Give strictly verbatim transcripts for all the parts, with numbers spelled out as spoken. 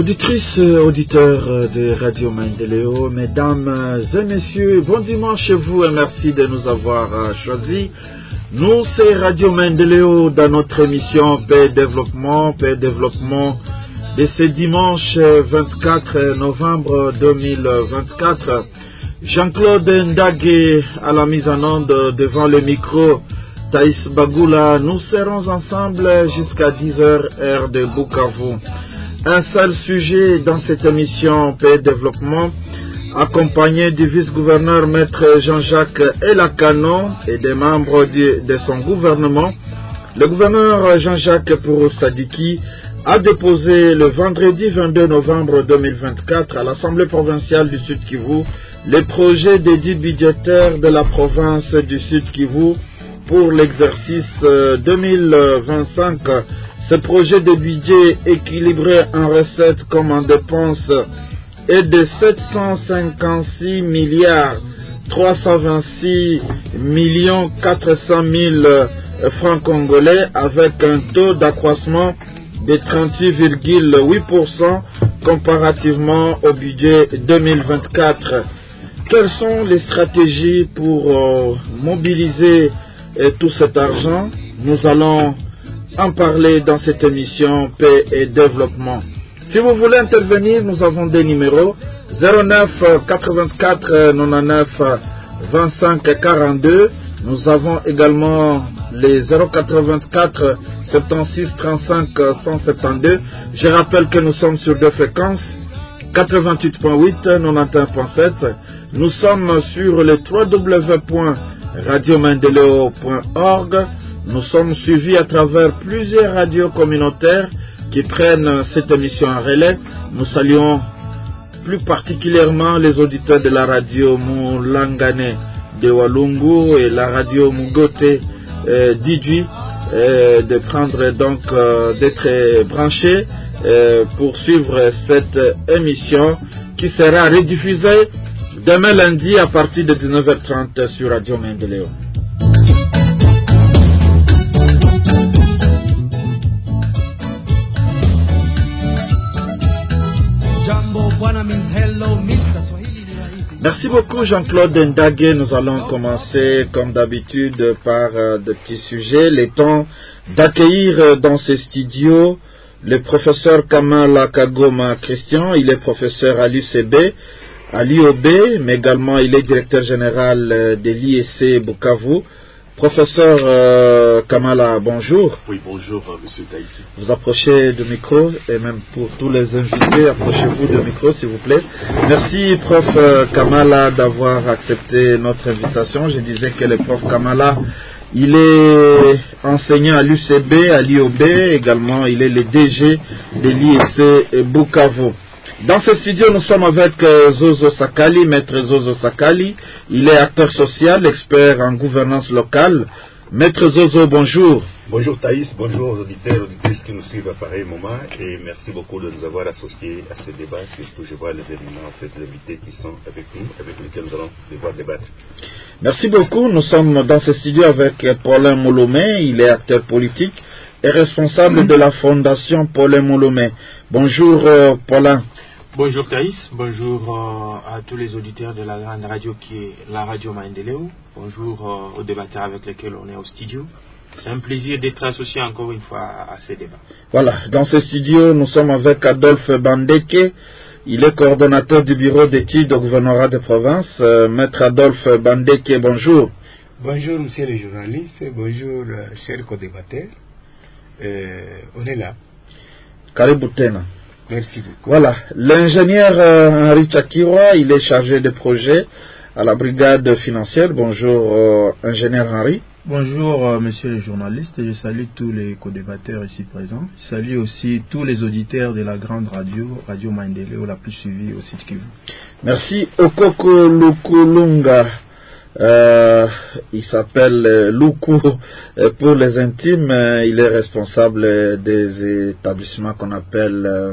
Auditrices, auditeurs de Radio Maendeleo, mesdames et messieurs, bon dimanche chez vous et merci de nous avoir choisis. Nous, c'est Radio Maendeleo dans notre émission Paix et Développement, Paix et Développement de ce dimanche vingt-quatre novembre deux mille vingt-quatre. Jean-Claude Ndage à la mise en onde devant le micro, Thaïs Bagoula, nous serons ensemble jusqu'à dix heures heure de Bukavu. Un seul sujet dans cette émission Paix et Développement, accompagné du vice-gouverneur maître Jean-Jacques Elakano et des membres de, de son gouvernement. Le gouverneur Jean-Jacques Pour Sadiki a déposé le vendredi vingt-deux novembre deux mille vingt-quatre à l'Assemblée provinciale du Sud Kivu le projet d'édit budgétaire de la province du Sud Kivu pour l'exercice deux mille vingt-cinq. Ce projet de budget équilibré en recettes comme en dépenses est de sept cent cinquante-six milliards trois cent vingt-six millions quatre cent mille francs congolais avec un taux d'accroissement de trente-huit virgule huit pour cent comparativement au budget deux mille vingt-quatre. Quelles sont les stratégies pour euh, mobiliser euh, tout cet argent? Nous allons en parler dans cette émission Paix et Développement. Si vous voulez intervenir, nous avons des numéros zéro neuf quatre-vingt-quatre quatre-vingt-neuf vingt-cinq quarante-deux. Nous avons également les zéro quatre-vingt-quatre soixante-seize trente-cinq cent soixante-douze. Je rappelle que nous sommes sur deux fréquences, quatre-vingt-huit virgule huit, quatre-vingt-onze virgule sept. Nous sommes sur le w w w point radio maendeleo point org. Nous sommes suivis à travers plusieurs radios communautaires qui prennent cette émission en relais. Nous saluons plus particulièrement les auditeurs de la radio Moulangane de Walungu et la radio Mugote euh, d'Idui euh, de prendre donc euh, d'être branchés euh, pour suivre cette émission qui sera rediffusée demain lundi à partir de dix-neuf heures trente sur Radio Maendeleo. Merci beaucoup Jean-Claude Ndage. Nous allons commencer comme d'habitude par euh, de petits sujets. Le temps d'accueillir euh, dans ce studio le professeur Kamala Kagoma Christian. Il est professeur à l'U C B, à l'I O B, mais également il est directeur général euh, de l'I S C Bukavu. Professeur euh, Kamala, bonjour. Oui, bonjour, euh, monsieur Taïs. Vous approchez du micro, et même pour tous les invités, approchez-vous du micro, s'il vous plaît. Merci, prof euh, Kamala, d'avoir accepté notre invitation. Je disais que le prof Kamala, il est enseignant à l'U C B, à l'I O B, également, il est le D G de l'I S C Bukavu. Dans ce studio, nous sommes avec euh, Zozo Sakali, maître Zozo Sakali. Il est acteur social, expert en gouvernance locale. Maître Zozo, bonjour. Bonjour Thaïs, bonjour aux auditeurs et auditrices qui nous suivent à pareil moment et merci beaucoup de nous avoir associés à ce débat, surtout je vois les éléments, en fait, les invités qui sont avec nous, avec lesquels nous allons devoir débattre. Merci beaucoup. Nous sommes dans ce studio avec Paulin Molomé, il est acteur politique et responsable de la fondation Paulin Molomé. Bonjour euh, Paulin. Bonjour Thaïs, bonjour euh, à tous les auditeurs de la grande radio qui est la radio Maendeleo. Bonjour euh, aux débatteurs avec lesquels on est au studio. C'est un plaisir d'être associé encore une fois à ces débats. Voilà, dans ce studio, nous sommes avec Adolphe Bandeke. Il est coordonnateur du bureau d'études au gouvernorat de province. Euh, Maître Adolphe Bandeke, bonjour. Bonjour monsieur les journalistes, bonjour euh, chers co-débatteurs. Euh, on est là. Kaributena. Merci beaucoup. Voilà, l'ingénieur euh, Henri Chakirwa, il est chargé de projet à la brigade financière. Bonjour euh, ingénieur Henri. Bonjour euh, monsieur les journalistes, je salue tous les co-débatteurs ici présents. Je salue aussi tous les auditeurs de la grande radio, Radio Maendeleo, la plus suivie au site Kivu. Merci. Okoko Lukulunga, euh, il s'appelle euh, Luku euh, pour les intimes, euh, il est responsable des établissements qu'on appelle... Euh,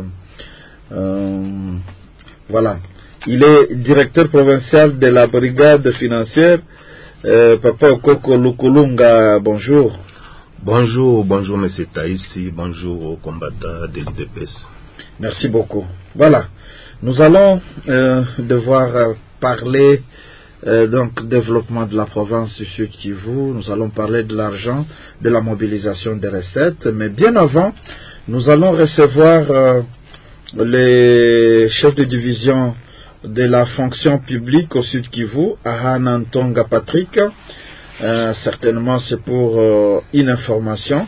Euh, voilà, il est directeur provincial de la brigade financière. euh, Papa Okoko Lukulunga, bonjour. Bonjour, bonjour monsieur Taïsi, bonjour aux combattants de l'U D P S. Merci beaucoup. Voilà. Nous allons euh, devoir euh, parler euh, donc développement de la province du Sud Kivu. Nous allons parler de l'argent, de la mobilisation des recettes. Mais bien avant, nous allons recevoir euh, les chefs de division de la fonction publique au Sud Kivu, Ahana Ntonga Patrick. Euh, certainement, c'est pour euh, une information.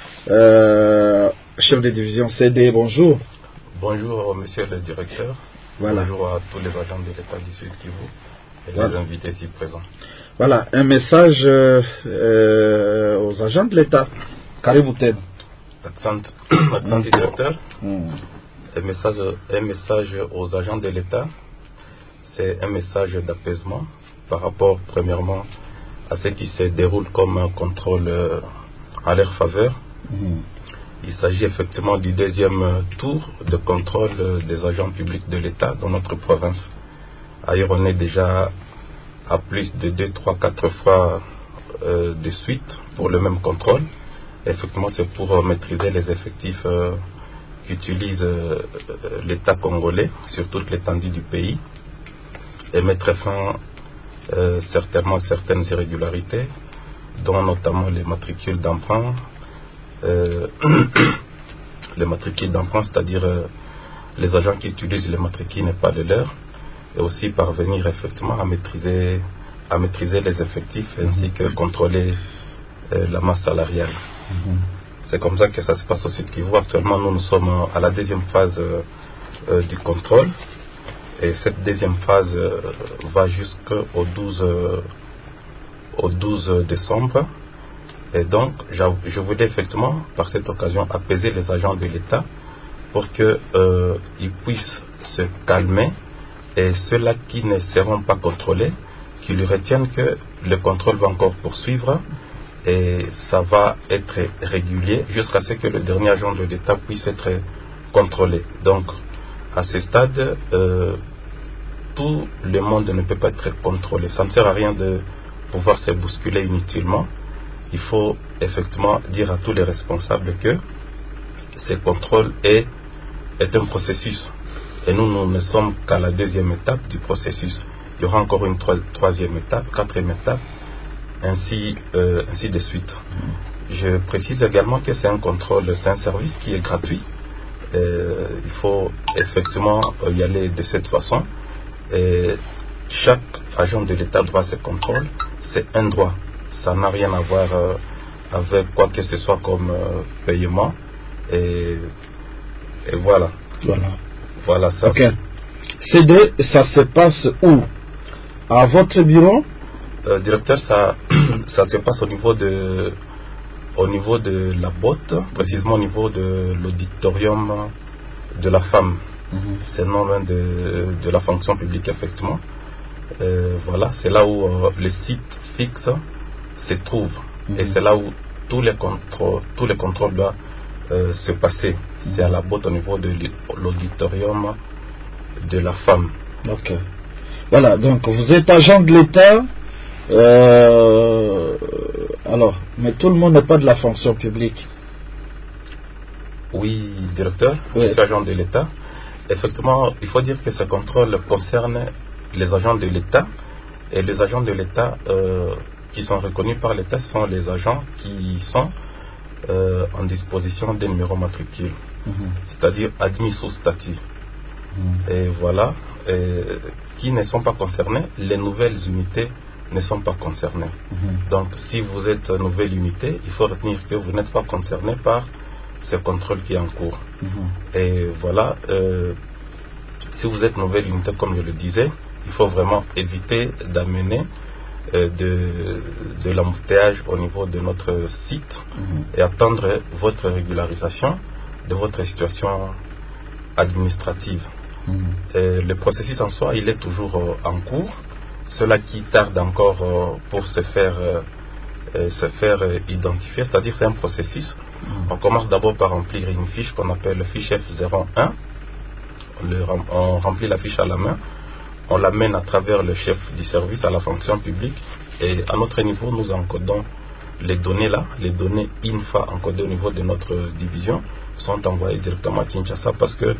Euh, chef de division C D, bonjour. Bonjour, monsieur le directeur. Voilà. Bonjour à tous les agents de l'État du Sud Kivu et voilà. Les invités ici présents. Voilà, un message euh, euh, aux agents de l'État. Karibouten. Accent, accent du directeur. Mm. Un, message, un message aux agents de l'État, c'est un message d'apaisement par rapport, premièrement, à ce qui se déroule comme un contrôle euh, à leur faveur. Mm. Il s'agit effectivement du deuxième tour de contrôle des agents publics de l'État dans notre province. Ailleurs, on est déjà à plus de deux, trois, quatre fois euh, de suite pour le même contrôle. Effectivement, c'est pour euh, maîtriser les effectifs euh, qu'utilise euh, l'État congolais sur toute l'étendue du pays et mettre fin euh, certainement à certaines irrégularités, dont notamment les matricules d'emprunt. Euh, les matricules d'emprunt, c'est-à-dire euh, les agents qui utilisent les matricules qui n'est pas de leur, et aussi parvenir effectivement à maîtriser, à maîtriser les effectifs ainsi que contrôler euh, la masse salariale. Mm-hmm. C'est comme ça que ça se passe au Sud Kivu. Actuellement, nous, nous sommes à la deuxième phase euh, euh, du contrôle, et cette deuxième phase euh, va jusqu'au douze, euh, au douze décembre. Et donc, je voulais effectivement, par cette occasion, apaiser les agents de l'État pour qu'ils euh, puissent se calmer, et ceux-là qui ne seront pas contrôlés, qu'ils retiennent que le contrôle va encore poursuivre et ça va être régulier jusqu'à ce que le dernier agent de l'État puisse être contrôlé. Donc, à ce stade, euh, tout le monde ne peut pas être contrôlé. Ça ne sert à rien de pouvoir se bousculer inutilement. Il faut effectivement dire à tous les responsables que ce contrôle est, est un processus. Et nous, nous ne sommes qu'à la deuxième étape du processus. Il y aura encore une tro- troisième étape, quatrième étape, ainsi, euh, ainsi de suite. Je précise également que c'est un contrôle, c'est un service qui est gratuit. Euh, il faut effectivement y aller de cette façon. Et chaque agent de l'État doit ce contrôle. C'est un droit. Ça n'a rien à voir euh, avec quoi que ce soit comme euh, paiement. Et, et voilà. Voilà. Voilà ça. Ok. C D, ça se passe où? À votre bureau? euh, Directeur, ça, ça se passe au niveau de, au niveau de la botte, précisément au niveau de l'auditorium de la femme. Mm-hmm. C'est non loin de, de la fonction publique, effectivement. Euh, voilà, c'est là où euh, le site fixe se trouve. Mm-hmm. Et c'est là où tous les contrôles, tous les contrôles doivent euh, se passer. Mm-hmm. C'est à la botte au niveau de l'auditorium de la femme. Ok. Voilà, donc vous êtes agent de l'État. Euh, alors, mais tout le monde n'est pas de la fonction publique. Oui, directeur, oui. Je suis agent de l'État. Effectivement, il faut dire que ce contrôle concerne les agents de l'État. Et les agents de l'État euh, qui sont reconnus par l'État sont les agents qui sont euh, en disposition des numéros matricules, mm-hmm. c'est-à-dire admis sous statut. Mm-hmm. Et voilà, et, qui ne sont pas concernés, les nouvelles unités ne sont pas concernées. Mm-hmm. Donc, si vous êtes nouvelle unité, il faut retenir que vous n'êtes pas concerné par ce contrôle qui est en cours. Mm-hmm. Et voilà, euh, si vous êtes nouvelle unité, comme je le disais, il faut vraiment éviter d'amener euh, de, de l'embouteillage au niveau de notre site, mm-hmm. et attendre votre régularisation de votre situation administrative. Mm-hmm. Et le processus en soi, il est toujours euh, en cours. Cela qui tarde encore euh, pour se faire, euh, euh, se faire euh, identifier, c'est-à-dire c'est un processus. Mm-hmm. On commence d'abord par remplir une fiche qu'on appelle le fiche F zéro un. On, le, on remplit la fiche à la main. On l'amène à travers le chef du service à la fonction publique, et à notre niveau, nous encodons les données là, les données I N F A encodées au niveau de notre division, sont envoyés directement à Kinshasa parce que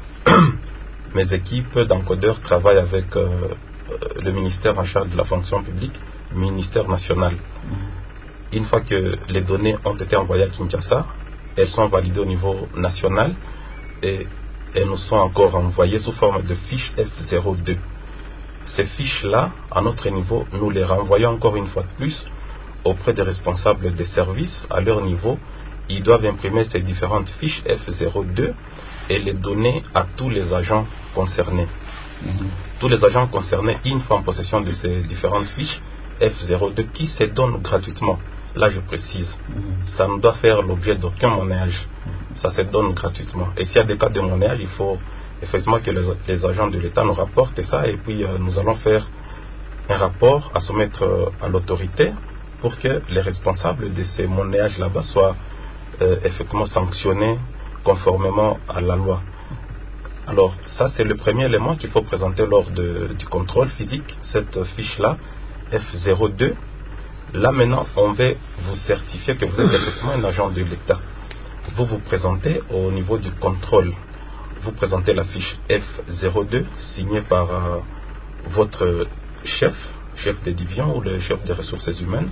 mes équipes d'encodeurs travaillent avec euh, le ministère en charge de la fonction publique, le ministère national. Une fois que les données ont été envoyées à Kinshasa, elles sont validées au niveau national et elles nous sont encore envoyées sous forme de fiches F zéro deux. Ces fiches-là, à notre niveau, nous les renvoyons encore une fois de plus auprès des responsables des services. À leur niveau, ils doivent imprimer ces différentes fiches F zéro deux et les donner à tous les agents concernés. Mmh. Tous les agents concernés, une fois en possession de ces différentes fiches F zéro deux qui se donnent gratuitement. Là, je précise, mmh. ça ne doit faire l'objet d'aucun monnayage. Mmh. Ça se donne gratuitement. Et s'il y a des cas de monnayage, il faut effectivement que les, les agents de l'État nous rapportent ça, et puis euh, nous allons faire un rapport à soumettre euh, à l'autorité pour que les responsables de ces monnayages là-bas soient euh, effectivement sanctionnés conformément à la loi. Alors ça, c'est le premier élément qu'il faut présenter lors de, du contrôle physique, cette fiche-là, F zéro deux. Là maintenant, on va vous certifier que vous êtes effectivement un agent de l'État. Vous vous présentez au niveau du contrôle. Vous présentez la fiche F zéro deux signée par euh, votre chef, chef de division ou le chef des ressources humaines.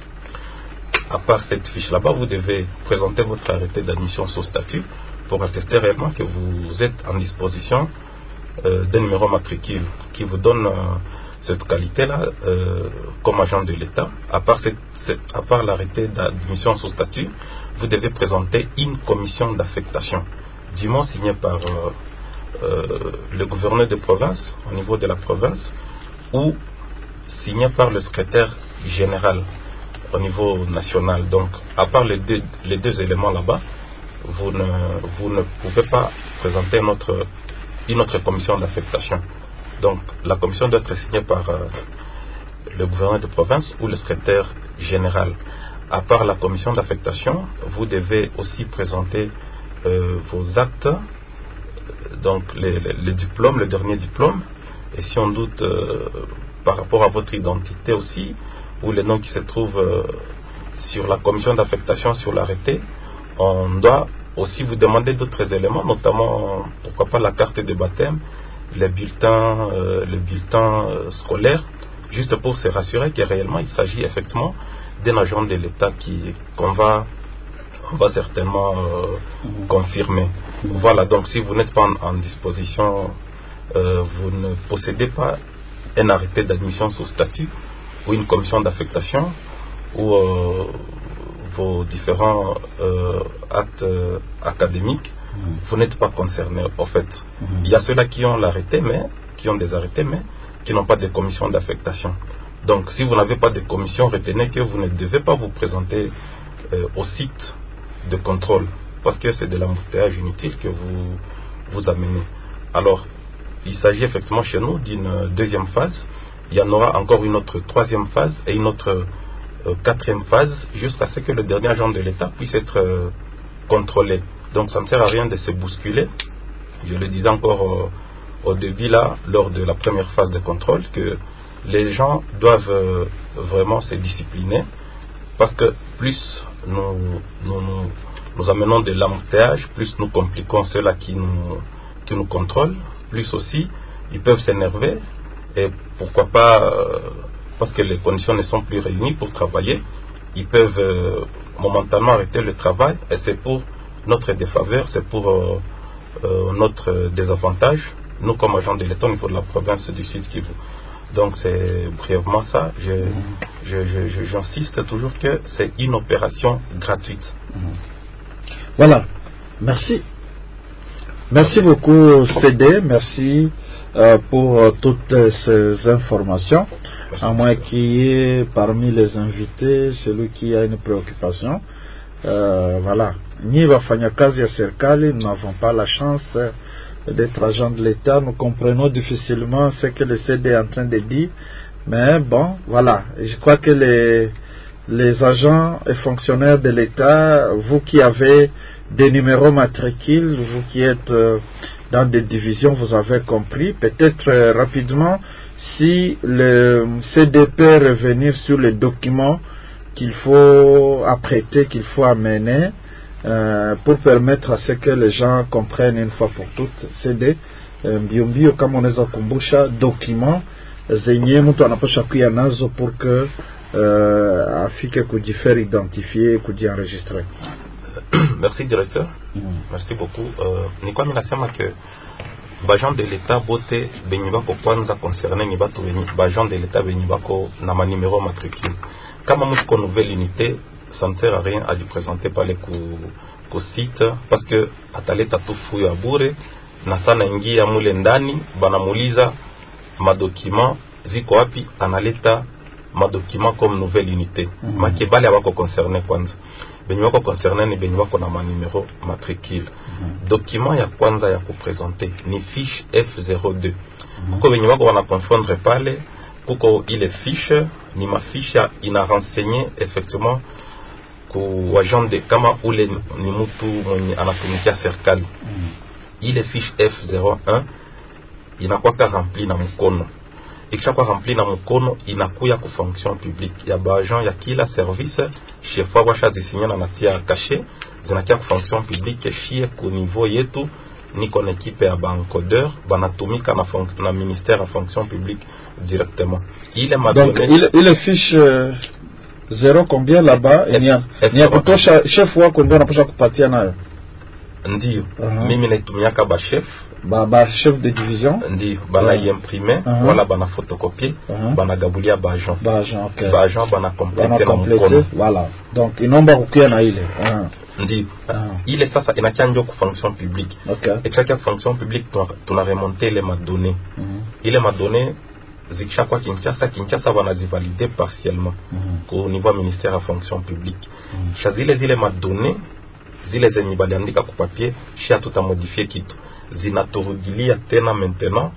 À part cette fiche là-bas, vous devez présenter votre arrêté d'admission sous statut pour attester réellement que vous êtes en disposition euh, d'un numéro matricule qui vous donne euh, cette qualité-là euh, comme agent de l'État. À part, cette, cette, à part l'arrêté d'admission sous statut, vous devez présenter une commission d'affectation, dûment signé par euh, euh, le gouverneur de province au niveau de la province ou signé par le secrétaire général au niveau national. Donc, à part les deux, les deux éléments là-bas, vous ne, vous ne pouvez pas présenter notre, une autre commission d'affectation. Donc, la commission doit être signée par euh, le gouverneur de province ou le secrétaire général. À part la commission d'affectation, vous devez aussi présenter Euh, vos actes, donc les, les, les diplômes, le dernier diplôme, et si on doute euh, par rapport à votre identité aussi, ou les noms qui se trouvent euh, sur la commission d'affectation, sur l'arrêté, on doit aussi vous demander d'autres éléments, notamment, pourquoi pas la carte de baptême, les bulletins, euh, les bulletins euh, scolaires, juste pour se rassurer que réellement il s'agit effectivement d'un agent de l'État qui, qu'on va on va certainement euh, mmh. confirmer. Mmh. Voilà, donc si vous n'êtes pas en, en disposition, euh, vous ne possédez pas un arrêté d'admission sous statut ou une commission d'affectation ou euh, vos différents euh, actes euh, académiques, mmh. vous n'êtes pas concerné au fait. Mmh. Il y a ceux-là qui ont l'arrêté, mais qui ont des arrêtés, mais qui n'ont pas de commission d'affectation. Donc si vous n'avez pas de commission, retenez que vous ne devez pas vous présenter euh, au site de contrôle, parce que c'est de l'embouteillage inutile que vous vous amenez. Alors, il s'agit effectivement chez nous d'une deuxième phase. Il y en aura encore une autre troisième phase et une autre euh, quatrième phase, jusqu'à ce que le dernier agent de l'État puisse être euh, contrôlé. Donc, ça ne sert à rien de se bousculer. Je le disais encore euh, au début là, lors de la première phase de contrôle, que les gens doivent euh, vraiment se discipliner. Parce que plus nous, nous, nous, nous amenons de l'embouteillage, plus nous compliquons ceux-là qui nous, qui nous contrôlent, plus aussi ils peuvent s'énerver et pourquoi pas, euh, parce que les conditions ne sont plus réunies pour travailler, ils peuvent euh, momentanément arrêter le travail et c'est pour notre défaveur, c'est pour euh, euh, notre désavantage, nous comme agents de l'État au niveau de la province du Sud Kivu. Donc c'est brièvement ça. Je, je, je, je, j'insiste toujours que c'est une opération gratuite. Voilà. Merci. Merci beaucoup C D. Merci euh, pour euh, toutes ces informations. Merci. À moins qu'il y ait parmi les invités celui qui a une préoccupation. Euh, voilà. Ni wafanyakazi ya serikali, nous n'avons pas la chance d'être agent de l'État, nous comprenons difficilement ce que le C D est en train de dire, mais bon, voilà, je crois que les, les agents et fonctionnaires de l'État, vous qui avez des numéros matricules, vous qui êtes euh, dans des divisions, vous avez compris, peut-être euh, rapidement, si le C D peut revenir sur les documents qu'il faut apprêter, qu'il faut amener, euh, pour permettre à ce que les gens comprennent une fois pour toutes. C'est des mbio mbio kama unaweza kukumbusha document zenye mtu anapaswa kuya nazo pour que euh, afike kujifaire identifier, kujienregistrer. Merci directeur. Mm. Merci beaucoup. Euh, ni kwa mimi nasema que bagent de l'État bote benyi bako kwanza concerné ni bato benyi bagent de l'État benyi bako na ma numéro matricule. Kama mtu ko nouvelle unité, ça ne sert à rien à lui présenter par les ku ku site parce que ataleta tufu ya bure na sana ingia mule ndani banamuuliza madokima ziko wapi, analeta madokima comme nouvelle unité. Mm -hmm. Makebale abako concerné kwanza. Benyi wako concerné ni benyi wako na ma numéro matricule. Mm -hmm. Document ya kwanza ya kupresenter ni fiche F zéro deux. Mm -hmm. Kuko benyi wako wana confondre pale, kuko ile fiche ni ma fiche ina renseigner effectivement ku agent de kama ule ni mtu mwenye anatumikia serikali. Mm -hmm. Ile fiche F zéro un inakuwa ka rempli na mkono. Ikishakuwa rempli na mkono inakuya ku fonction publique ya baagent ya kila service chef fois washa zisigner na natia caché zinakia ku fonction publique chie ku niveau yetu niko na equipe ya bancodeur banatumika na fonction na ministère ya fonction publique directement. Il est donc il il fiche euh, zéro combien là-bas il y a ni kutosha chef wako ndio anapaswa kupatia nayo. Ndio uh -huh. Mimi naitumiaka ba chef ba ba chef de division ndio bana uh -huh. imprimer uh -huh. wala bana photocopier uh -huh. bana gabulia ba agent ba agent okay ba agent bana compléter na mkono voilà donc inomba kukia na ile uh -huh. Ndio uh -huh. Ile sasa inakianjo ku fonction publique okay ekaka fonction publique tuna remonter les données uh -huh. Ile ma données zikisha kwa Kinshasa Kinshasa wanazivalider partiellement uh -huh. Au niveau ministère ya fonction publique uh -huh. Shazile zile ma données zile zenye baliandika ku papier shia tutamodifier kitu zinaturudilia tena maintenant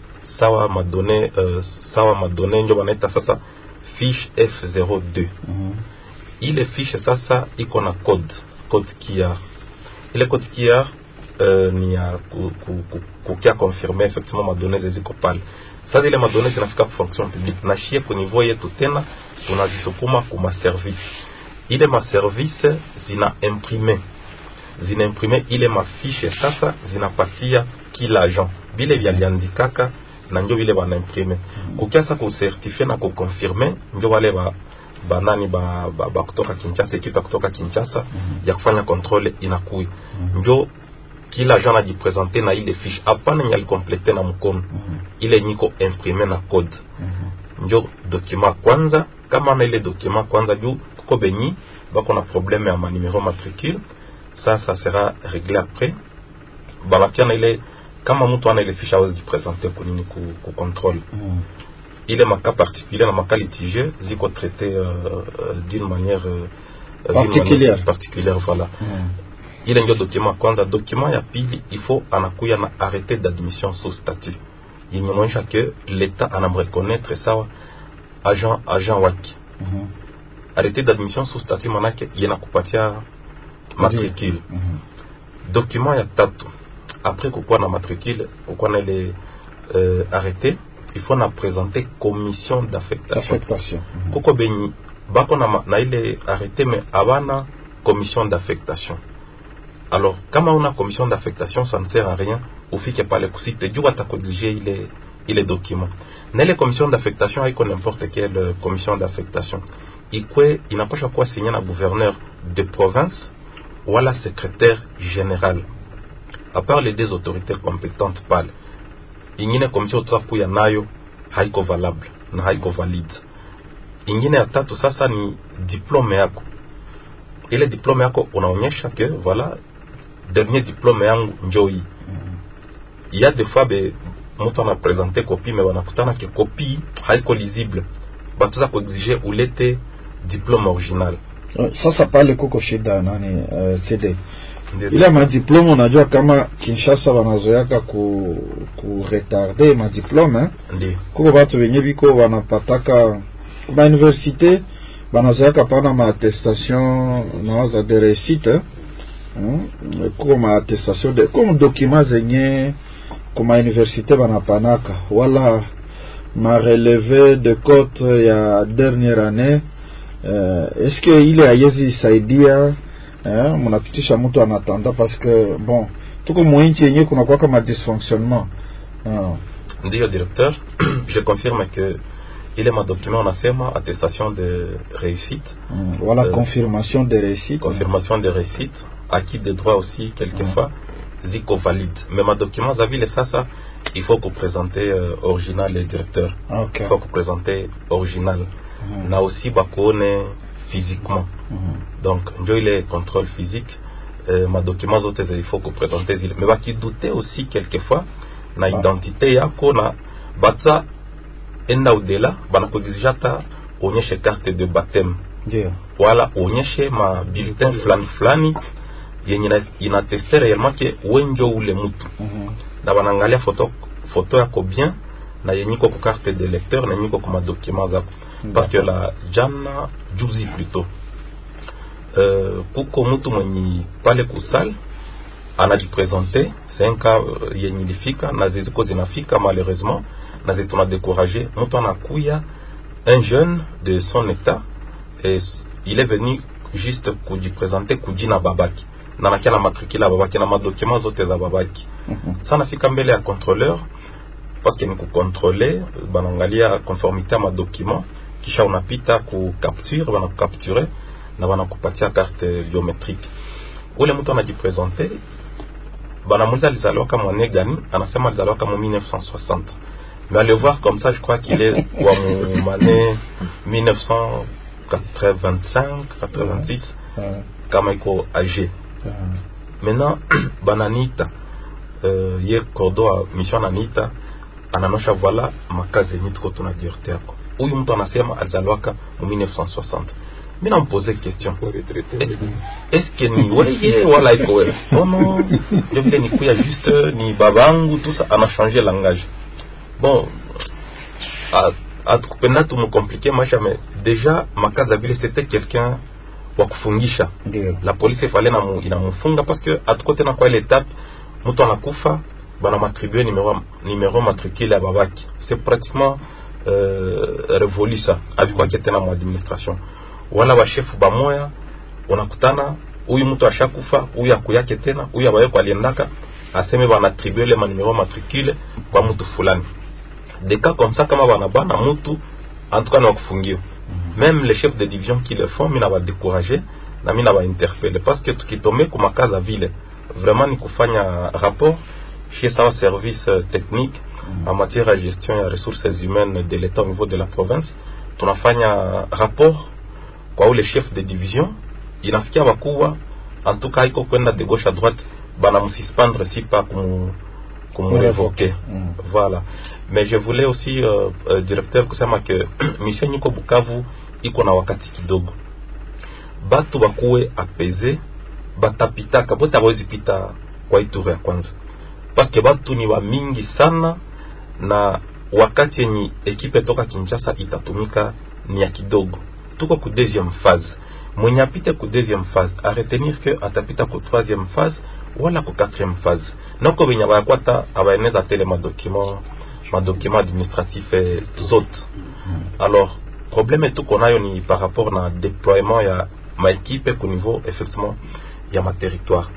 sawa madone uh, sawa madone ndio wanaita sasa fiche F zéro deux. Mm -hmm. Ile fiche sasa iko na code code kia ile code kia uh, ni ya ku, ku, ku, ku kia confirmer effectivement madone ziko pale. Sasa ile madone zinafika kwa fonction publique na shia kwa niveau yetu tena tunazisukuma kuma service. Ile ma service zina imprimer zina imprimer ile mafiche sasa zinapatia kila agent bile vya liandikaka na ndio vile wana imprimer kukiasa ku certifier na ku confirmer ndio wale ba banani ba, ba, ba kutoka Kinshasa ekipa kutoka Kinshasa mm -hmm. ya kufanya controle inakui mm -hmm. Ndio kila agent anajipresenter na ile fiche hapana nyali compléter na mkono mm -hmm. Ile niko imprimer na code mm -hmm. Ndio document kwanza kama na ile document kwanza juu kuko benyi bako na problème ya ma numéro matricule. Ça, ça sera réglé après. Balakiana ile kama mtu ana ile fiche awezi jipresenter ku nini ku, ku contrôle. Mm. Ile maka particulier na maka litigieux ziko traité euh, d'une manière euh, particulière manière particulière voilà. Mm. Ile ndio document kwanza. Document ya pili il faut anakuya na arrêté d'admission sous statut. Yenye inaonyesha que l'état anamreconnaître sawa agent agent waki. Mm. Arrêté d'admission sous statut manake yenakupatia matricule. Mm -hmm. Document ya tatu après kukuwa na matricule kukuwa na ile euh, arrêté il faut na présenter commission d'affectation d'affectation mm -hmm. Kuko benyi bako na, na ile arrêté mais abana commission d'affectation. Alors kama una commission d'affectation ça ne sert à rien ufike pale kusite juu atakodige ile ile document na ile commission d'affectation haiko n'importe quelle commission d'affectation ikwe inapasha kuwa signé na gouverneur de province wala secrétaire général à part les deux autorités compétentes pale ingine commission tutakuya nayo haiko valable na haiko valide. Ingine ya tatu sasa ni diplôme yako. Ile diplôme yako unaonyesha que voilà dernier diplôme yangu njoi. Il y a des fois be mtu ana présenter copie mais wanakutana ke copie haiko lisible batuza ko exiger ulete diplôme original. Ça ça parle koko shida nani uh, C D ile ma diplôme unajua kama Kinshasa wanazoyaka ku ku retarder ma diplôme eh? Ndi kuko watu wenye biko wanapataka kwa université wanazoyaka pana ma attestation nawaza de réussite hmm? Kuko ma attestation de comme document zenye kuma université wanapanaka wala ma relevé de cote ya dernière année. Uh, est-ce que ile ayezi saidia eh, mnapitisha mtu anatanda parce que bon tuko mwinchi yenyewe kuna kwa kama dysfonctionnement. Ah. Ndio directeur, je confirme que ile madocument unasema attestation de réussite. Mm. Voilà, euh, confirmation de réussite. Confirmation de réussite, acquis de droit aussi quelquefois, mm. ziko valide. Mais ma document za vile sasa il faut que présenter euh, original et directeur. Okay. Il faut que présenter original. Mm. Na aussi bakone physiquement. Mm. Donc ndio ile contrôle physique, euh, ma document zote il faut que présenter zile. Mais baki douter aussi quelquefois na ah. identité yako na batza enda udela banakudizijata onyeshe carte de baptême. Yeah. Wala onyeshe ma bulletin flani flani yenye inateste réellement que wenjo ule mtu. Mm-hmm. Na banangalia photo photo yako bien na yenye ko carte de lecteur na yenye ko ma documents zako. Parce que la jana juzi plutôt euh kuko mtu mwenye pale kusal anajipresenter, c'est un cas yenye ilifika na ziziko zinafika malheureusement na zetu na découragé. Mtu anakuya un jeune de son état et il est venu juste kujipresenter kujina babaki na nakia na matricule babaki na madocuments zote za babaki. Mm-hmm. Sana fika mbele ya contrôleur parce que ni ku contrôler banangalia conformité à ma document kisha unapita ku capture bana ku capturer na bana kupatia carte biométrique. Ule mtu anajipresenter bana mwenza alizaliwa kama mwene gani, anasema alizaliwa kama mille neuf cent soixante. Mais allez voir comme ça, je crois qu'il est kwa mwane mille neuf cent quatre-vingt-cinq quatre-vingt-six kama iko âgé. Maintenant bananita euh ye kodo mission anita ananosha voilà makazi yenye tuko tunajiorte yako. Huyu mtu anasema alizaliwaka mu mille neuf cent soixante. Mimi namposer question. Est-ce que ni weye wala iko wewe? Non non, je voulais ni kuya juste ni babangu tout ça, on a changé langage. Bon, à tukupenda tu me compliquer maisha, mais déjà makaza vile c'était quelqu'un wa kufungisha. La police fallait na mu, inamufunga parce que atukote na kwa ile étape mtu anakufa bana matribuer numéro numéro matricule ya babaki. C'est pratiquement euh, révolu ça avec quoi qui tena mu administration. Wala wa chef ba moya unakutana huyu mtu ashakufa, huyu akuyake tena, huyu abaye kwa aliendaka aseme bana attribuer le numéro matricule kwa mtu fulani. Des cas comme ça kama bana bana mtu en tout cas na kufungiwa. Même les chefs de division qui le font, mina va décourager na mina va interpeller parce que tukitombe kuma kaza vile vraiment ni kufanya rapport chez sa service technique en matière de gestion et ressources humaines de l'État au niveau de la province. Tunafanya rapport kwa ule chef de division, inafikia bakuwa en tout cas iko kwenda de gauche à droite bana mususpendre si pas kumu kumu révoquer. Mm. Voilà. Mais je voulais aussi euh, euh, directeur kusema que mission niko Bukavu iko na wakati kidogo. Batu bakuwe apaiser, batapita kabota bawezi pita kwa ituru ya kwanza. Parce que batu ni wa mingi sana na wakati yenye ekipe toka Kinshasa itatumika ni ya kidogo. Tuko ku deuxième phase. Mwenye apite ku deuxième phase a retenir que atapita ku troisième phase wala ku quatrième phase. Noko benya ba kwata abaeneza tele ma document ma document administratif et autres. Alors problème tout qu'on a ni par rapport na déploiement ya ma équipe au niveau effectivement ya ma territoire.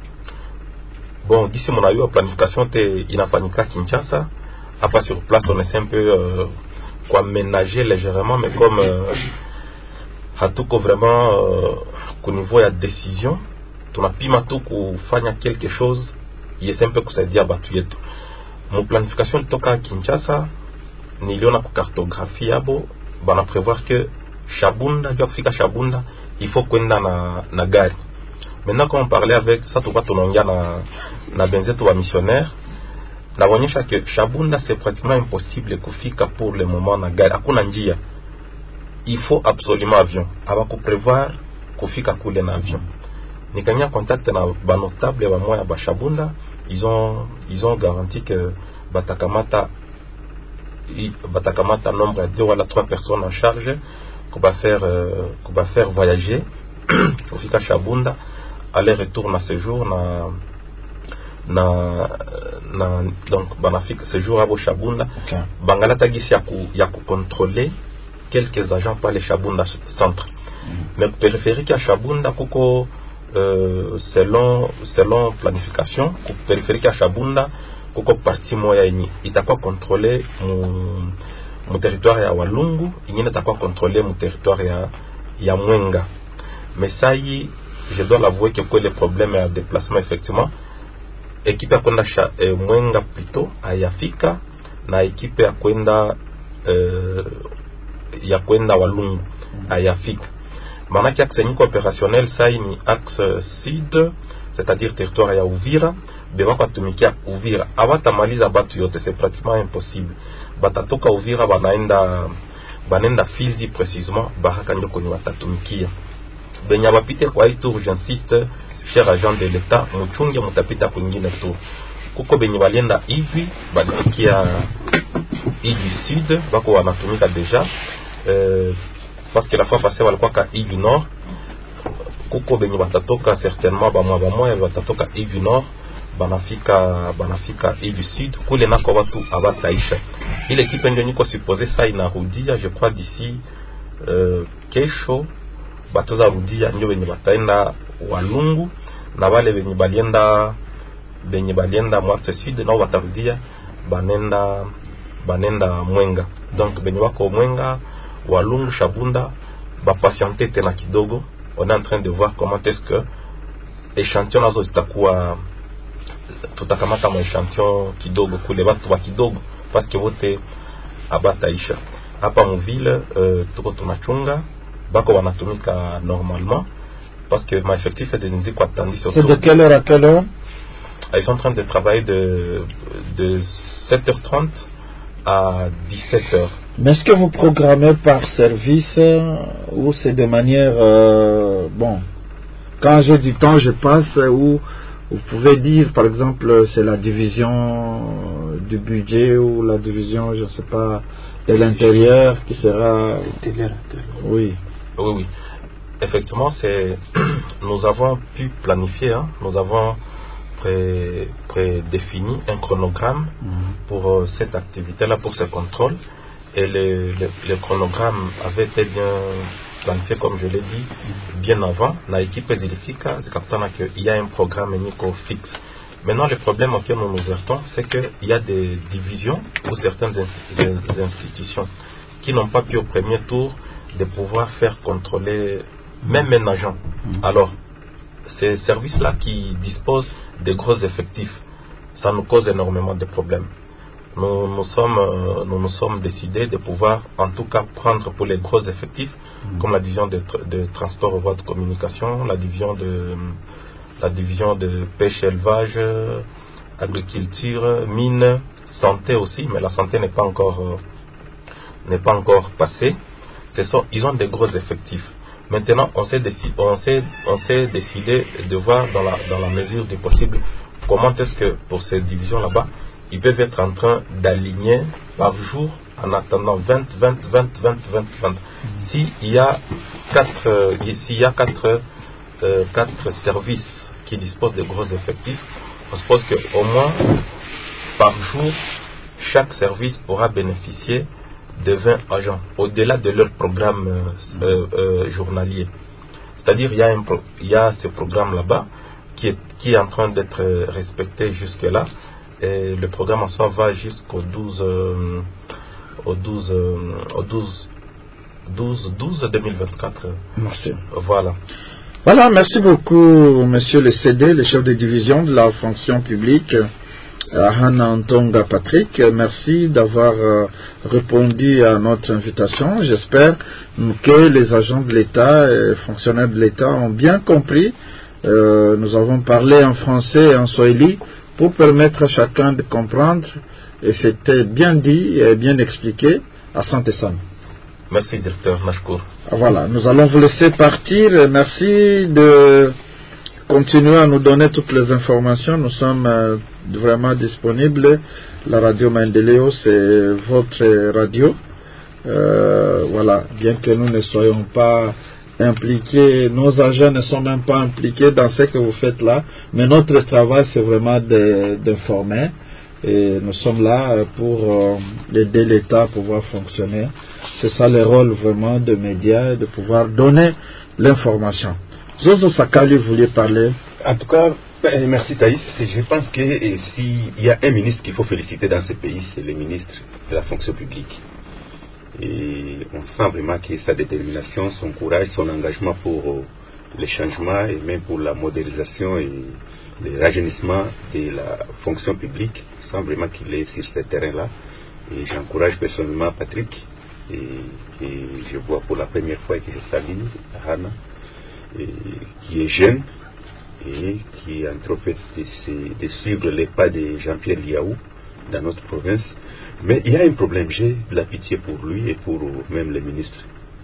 Bon, d'ici mon avis, la planification était inafanyika Kinshasa. Après sur place, on essaie un peu euh, quoi ménager légèrement, mais comme euh, à tout cas vraiment euh, qu'au niveau de la décision, tu n'as pas tout kufanya quelque chose, il est un peu que ça dit abattu et tout. Mon planification toka Kinshasa, niliona ku cartographie abo, bana prévoir que Shabunda, du Afrika Shabunda, il faut kwenda na na gari. Maintenant quand on parlait avec ça tu vas tonongia na na benzetu wa missionnaire na wonyesha que Shabunda c'est pratiquement impossible kufika pour le moment na gari, hakuna njia. Il faut absolument avion. Aba ku prévoir kufika kule na avion. Nikanya contact na ba notable wa moya ba Shabunda, ils ont ils ont garanti que batakamata batakamata nombre de deux wala trois personnes en charge qu'on va faire euh, qu'on va faire voyager kufika Shabunda aller-retour na séjour na na na donc banafika séjour abo Shabunda. Okay. Bangalata gisi ya ku ya ku contrôler quelques agents par les Shabunda centre. Mm. Mais périphérique à Shabunda kuko euh, selon selon planification ku périphérique ya Shabunda kuko parti moya yenye itakuwa contrôler mu, mu territoire ya Walungu, ingine itakuwa contrôler mu territoire ya ya Mwenga. Mais ça y, je dois l'avouer que pour les problèmes de déplacement effectivement, équipe ya kwenda eh, Mwenga plutôt ayafika na équipe ya kwenda euh, ya kwenda Walungu ayafika. Manaki axe niko opérationnel ça ni axe sud, c'est-à-dire territoire ya Uvira, beba batumikia Uvira. Abatamaliza batu yote, c'est pratiquement impossible. Batatoka Uvira banaenda banenda Fizi précisément, baraka ndio kwenye batatumikia. Benya bapite kwa hii tour, j'insiste, cher agent de l'État, muchunge mutapita kwingine tour. Kuko benye balienda hivi, balifikia hii du sud, bako wanatumika déjà. Euh, parce que la fois passée walikuwa ka hii du nord. Kuko benye batatoka certainement bamwa bamwa batatoka hii du nord, banafika banafika hii du sud, kule nako watu abataisha. Ile equipe ndio niko supposé ça inarudia, je crois d'ici euh, kesho batoza rudia ndio benye bataenda Walungu, na wale benye balienda benye balienda mwate sud na watarudia banenda banenda Mwenga. Donc benye wako Mwenga, Walungu, Shabunda ba patienter tena kidogo. On est en train de voir comment est-ce que échantillon nazo zitakuwa, tutakamata ma échantillon kidogo kule watu wa kidogo, parce que wote abataisha hapa mvile. Euh, tuko tunachunga bako wanatumika normalement, parce que ma effectif est de quoi attendu sur. C'est de quelle heure à quelle heure? Ils sont en train de travailler de de sept heures trente à dix-sept heures. Mais est-ce que vous programmez par service ou c'est de manière euh, bon, quand j'ai du temps je passe, ou vous pouvez dire par exemple c'est la division du budget ou la division je ne sais pas de l'intérieur qui sera. Oui. Oui, oui. Effectivement, c'est nous avons pu planifier, hein, nous avons pré, prédéfini un chronogramme mm-hmm. pour euh, cette activité-là, pour ce contrôle. Et le, le, le chronogramme avait été bien planifié, comme je l'ai dit, bien avant. La équipe Zilifika, c'est qu'il y a un programme unico fixe. Maintenant, le problème auquel nous nous heurtons, c'est qu'il y a des divisions ou certaines institutions qui n'ont pas pu au premier tour de pouvoir faire contrôler même un agent. Alors, ces services-là qui disposent de gros effectifs, ça nous cause énormément de problèmes. Nous nous sommes, euh, nous nous sommes décidés de pouvoir, en tout cas, prendre pour les gros effectifs, mmh. comme la division de, de transport aux voies de communication, la division de, la division de pêche, élevage, agriculture, mine, santé aussi, mais la santé n'est pas encore, euh, n'est pas encore passée. Ce sont, ils ont des gros effectifs. Maintenant, on s'est décidé, on s'est, on s'est décidé de voir dans la, dans la mesure du possible comment est-ce que pour ces divisions là-bas, ils peuvent être en train d'aligner par jour en attendant vingt, vingt, vingt, vingt, vingt, vingt. S'il y a quatre, euh, s'il y a quatre, euh, quatre services qui disposent de gros effectifs, on suppose qu'au moins par jour, chaque service pourra bénéficier de vingt agents, au-delà de leur programme euh, euh, journalier. C'est-à-dire il y a, un pro- il y a ce programme là-bas qui est, qui est en train d'être respecté jusque-là. Et le programme en soi va jusqu'au douze, euh, au douze, euh, au douze, douze, douze deux mille vingt-quatre. Merci. Voilà. Voilà, merci beaucoup, monsieur le C D, le chef de division de la fonction publique, Hana Ntonga Patrick. Merci d'avoir euh, répondu à notre invitation. J'espère que les agents de l'État et fonctionnaires de l'État ont bien compris. Euh, nous avons parlé en français et en swahili pour permettre à chacun de comprendre, et c'était bien dit et bien expliqué. Asante sana. Merci, directeur Mashkour. Voilà, nous allons vous laisser partir. Merci de continuer à nous donner toutes les informations. Nous sommes euh, vraiment disponibles. La radio Maendeleo, c'est votre radio. Euh, voilà, bien que nous ne soyons pas impliqués, nos agents ne sont même pas impliqués dans ce que vous faites là, mais notre travail c'est vraiment d'informer, et nous sommes là pour euh, aider l'État à pouvoir fonctionner. C'est ça le rôle vraiment de médias, de pouvoir donner l'information. Zozo Sakali voulait parler. En tout cas, ben, merci Thaïs. Je pense que s'il y a un ministre qu'il faut féliciter dans ce pays, c'est le ministre de la fonction publique. Et on sent vraiment que sa détermination, son courage, son engagement pour euh, les changements et même pour la modélisation et le rajeunissement de la fonction publique, on sent vraiment qu'il est sur ce terrain-là. Et j'encourage personnellement Patrick, et, que je vois pour la première fois et que je salue, Hana, et, qui est jeune et qui est en train de, de suivre les pas de Jean-Pierre Liaou dans notre province. Mais il y a un problème, j'ai de la pitié pour lui et pour même le ministre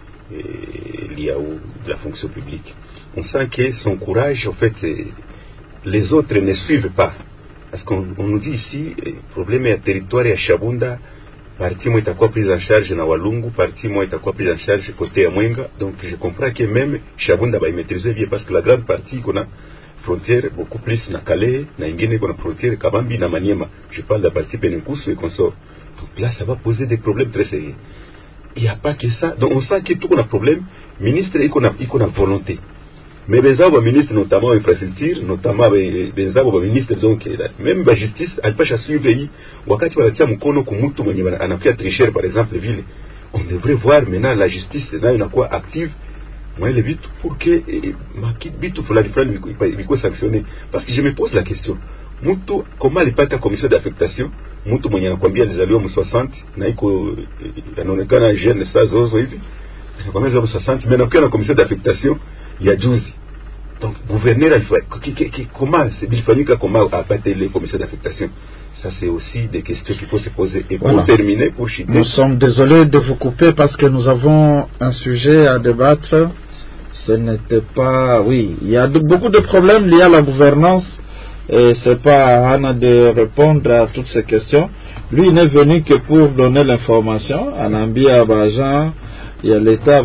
Liaou de la fonction publique. On sent que son courage, en fait, les autres ne suivent pas. Parce qu'on on nous dit ici, le problème est à territoire et à Chabunda, partie moi est prise en charge na Walungu, partie moi est prise en charge côté à Mwenga. Donc je comprends que même Chabunda va y maîtriser bien parce que la grande partie qu'on a frontière beaucoup plus na Calais, na Ingene qu'on a frontière Kabambi, na Maniema. Je parle de la partie Pénécousse et consort. Donc là, ça va poser des problèmes très sérieux. Il n'y a pas que ça. Donc on sent que tout qu'on a problème, ministre et qu'on a, qu'on a volonté. Mais les autres ministres, notamment infrastructure, notamment les autres ministres, donc même la justice, elle peut suivre les wakati wanatia mkono kumutu mwenye anakuwa tricher par exemple ville. On devrait voir maintenant la justice là une quoi active. Moi le but pour que makit bitu fulani fulani biko sanctionné parce que je me pose la question. Mutu comment alipata commission d'affectation? Mutu mwenye anakuambia alizaliwa mu soixante na iko anaonekana jeune saa zozo hivi. Anakuambia mu soixante mais anakuwa na commission d'affectation ya juzi. Donc gouverneur comment c'est Bilfanika comment a battu les commissions d'affectation? Ça c'est aussi des questions qu'il faut se poser. Et pour voilà. terminer, pour chiter, nous sommes désolés de vous couper parce que nous avons un sujet à débattre. Ce n'était pas, oui, il y a de, beaucoup de problèmes liés à la gouvernance. Et c'est pas à Hana de répondre à toutes ces questions. Lui, il n'est venu que pour donner l'information. Anambi Abajan, il y a l'État,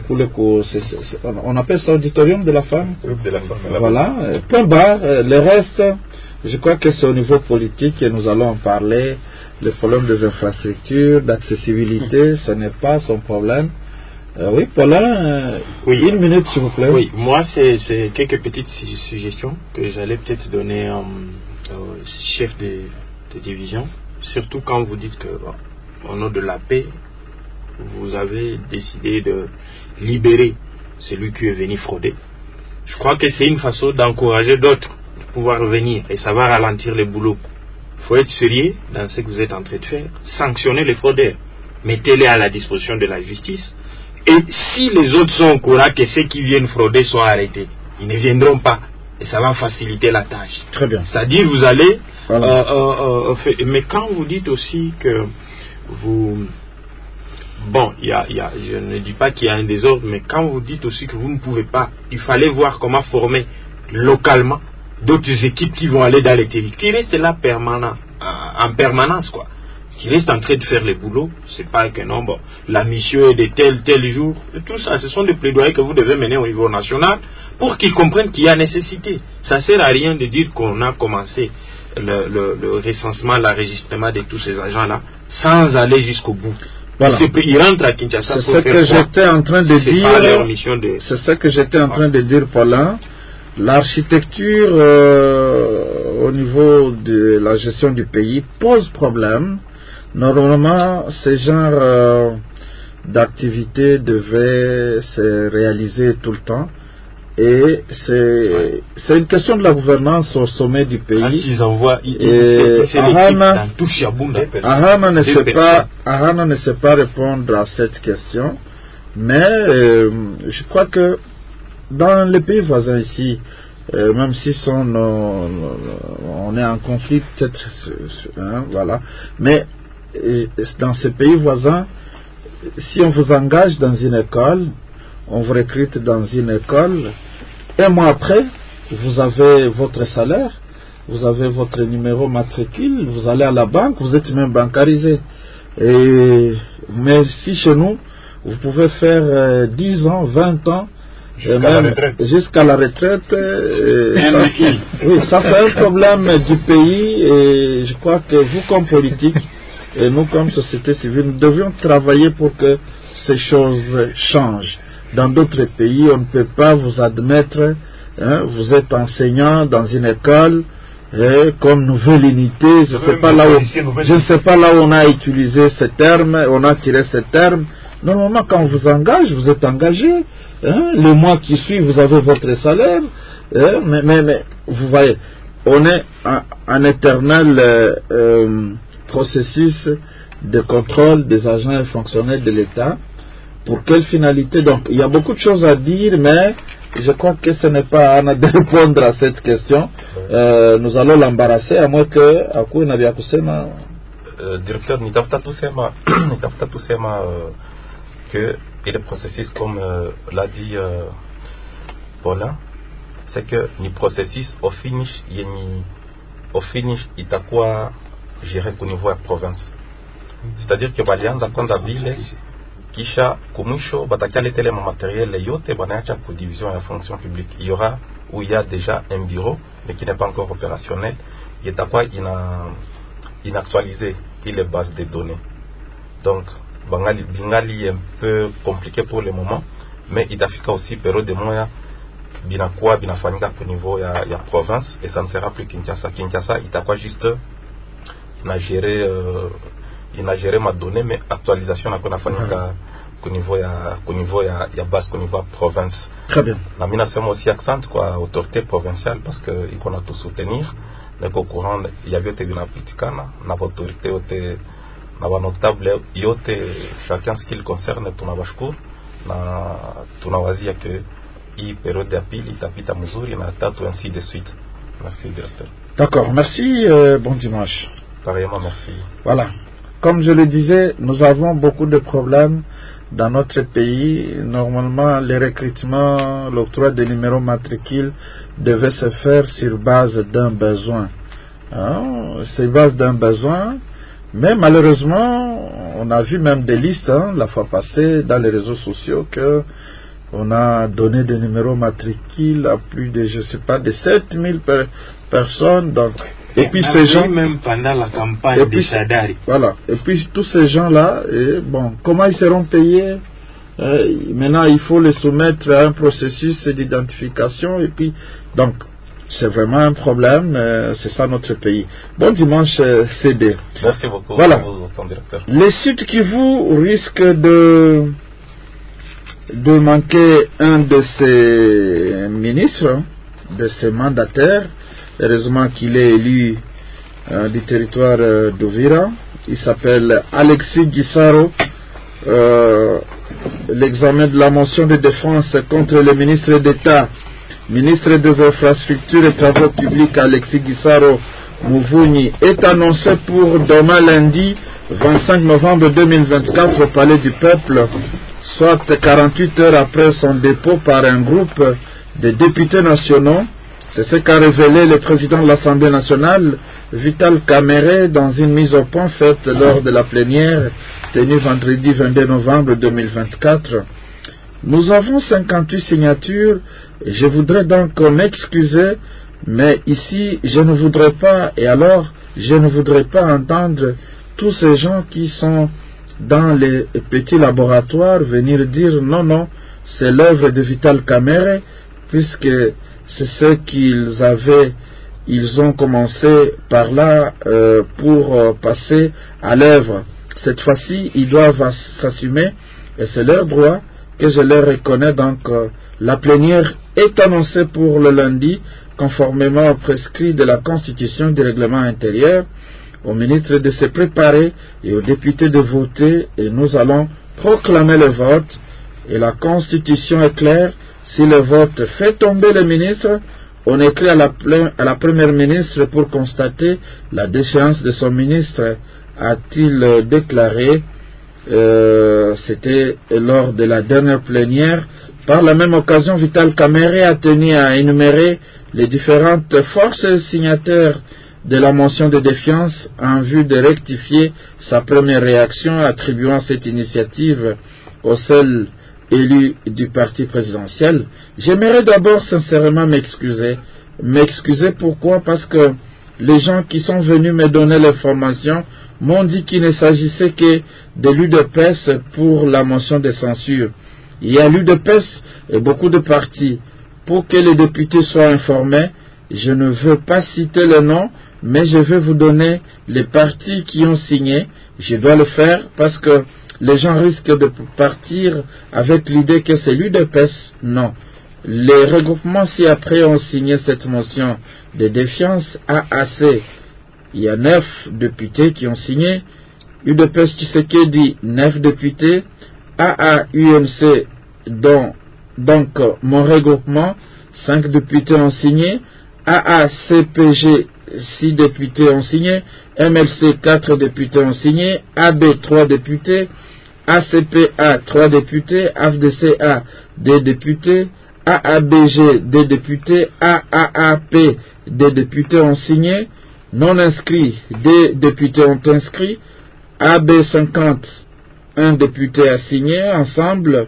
on appelle ça auditorium de la femme. De la femme. Voilà. Point barre. Le reste, je crois que c'est au niveau politique et nous allons en parler. Le problème des infrastructures, d'accessibilité, ce n'est pas son problème. Euh, oui, Paulin, euh, oui. Une minute s'il vous plaît. Oui, moi c'est quelques petites suggestions que j'allais peut-être donner euh, au chef de, de division, surtout quand vous dites que bon, au nom de la paix, vous avez décidé de libérer celui qui est venu frauder. Je crois que c'est une façon d'encourager d'autres de pouvoir venir et ça va ralentir le boulot. Il faut être sérieux dans ce que vous êtes en train de faire, sanctionner les fraudeurs, mettez-les à la disposition de la justice. Et si les autres sont au courant que ceux qui viennent frauder sont arrêtés, ils ne viendront pas. Et ça va faciliter la tâche. Très bien. C'est-à-dire, vous allez... Voilà. Euh, euh, euh, mais quand vous dites aussi que vous... Bon, y a, y a, je ne dis pas qu'il y a un désordre, mais quand vous dites aussi que vous ne pouvez pas, il fallait voir comment former localement d'autres équipes qui vont aller dans les territoires, qui restent là permanent, en permanence, quoi. Qui reste en train de faire le boulot, c'est pas que non, bon, la mission est de tel, tel jour, et tout ça, ce sont des plaidoyers que vous devez mener au niveau national pour qu'ils comprennent qu'il y a nécessité. Ça sert à rien de dire qu'on a commencé le, le, le recensement, l'enregistrement de tous ces agents-là sans aller jusqu'au bout. Voilà. Ils rentrent à Kinshasa pour c'est ce que j'étais en train de dire. De... C'est ce que j'étais en train de dire, Paulin. L'architecture euh, au niveau de la gestion du pays pose problème. Normalement, ce genre euh, d'activité devait se réaliser tout le temps. Et c'est ouais. une question de la gouvernance au sommet du pays. Ah, ils envoient, ils, et Ahana, Ahana, ne sait pas, Ahana ne sait pas répondre à cette question. Mais euh, je crois que dans les pays voisins ici, euh, même si son, euh, on est en conflit, peut-être, hein, voilà. Mais dans ces pays voisins, si on vous engage dans une école, on vous recrute dans une école, un mois après, vous avez votre salaire, vous avez votre numéro matricule, vous allez à la banque, vous êtes même bancarisé. Et, mais si chez nous, vous pouvez faire euh, dix ans, vingt ans, jusqu'à la retraite. Jusqu'à la retraite et ça, oui, ça c'est un problème du pays et je crois que vous comme politique et nous comme société civile, nous devions travailler pour que ces choses changent. dans d'autres pays, on ne peut pas vous admettre. Hein, vous êtes enseignant dans une école, et comme nouvelle unité, je, sais pas là où, je ne sais pas là où on a utilisé ce terme, on a tiré ce terme. Normalement, quand on vous engage, vous êtes engagé. Hein, les mois qui suivent, vous avez votre salaire. Hein, mais, mais, mais vous voyez, on est un, un éternel euh, euh, processus de contrôle des agents et fonctionnaires de l'État. Pour quelle finalité? Donc, il y a beaucoup de choses à dire, mais je crois que ce n'est pas à Anna de répondre à cette question. Euh, nous allons l'embarrasser, à moins que Akou Nabia Kusema. Directeur, nitafuta tusema nitafuta tusema euh, que et le processus, comme euh, l'a dit euh, Paulin, c'est que ni processus au finish yeni au finish itakuwa géré au niveau de la province. C'est-à-dire que balianza kwanza vile kisha kumwisho batakialetele matériel yote banaacha ku division ya fonction publique. Il y aura où il y a déjà un bureau mais qui n'est pas encore opérationnel, il itakuwa ina inactualisé les bases de données. Donc bangali bingali est un peu compliqué pour le moment, mais il a aussi période de mois binakuwa binafanyika au niveau ya, ya province et ça ne sera plus Kinshasa. Kinshasa itakuwa juste na gérer euh, il a géré ma donnée, mais actualisation n'a pas fait au niveau ya au niveau ya ya base au niveau province. Très bien. La mina c'est aussi accent quoi autorité provinciale parce que il qu'on a tout soutenir. Mais au courant il y avait des binapitikana na autorité yote na ba notable yote chacun ce qui le concerne tunabashukuru na tunawazia que hii période ya pili itapita mzuri na tatu ainsi de suite. Merci directeur. D'accord, merci, euh, bon dimanche. Pareillement, merci. Voilà. Comme je le disais, nous avons beaucoup de problèmes dans notre pays. Normalement, les recrutements, l'octroi des numéros matricules devait se faire sur base d'un besoin. Hein? C'est base d'un besoin. Mais malheureusement, on a vu même des listes, hein, la fois passée, dans les réseaux sociaux, que on a donné des numéros matricules à plus de, je sais pas, de sept mille per personnes. Donc, et puis ces gens, même pendant la campagne de Sadari. Voilà. Et puis tous ces gens-là, et bon, comment ils seront payés? euh, Maintenant, il faut les soumettre à un processus d'identification. Et puis, donc, c'est vraiment un problème. Euh, c'est ça notre pays. Bon dimanche, euh, C D. Merci beaucoup. Voilà. Vous, ton directeur. Les Sud Kivu risquent de de manquer un de ses ministres, de ses mandataires. Heureusement qu'il est élu euh, du territoire euh, d'Uvira. Il s'appelle Alexis Gisaro. Euh, L'examen de la motion de défense contre le ministre d'État, ministre des Infrastructures et Travaux Publics, Alexis Gisaro Mouvouni, est annoncé pour demain lundi vingt-cinq novembre deux mille vingt-quatre au Palais du Peuple, soit quarante-huit heures après son dépôt par un groupe de députés nationaux. C'est ce qu'a révélé le président de l'Assemblée nationale, Vital Kamerhe, dans une mise au point faite lors de la plénière tenue vendredi vingt-deux novembre deux mille vingt-quatre. Nous avons cinquante-huit signatures et je voudrais donc m'excuser, mais ici je ne voudrais pas, et alors je ne voudrais pas entendre tous ces gens qui sont dans les petits laboratoires venir dire non, non, c'est l'œuvre de Vital Kamerhe, puisque c'est ce qu'ils avaient, ils ont commencé par là euh, pour euh, passer à l'œuvre. Cette fois-ci, ils doivent s'assumer et c'est leur droit que je leur reconnais. Donc, euh, la plénière est annoncée pour le lundi, conformément au prescrit de la Constitution du règlement intérieur, au ministre de se préparer et aux députés de voter, et nous allons proclamer le vote. Et la Constitution est claire. Si le vote fait tomber le ministre, on écrit à la, à la première ministre pour constater la déchéance de son ministre, a-t-il déclaré. Euh, C'était lors de la dernière plénière. Par la même occasion, Vital Kamerhe a tenu à énumérer les différentes forces signataires de la motion de défiance en vue de rectifier sa première réaction, attribuant cette initiative au seul élu du parti présidentiel. J'aimerais d'abord sincèrement m'excuser. M'excuser pourquoi? Parce que les gens qui sont venus me donner l'information m'ont dit qu'il ne s'agissait que de l'U D P S pour la motion de censure. Il y a l'U D P S et beaucoup de partis. Pour que les députés soient informés, je ne veux pas citer le nom, mais je vais vous donner les partis qui ont signé. Je dois le faire parce que les gens risquent de partir avec l'idée que c'est l'U D P S. Non. Les regroupements ci-après ont signé cette motion de défiance. A A C, il y a neuf députés qui ont signé. U D P S Tshisekedi, neuf députés. A A U N C, dont donc mon regroupement, cinq députés ont signé. A A C P G, six députés ont signé. M L C, quatre députés ont signé. A B, trois députés. A C P A, trois députés. A F D C A, deux députés. A A B G, deux députés. A A A P, deux députés ont signé. Non inscrits, deux députés ont inscrit. A B cinquante, un député a signé. Ensemble,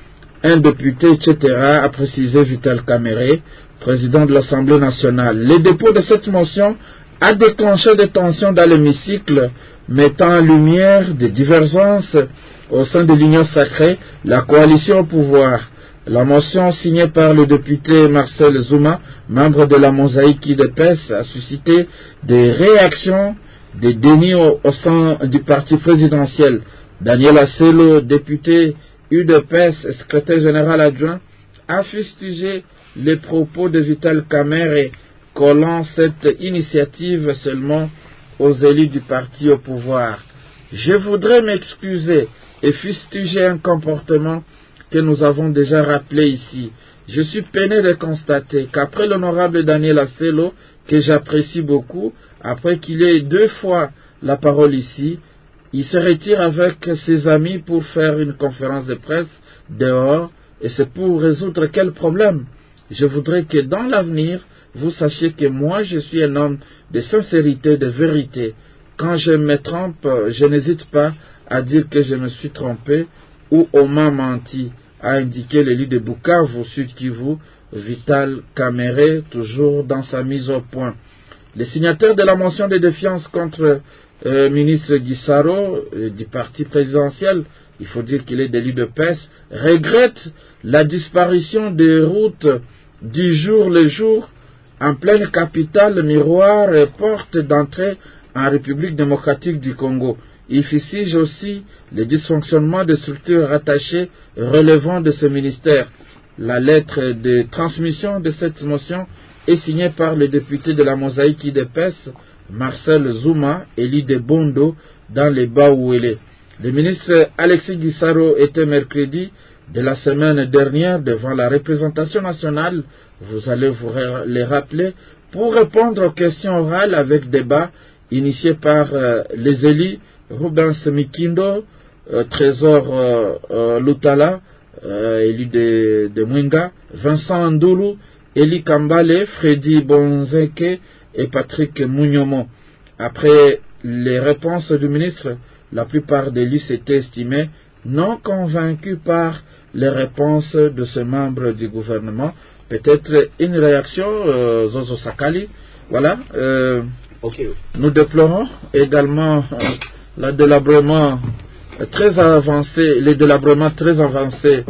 un député, et cetera, a précisé Vital Kamerhe, président de l'Assemblée nationale. Le dépôt de cette motion a déclenché des tensions dans l'hémicycle, mettant en lumière des divergences au sein de l'Union sacrée, la coalition au pouvoir. La motion signée par le député Marcel Zouma, membre de la mosaïque U D P S, a suscité des réactions, des dénis au, au sein du parti présidentiel. Daniel Asselo, député U D P S, secrétaire général adjoint, a fustigé les propos de Vital Kamerhe, collant cette initiative seulement aux élus du parti au pouvoir. Je voudrais m'excuser et fustiger un comportement que nous avons déjà rappelé ici. Je suis peiné de constater qu'après l'honorable Daniel Asselo, que j'apprécie beaucoup, après qu'il ait deux fois la parole ici, il se retire avec ses amis pour faire une conférence de presse dehors, et c'est pour résoudre quel problème? Je voudrais que dans l'avenir, vous sachiez que moi, je suis un homme de sincérité, de vérité. Quand je me trompe, je n'hésite pas à dire que je me suis trompé ou on m'a menti, a indiqué l'élu de Bukavu, Sud Kivu, Vital Kamerhe, toujours dans sa mise au point. Les signataires de la motion de défiance contre le euh, ministre Gisaro euh, du parti présidentiel, il faut dire qu'il est d'élu de P E S, regrettent la disparition des routes du jour le jour en pleine capitale, miroir et porte d'entrée en République démocratique du Congo. Il fustige aussi les dysfonctionnements des structures rattachées relevant de ce ministère. La lettre de transmission de cette motion est signée par le député de la mosaïque U D P S, Marcel Zouma, élu de Bondo, dans les Baouélé. Le ministre Alexis Gisaro était mercredi de la semaine dernière devant la représentation nationale, vous allez vous les rappeler, pour répondre aux questions orales avec débat initié par euh, les élus Rubens Mikindo, euh, Trésor euh, euh, Lutala, euh, élu de, de Mwenga, Vincent Ndoulou, Eli Kambale, Freddy Bonzeke et Patrick Mounyomo. Après les réponses du ministre, la plupart des élus s'étaient estimés non convaincus par les réponses de ce membre du gouvernement. Peut-être une réaction, euh, Zozo Sakali. Voilà. Euh, okay. Nous déplorons également euh, le délabrement très avancé, les délabrements très avancés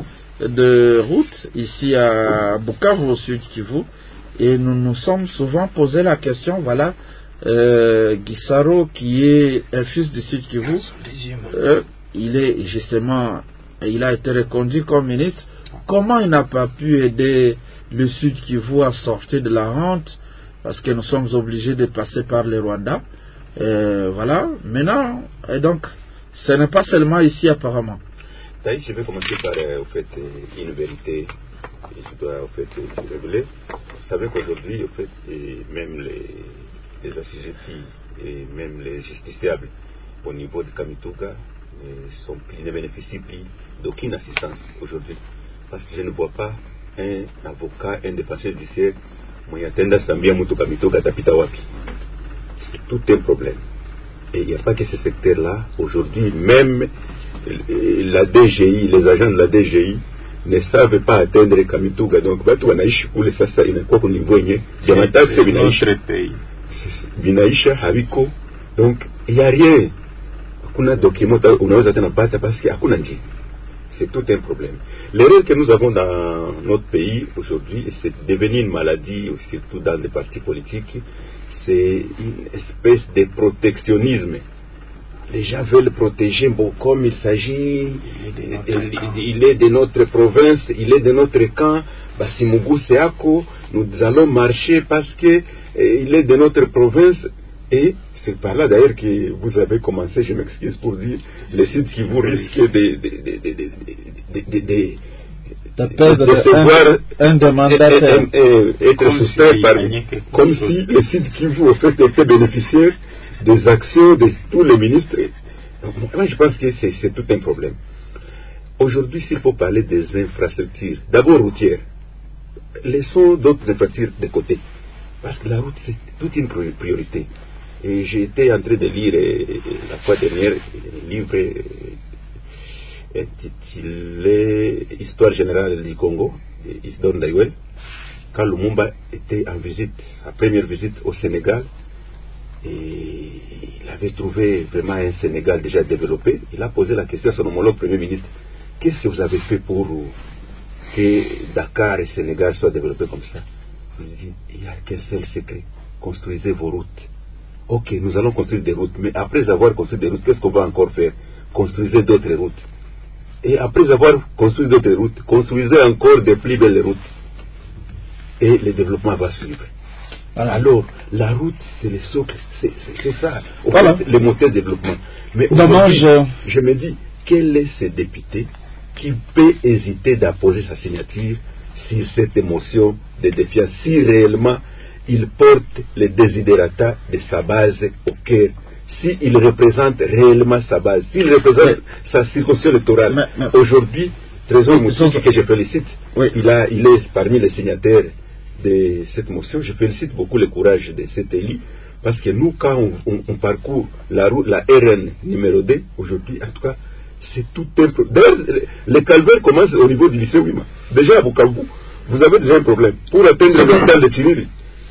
de route ici à Bukavu, au sud Kivu, et nous nous sommes souvent posé la question, voilà, euh, Gisaro, qui est un fils du sud Kivu, euh, il est justement, il a été reconduit comme ministre. Comment il n'a pas pu aider le sud Kivu à sortir de la honte, parce que nous sommes obligés de passer par le Rwanda. Euh, voilà, maintenant, et donc, ce n'est pas seulement ici apparemment. Taïs, je vais commencer par euh, au fait, euh, une vérité, et je dois au fait euh, révéler. Vous savez qu'aujourd'hui, au fait, et même les, les assujettis et même les justiciables au niveau de Kamituga euh, sont, ne bénéficient plus d'aucune assistance aujourd'hui. Parce que je ne vois pas un avocat, un défenseur judiciaire, Moyatenda Sambia Mutu Kamituga Tapita Wapi. C'est tout un problème. Et il n'y a pas que ce secteur-là. Aujourd'hui, même la D G I, les agents de la D G I ne savent pas atteindre Kamituga. Donc, Batu Wanaïchi Koule, ça, ça, il n'y a pas qu'on y voit. C'est notre pays. Binaïcha, Habiko. Donc, il n'y a rien. Kuna document, unaweza tena pata parce que hakuna njia. c'est tout un problème. L'erreur que nous avons dans notre pays aujourd'hui, et c'est devenu une maladie, surtout dans les partis politiques, c'est une espèce de protectionnisme. Les gens veulent protéger, bon, comme il s'agit, il est de notre province, il est de notre camp, Basimugou Seako, nous allons marcher parce que eh, il est de notre province. Et c'est par là d'ailleurs que vous avez commencé, je m'excuse pour dire, les sites qui vous risquent de, de, de, de, de, de, de, de de perdre un, un des mandataires, être soustrait par, comme si les sites qui vous en fait étaient bénéficiaires des actions de tous les ministres. Moi je pense que c'est tout un problème. Aujourd'hui, s'il faut parler des infrastructures, d'abord routières, laissons d'autres infrastructures de côté, parce que la route c'est toute une priorité. Et j'ai été en train de lire euh, la fois dernière un livre euh, intitulé Histoire générale du Congo, d'Isidore Ndayouel, quand Lumumba était en visite, sa première visite au Sénégal, et il avait trouvé vraiment un Sénégal déjà développé. Il a posé la question à son homologue Premier ministre, qu'est-ce que vous avez fait pour que Dakar et Sénégal soient développés comme ça? Il dit, il n'y a qu'un seul secret, construisez vos routes. Ok, nous allons construire des routes, mais après avoir construit des routes, qu'est-ce qu'on va encore faire? Construisez d'autres routes. Et après avoir construit d'autres routes, construisez encore des plus belles routes. Et le développement va suivre. Voilà. Alors, la route, c'est le socle, c'est ça, au voilà. fait, le moteur de développement. Mais je... je me dis, quel est ce député qui peut hésiter d'apposer sa signature sur cette émotion de défiance, si réellement il porte les désidérata de sa base au cœur, s'il représente réellement sa base, s'il représente mais, sa circonscription électorale. Aujourd'hui, Trésor Moussiki, que je félicite, oui. il, a, il est parmi les signataires de cette motion. Je félicite beaucoup le courage de cet élu, parce que nous, quand on, on, on parcourt la route, la R N numéro deux, aujourd'hui, en tout cas, c'est tout un problème. D'ailleurs, le calvaire commence au niveau du lycée Wima. Déjà à Bukavu, vous avez déjà un problème. Pour atteindre l'hôpital de Tiriri,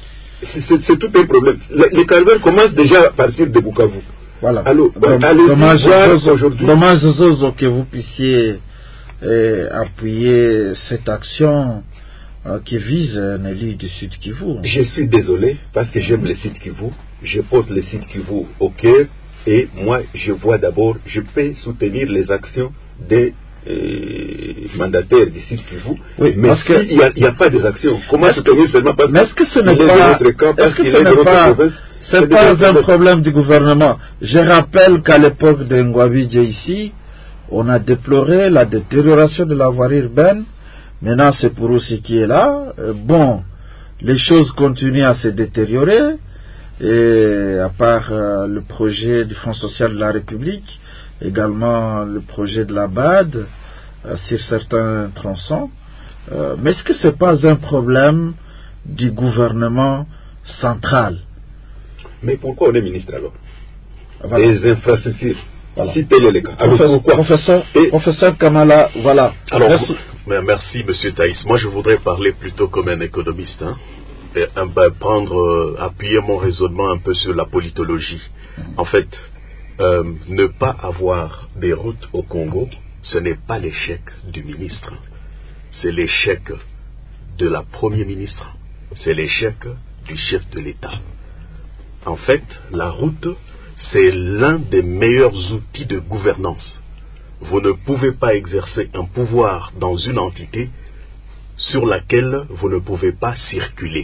c'est tout un problème. Le, le calvaire commence déjà à partir de Bukavu. Voilà. Alors, dommage aujourd'hui. Dommage que vous puissiez euh, appuyer cette action euh, qui vise un élu du Sud Kivu. Je suis désolé parce que j'aime le Sud Kivu. Je porte le Sud Kivu au cœur et moi, je vois d'abord, je peux soutenir les actions des Euh, mandataire du Sud Kivu, oui, mais s'il si n'y a, a pas des actions, comment se tenir seulement parce que, que ce n'est pas, est-ce que ce n'est pas, c'est pas un problème du gouvernement? Je rappelle qu'à l'époque de Ngouabidje ici, on a déploré la détérioration de la voirie urbaine. Maintenant, c'est pour ce qui est là. Euh, bon, les choses continuent à se détériorer, et à part euh, le projet du Fonds social de la République, également le projet de la B A D euh, sur certains tronçons. Euh, mais est-ce que ce n'est pas un problème du gouvernement central? Mais pourquoi on est ministre alors? Voilà. Des infrastructures. Voilà. Si tel est le cas. Alors professeur, professeur, Et... professeur Kamala, voilà. Alors, merci. Mais merci, M. Thaïs. Moi, je voudrais parler plutôt comme un économiste. Hein, et un, ben, prendre, euh, appuyer mon raisonnement un peu sur la politologie. Mmh. En fait, Euh, ne pas avoir des routes au Congo, ce n'est pas l'échec du ministre, c'est l'échec de la Premier ministre, c'est l'échec du chef de l'État. En fait, la route, c'est l'un des meilleurs outils de gouvernance. Vous ne pouvez pas exercer un pouvoir dans une entité sur laquelle vous ne pouvez pas circuler.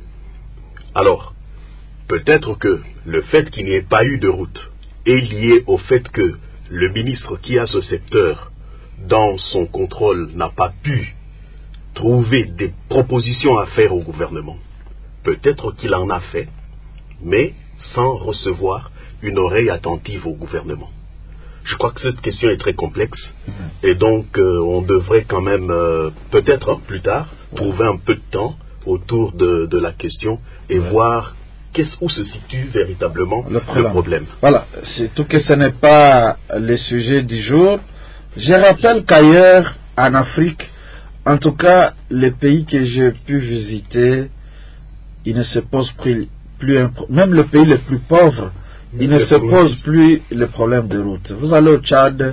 Alors, peut-être que le fait qu'il n'y ait pas eu de route est lié au fait que le ministre qui a ce secteur dans son contrôle n'a pas pu trouver des propositions à faire au gouvernement. Peut-être qu'il en a fait, mais sans recevoir une oreille attentive au gouvernement. Je crois que cette question est très complexe et donc euh, on devrait quand même euh, peut-être plus tard trouver un peu de temps autour de, de la question et ouais. voir Qu'est-ce où se situe véritablement le problème. le problème. Voilà, surtout que ce n'est pas le sujet du jour. Je rappelle qu'ailleurs, en Afrique, en tout cas, les pays que j'ai pu visiter, ils ne se posent plus, plus un, même les pays les plus pauvres, ils ne se posent plus le problème de route. Vous allez au Tchad,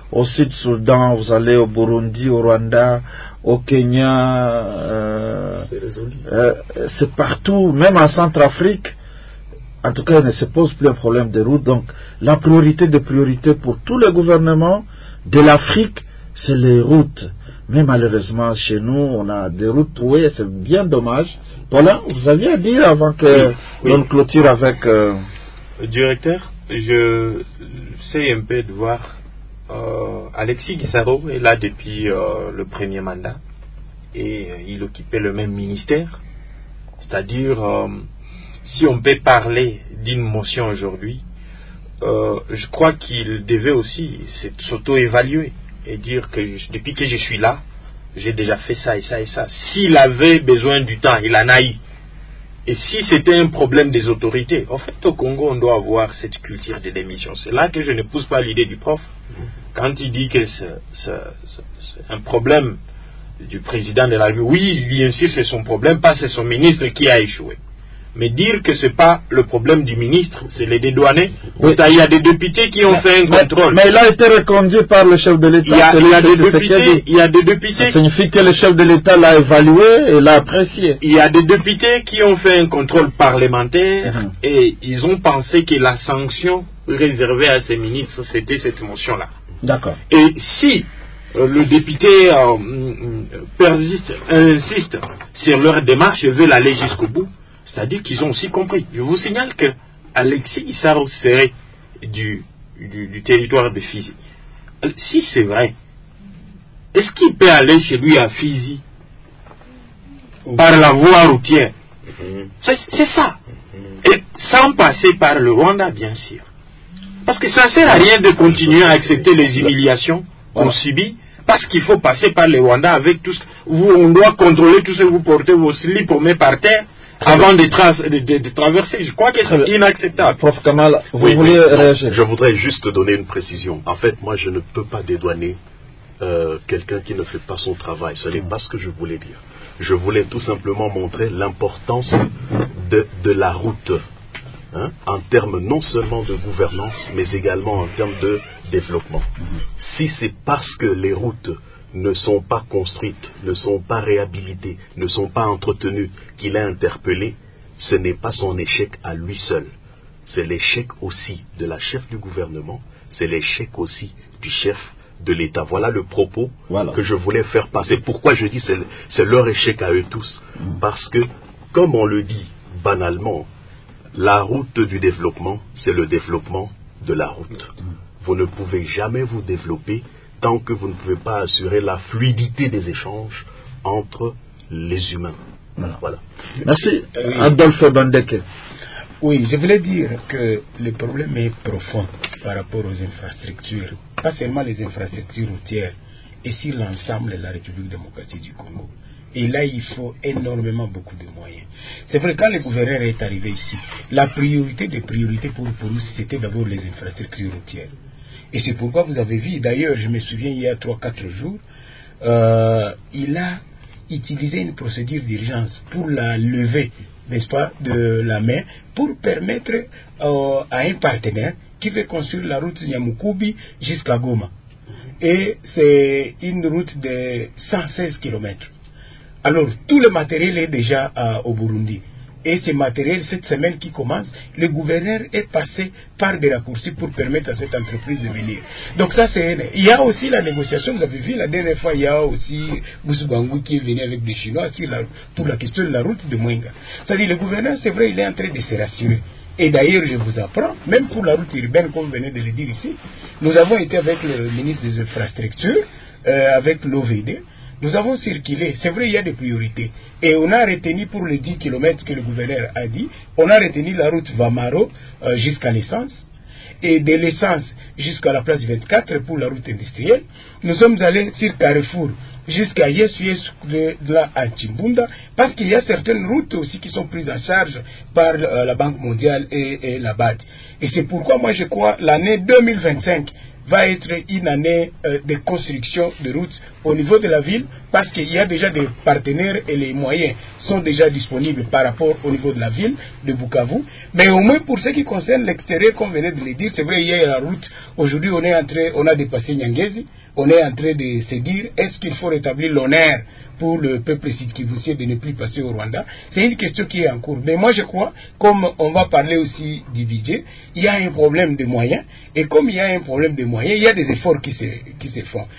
au Sud-Soudan, vous allez au Burundi, au Rwanda, au Kenya, euh, euh, c'est partout, même en Centrafrique. En tout cas, il ne se pose plus un problème de route. Donc, la priorité des priorités pour tous les gouvernements de l'Afrique, c'est les routes. Mais malheureusement, chez nous, on a des routes trouées, c'est bien dommage. Paulin, vous aviez à dire avant que oui. l'on clôture avec... Euh... Directeur, je sais un peu de voir euh, Alexis Guissaro est là depuis euh, le premier mandat et euh, il occupait le même ministère. C'est-à-dire, euh, si on peut parler d'une motion aujourd'hui, euh, je crois qu'il devait aussi s'auto-évaluer et dire que je, depuis que je suis là, j'ai déjà fait ça et ça et ça. S'il avait besoin du temps, il en a eu. Et si c'était un problème des autorités, en fait au Congo on doit avoir cette culture de démission. C'est là que je ne pousse pas l'idée du prof. Quand il dit que c'est, c'est, c'est un problème du président de la République, oui bien sûr c'est son problème, pas c'est son ministre qui a échoué. Mais dire que ce n'est pas le problème du ministre, c'est les dédouanés. Oui. Il y a des députés qui ont mais, fait un mais, contrôle. Mais il a été reconduit par le chef de l'État. Il y a, il y a des députés. Il y a des députés. Ça signifie que le chef de l'État l'a évalué et l'a apprécié. Il y a des députés qui ont fait un contrôle parlementaire mm-hmm. et ils ont pensé que la sanction réservée à ces ministres, c'était cette motion-là. D'accord. Et si euh, le député euh, persiste, insiste sur leur démarche et veut aller jusqu'au bout, c'est-à-dire qu'ils ont aussi compris. Je vous signale que Alexis Guissaro serait du, du, du territoire de Fizi. Si c'est vrai, est-ce qu'il peut aller chez lui à Fizi par la voie routière? C'est, c'est ça. Et sans passer par le Rwanda, bien sûr. Parce que ça ne sert à rien de continuer à accepter les humiliations qu'on subit, parce qu'il faut passer par le Rwanda avec tout ce que vous, on doit contrôler tout ce que vous portez, vos slips, on met par terre. Avant de, tra- de, de, de traverser, je crois que c'est inacceptable. Prof Kamal, vous oui, voulez oui, réagir? Je voudrais juste donner une précision. En fait, moi, je ne peux pas dédouaner euh, quelqu'un qui ne fait pas son travail. Ce n'est pas ce que je voulais dire. Je voulais tout simplement montrer l'importance de, de la route, hein, en termes non seulement de gouvernance, mais également en termes de développement. Si c'est parce que les routes ne sont pas construites, ne sont pas réhabilitées, ne sont pas entretenues, qu'il est interpellé, ce n'est pas son échec à lui seul. C'est l'échec aussi de la chef du gouvernement, c'est l'échec aussi du chef de l'État. Voilà le propos voilà. que je voulais faire passer. Pourquoi je dis c'est, c'est leur échec à eux tous? Parce que, comme on le dit banalement, la route du développement, c'est le développement de la route. Vous ne pouvez jamais vous développer tant que vous ne pouvez pas assurer la fluidité des échanges entre les humains. Voilà. Voilà. Merci. Oui. Adolphe Bandeke. Oui, je voulais dire que le problème est profond par rapport aux infrastructures, pas seulement les infrastructures routières, et sur l'ensemble de la République démocratique du Congo. Et là, il faut énormément beaucoup de moyens. C'est vrai, quand le gouverneur est arrivé ici, la priorité des priorités pour, pour nous, c'était d'abord les infrastructures routières. Et c'est pourquoi vous avez vu, d'ailleurs, je me souviens, il y a trois quatre jours, euh, il a utilisé une procédure d'urgence pour la levée, n'est-ce pas, de la main, pour permettre euh, à un partenaire qui veut construire la route Nyamukubi jusqu'à Goma. Et c'est une route de cent seize kilomètres. Alors, tout le matériel est déjà euh, au Burundi. Et ce matériel, cette semaine qui commence, le gouverneur est passé par des raccourcis pour permettre à cette entreprise de venir. Donc ça, c'est... Il y a aussi la négociation, vous avez vu, la dernière fois, il y a aussi Boussouangou qui est venu avec des Chinois la, pour la question de la route de Mwenga. C'est-à-dire, le gouverneur, c'est vrai, il est en train de se rassurer. Et d'ailleurs, je vous apprends, même pour la route urbaine, comme vous venez de le dire ici, nous avons été avec le ministre des Infrastructures, euh, avec l'O V D, nous avons circulé, c'est vrai, il y a des priorités. Et on a retenu pour les dix kilomètres que le gouverneur a dit, on a retenu la route Vamaro euh, jusqu'à l'essence, et de l'essence jusqu'à la place vingt-quatre pour la route industrielle. Nous sommes allés sur Carrefour jusqu'à Yesu Yesu de, de la Antimbunda, parce qu'il y a certaines routes aussi qui sont prises en charge par euh, la Banque mondiale et, et la B A D. Et c'est pourquoi moi je crois l'année deux mille vingt-cinq va être une année euh, de construction de routes au niveau de la ville, parce qu'il y a déjà des partenaires et les moyens sont déjà disponibles par rapport au niveau de la ville de Bukavu. Mais au moins pour ce qui concerne l'extérieur, comme venait de le dire, c'est vrai, il y a la route. Aujourd'hui, on est en train, on a dépassé Nyangezi, on est en train de se dire, est-ce qu'il faut rétablir l'honneur pour le peuple sud-kivusien de ne plus passer au Rwanda? C'est une question qui est en cours. Mais moi je crois, comme on va parler aussi du budget, il y a un problème de moyens, et comme il y a un problème de moyens, il y a des efforts qui se, qui se font.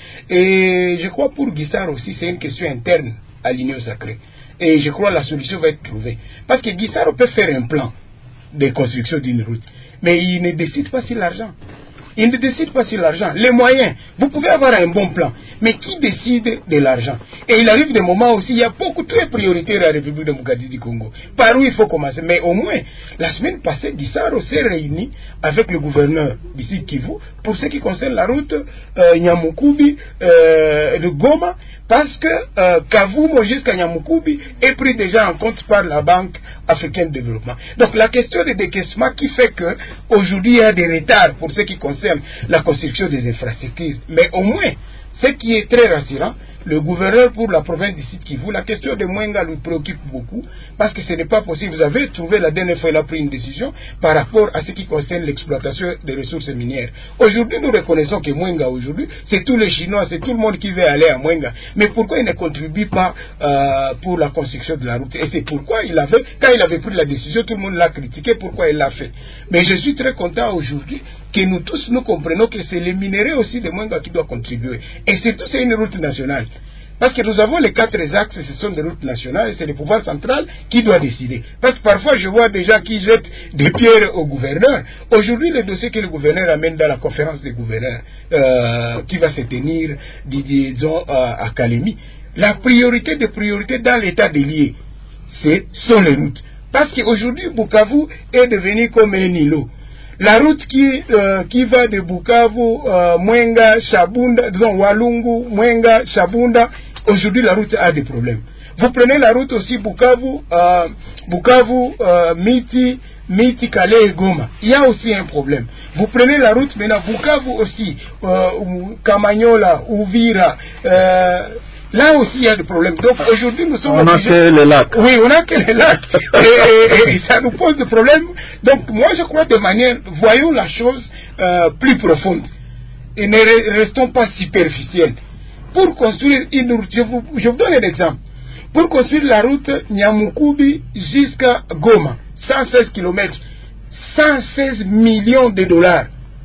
Et je crois pour Guissard aussi, c'est une question interne à l'Union sacrée. Et je crois que la solution va être trouvée. Parce que Guissard peut faire un plan de construction d'une route, mais il ne décide pas sur l'argent. Il ne décide pas sur l'argent. Les moyens, vous pouvez avoir un bon plan, mais qui décide de l'argent? Et il arrive des moments aussi, il y a beaucoup de prioritaires à la République démocratique du Congo. Par où il faut commencer? Mais au moins, la semaine passée, Guissaro s'est réuni avec le gouverneur d'ici Kivu pour ce qui concerne la route euh, Nyamukubi euh, de Goma, parce que euh, Kavumo jusqu'à Nyamukubi est pris déjà en compte par la Banque africaine de développement. Donc la question de décaissement qui fait que aujourd'hui il y a des retards pour ce qui concerne la construction des infrastructures. Mais au moins, ce qui est très rassurant, le gouverneur pour la province du Sud Kivu, la question de Mwenga lui préoccupe beaucoup, parce que ce n'est pas possible. Vous avez trouvé la dernière fois, il a pris une décision par rapport à ce qui concerne l'exploitation des ressources minières. Aujourd'hui, nous reconnaissons que Mwenga, aujourd'hui, c'est tous les Chinois, c'est tout le monde qui veut aller à Mwenga. Mais pourquoi il ne contribue pas euh, pour la construction de la route? Et c'est pourquoi il avait, quand il avait pris la décision, tout le monde l'a critiqué, pourquoi il l'a fait. Mais je suis très content aujourd'hui que nous tous nous comprenons que c'est les minéraux aussi de Mwenga qui doivent contribuer. Et surtout, c'est une route nationale. Parce que nous avons les quatre axes, ce sont des routes nationales, et c'est le pouvoir central qui doit décider. Parce que parfois, je vois des gens qui jettent des pierres au gouverneur. Aujourd'hui, le dossier que le gouverneur amène dans la conférence des gouverneurs, euh, qui va se tenir, disons, à Kalemi, la priorité des priorités dans l'état des liés, ce sont les routes. Parce qu'aujourd'hui, Bukavu est devenu comme un îlot. La route qui, euh, qui va de Bukavu, euh, Mwenga, Shabunda, disons Walungu, Mwenga, Shabunda, aujourd'hui la route a des problèmes. Vous prenez la route aussi Bukavu, euh, Bukavu, euh, Miti, Miti, Calais et Goma. Il y a aussi un problème. Vous prenez la route maintenant Bukavu aussi, euh, Kamanyola, Uvira, euh, là aussi il y a des problèmes. Donc aujourd'hui nous sommes on obligés... a que les lacs. Oui, on a que les lacs. et, et, et ça nous pose des problèmes. Donc moi je crois de manière, voyons la chose euh, plus profonde. Et ne restons pas superficiels. Pour construire une route, je vous, je vous donne un exemple. Pour construire la route Nyamukubi jusqu'à Goma, cent seize kilomètres, cent seize millions de dollars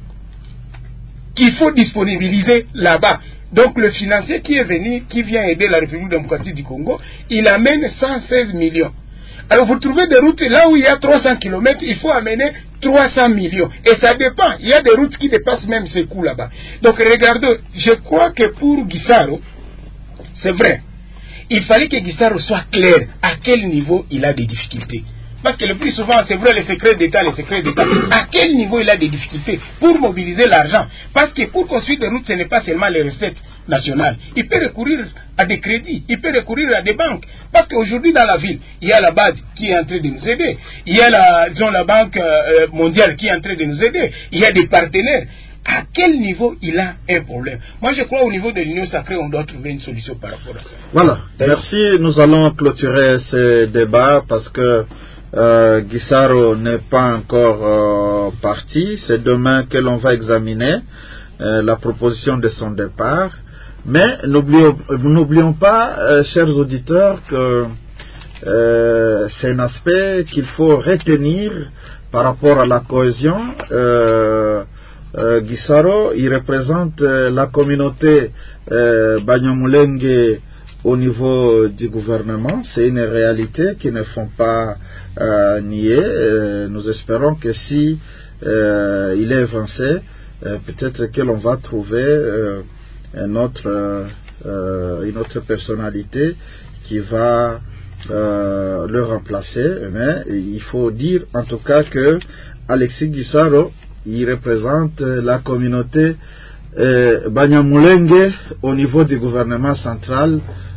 qu'il faut disponibiliser là-bas. Donc le financier qui est venu, qui vient aider la République démocratique du Congo, il amène cent seize millions. Alors vous trouvez des routes là où il y a trois cents kilomètres, il faut amener trois cents millions. Et ça dépend, il y a des routes qui dépassent même ces coûts là-bas. Donc regardez, je crois que pour Guissaro, c'est vrai, il fallait que Guissaro soit clair à quel niveau il a des difficultés. Parce que le plus souvent, c'est vrai, les secrets d'État, les secrets d'État, à quel niveau il a des difficultés pour mobiliser l'argent. Parce que pour construire des routes, ce n'est pas seulement les recettes nationales. Il peut recourir à des crédits, il peut recourir à des banques. Parce qu'aujourd'hui, dans la ville, il y a la B A D qui est en train de nous aider. Il y a la, disons, la Banque euh, mondiale qui est en train de nous aider. Il y a des partenaires. À quel niveau il a un problème? Moi, je crois au niveau de l'Union sacrée, on doit trouver une solution par rapport à ça. Voilà. Merci. Nous allons clôturer ce débat parce que Euh, Guissaro n'est pas encore euh, parti. C'est demain que l'on va examiner euh, la proposition de son départ. Mais n'oublions, n'oublions pas, euh, chers auditeurs, que euh, c'est un aspect qu'il faut retenir par rapport à la cohésion. Euh, euh, Guissaro, il représente euh, la communauté euh, Banyamulenge au niveau du gouvernement. C'est une réalité qu'ils ne font pas euh, nier. Euh, nous espérons que si euh, il est avancé, euh, peut-être que l'on va trouver euh, un autre, euh, une autre personnalité qui va euh, le remplacer. Mais il faut dire en tout cas que Alexis Guissaro, il représente la communauté euh, Banyamulenge au niveau du gouvernement central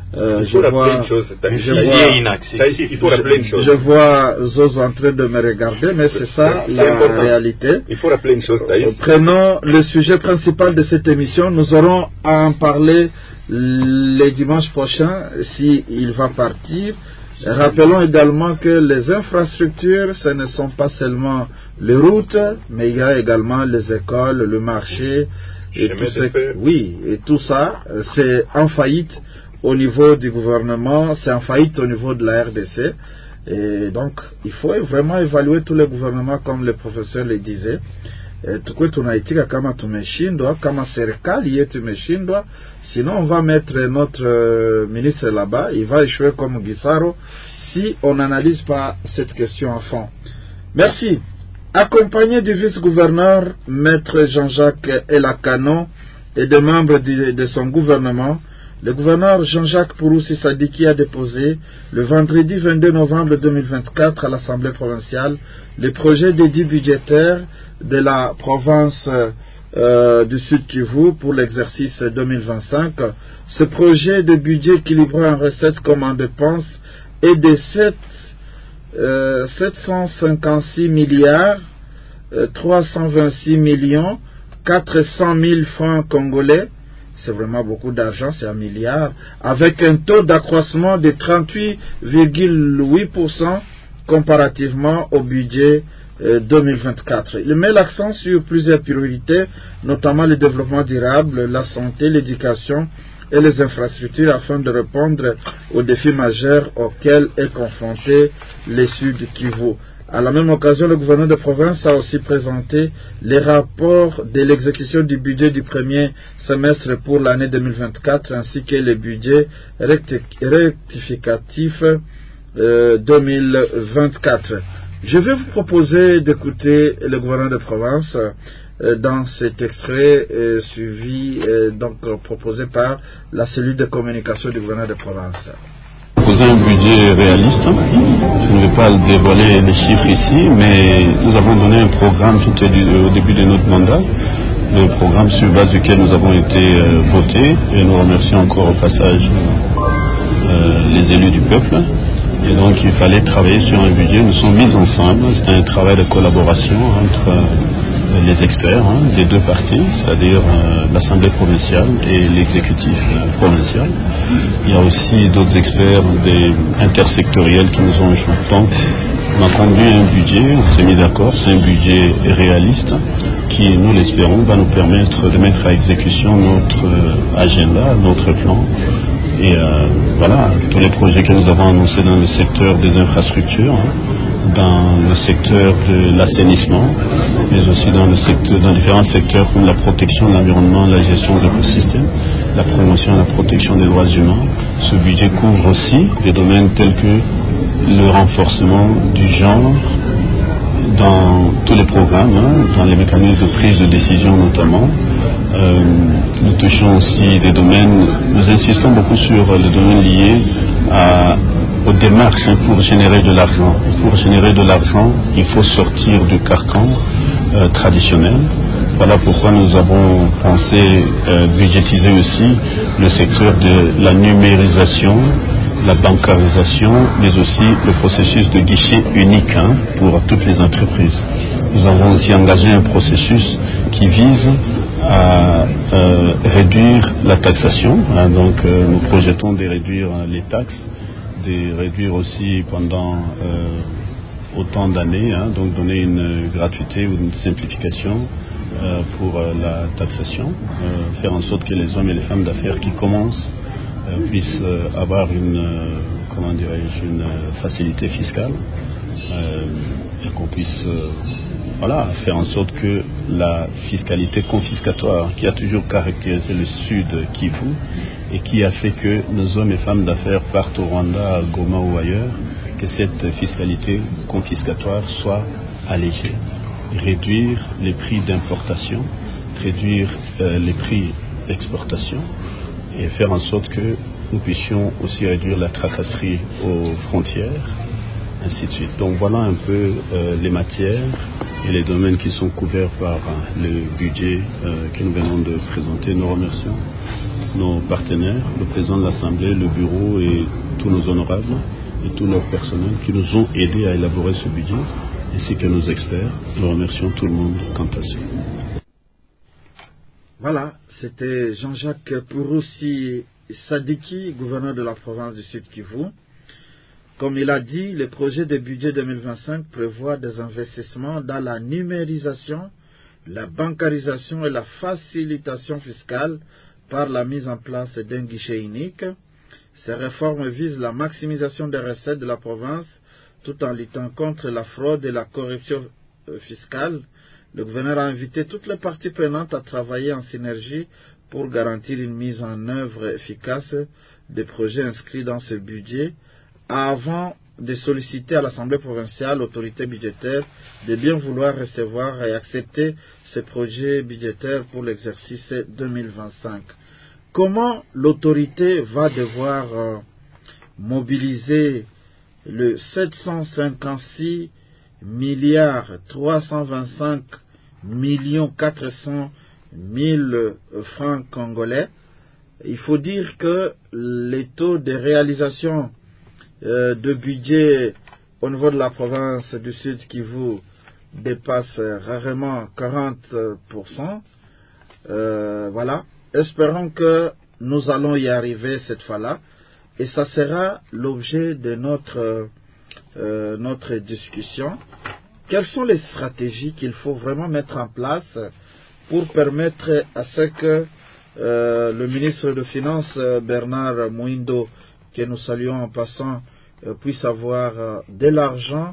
Euh, il faut rappeler une chose, je vois, inaccessible. Il faut rappeler une chose. Je vois Zozo en train de me regarder, mais c'est ça la important. réalité. Il faut rappeler une chose, Thaïs. Prenons le sujet principal de cette émission. Nous aurons à en parler les dimanches prochains, s'il va partir. Rappelons également que les infrastructures, ce ne sont pas seulement les routes, mais il y a également les écoles, le marché, et tout, ce, oui, et tout ça, c'est en faillite au niveau du gouvernement, c'est en faillite au niveau de la R D C. Et donc, il faut vraiment évaluer tous les gouvernements, comme le professeur le disait. Tukwe tunaitika kama tumeshindwa, kama serikali yetu imeshindwa, sinon on va mettre notre euh, ministre là-bas, il va échouer comme Guissaro si on n'analyse pas cette question à fond. Merci. Accompagné du vice-gouverneur, maître Jean-Jacques Elakano, et des membres de, de son gouvernement, le gouverneur Jean-Jacques Pouroussi Sadiki a déposé le vendredi vingt-deux novembre deux mille vingt-quatre à l'Assemblée provinciale le projet d'édit budgétaire de la province euh, du Sud Kivu pour l'exercice deux mille vingt-cinq. Ce projet de budget équilibré en recettes comme en dépenses est de sept, euh, sept cent cinquante-six milliards euh, trois cent vingt-six millions quatre cent mille francs congolais. C'est vraiment beaucoup d'argent, c'est un milliard, avec un taux d'accroissement de trente-huit virgule huit pour cent comparativement au budget euh, deux mille vingt-quatre. Il met l'accent sur plusieurs priorités, notamment le développement durable, la santé, l'éducation et les infrastructures afin de répondre aux défis majeurs auxquels est confronté le Sud Kivu. À la même occasion, le gouverneur de province a aussi présenté les rapports de l'exécution du budget du premier semestre pour l'année deux mille vingt-quatre ainsi que le budget rectificatif euh, deux mille vingt-quatre. Je vais vous proposer d'écouter le gouverneur de province euh, dans cet extrait euh, suivi, euh, donc euh, proposé par la cellule de communication du gouverneur de province. Proposer un budget réaliste. Je ne vais pas dévoiler les chiffres ici, mais nous avons donné un programme tout au début de notre mandat, un programme sur base duquel nous avons été euh, votés, et nous remercions encore au passage euh, les élus du peuple. Et donc il fallait travailler sur un budget. Nous sommes mis ensemble. C'est un travail de collaboration entre euh, les experts hein, des deux parties, c'est-à-dire euh, l'Assemblée provinciale et l'exécutif euh, provincial. Il y a aussi d'autres experts des intersectoriels qui nous ont joué. Donc on a conduit un budget, on s'est mis d'accord, c'est un budget réaliste qui, nous l'espérons, va nous permettre de mettre à exécution notre euh, agenda, notre plan. Et euh, voilà, tous les projets que nous avons annoncés dans le secteur des infrastructures, hein, dans le secteur de l'assainissement, mais aussi dans, le secteur, dans différents secteurs comme la protection de l'environnement, la gestion des écosystèmes, la promotion et la protection des droits humains. Ce budget couvre aussi des domaines tels que le renforcement du genre dans tous les programmes, hein, dans les mécanismes de prise de décision notamment. Euh, nous touchons aussi des domaines, nous insistons beaucoup sur les domaines liés à, aux démarches hein, pour générer de l'argent. Pour générer de l'argent, il faut sortir du carcan euh, traditionnel. Voilà pourquoi nous avons pensé euh, budgétiser aussi le secteur de la numérisation, la bancarisation, mais aussi le processus de guichet unique hein, pour toutes les entreprises. Nous avons aussi engagé un processus qui vise à euh, réduire la taxation. Hein, donc euh, nous projetons de réduire euh, les taxes, de réduire aussi pendant euh, autant d'années, hein, donc donner une gratuité ou une simplification euh, pour euh, la taxation, euh, faire en sorte que les hommes et les femmes d'affaires qui commencent euh, puissent euh, avoir une, euh, comment dirais-je, une euh, facilité fiscale euh, et qu'on puisse euh, voilà, faire en sorte que la fiscalité confiscatoire qui a toujours caractérisé le Sud Kivu et qui a fait que nos hommes et femmes d'affaires partent au Rwanda, à Goma ou ailleurs, que cette fiscalité confiscatoire soit allégée. Réduire les prix d'importation, réduire euh, les prix d'exportation et faire en sorte que nous puissions aussi réduire la tracasserie aux frontières, ainsi de suite. Donc voilà un peu euh, les matières et les domaines qui sont couverts par euh, le budget euh, que nous venons de présenter. Nous remercions. nos partenaires, le président de l'Assemblée, le bureau et tous nos honorables et tout leur personnel qui nous ont aidés à élaborer ce budget, ainsi que nos experts. Nous remercions tout le monde quant à ça. Voilà, c'était Jean-Jacques Pouroussi Sadiki, gouverneur de la province du Sud Kivu. Comme il a dit, le projet de budget deux mille vingt-cinq prévoit des investissements dans la numérisation, la bancarisation et la facilitation fiscale par la mise en place d'un guichet unique. Ces réformes visent la maximisation des recettes de la province tout en luttant contre la fraude et la corruption fiscale. Le gouverneur a invité toutes les parties prenantes à travailler en synergie pour garantir une mise en œuvre efficace des projets inscrits dans ce budget, avant de solliciter à l'Assemblée provinciale, l'autorité budgétaire, de bien vouloir recevoir et accepter ce projet budgétaire pour l'exercice deux mille vingt-cinq. Comment l'autorité va devoir euh, mobiliser le sept cent cinquante-six milliards trois cent vingt-cinq millions quatre cents mille francs congolais? Il faut dire que les taux de réalisation euh, de budget au niveau de la province du Sud Kivu dépassent rarement quarante pour cent. Euh, voilà. Espérons que nous allons y arriver cette fois-là. Et ça sera l'objet de notre, euh, notre discussion. Quelles sont les stratégies qu'il faut vraiment mettre en place pour permettre à ce que euh, le ministre des Finances, Bernard Mouindo, que nous saluons en passant, euh, puisse avoir euh, de l'argent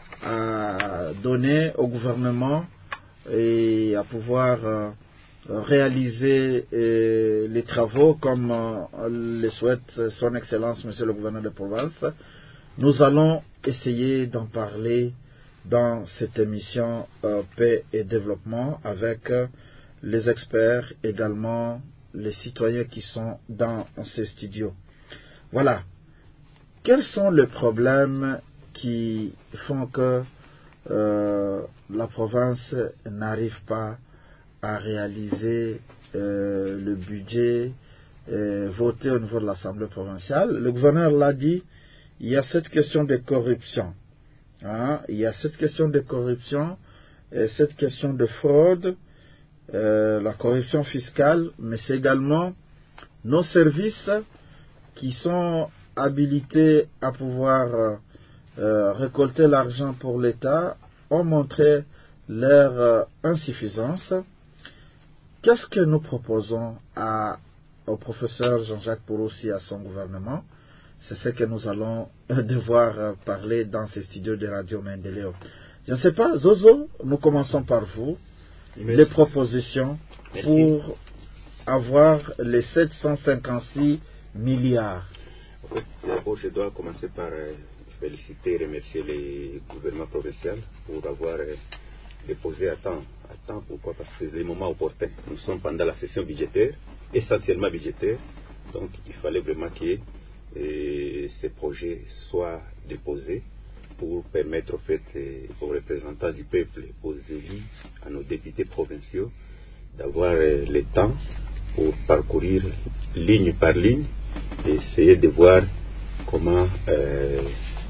à donner au gouvernement et à pouvoir euh, réaliser euh, les travaux comme euh, le souhaite son Excellence, Monsieur le gouverneur de province. Nous allons essayer d'en parler dans cette émission euh, Paix et Développement avec euh, les experts, également les citoyens qui sont dans ces studios. Voilà. Quels sont les problèmes qui font que euh, la province n'arrive pas à réaliser euh, le budget euh, voté au niveau de l'Assemblée provinciale? Le gouverneur l'a dit, il y a cette question de corruption. Hein, il y a cette question de corruption, et cette question de fraude, euh, la corruption fiscale, mais c'est également nos services qui sont habilités à pouvoir euh, euh, récolter l'argent pour l'État ont montré leur euh, insuffisance. Qu'est-ce que nous proposons à, au professeur Jean-Jacques Pouroussi et à son gouvernement? C'est ce que nous allons devoir parler dans ces studios de Radio Mendeleo. Je ne sais pas, Zozo, nous commençons par vous. Merci. Les propositions Merci. Pour avoir les sept cent cinquante-six milliards. En fait, d'abord, je dois commencer par euh, féliciter et remercier le gouvernement provincial pour avoir euh, déposé à temps. À temps, pourquoi? Parce que c'est le moment opportun. Nous sommes pendant la session budgétaire, essentiellement budgétaire. Donc, il fallait vraiment qu'il y ait et ces projets soient déposés pour permettre au fait aux représentants du peuple, aux élus, à nos députés provinciaux d'avoir le temps pour parcourir ligne par ligne et essayer de voir comment, euh,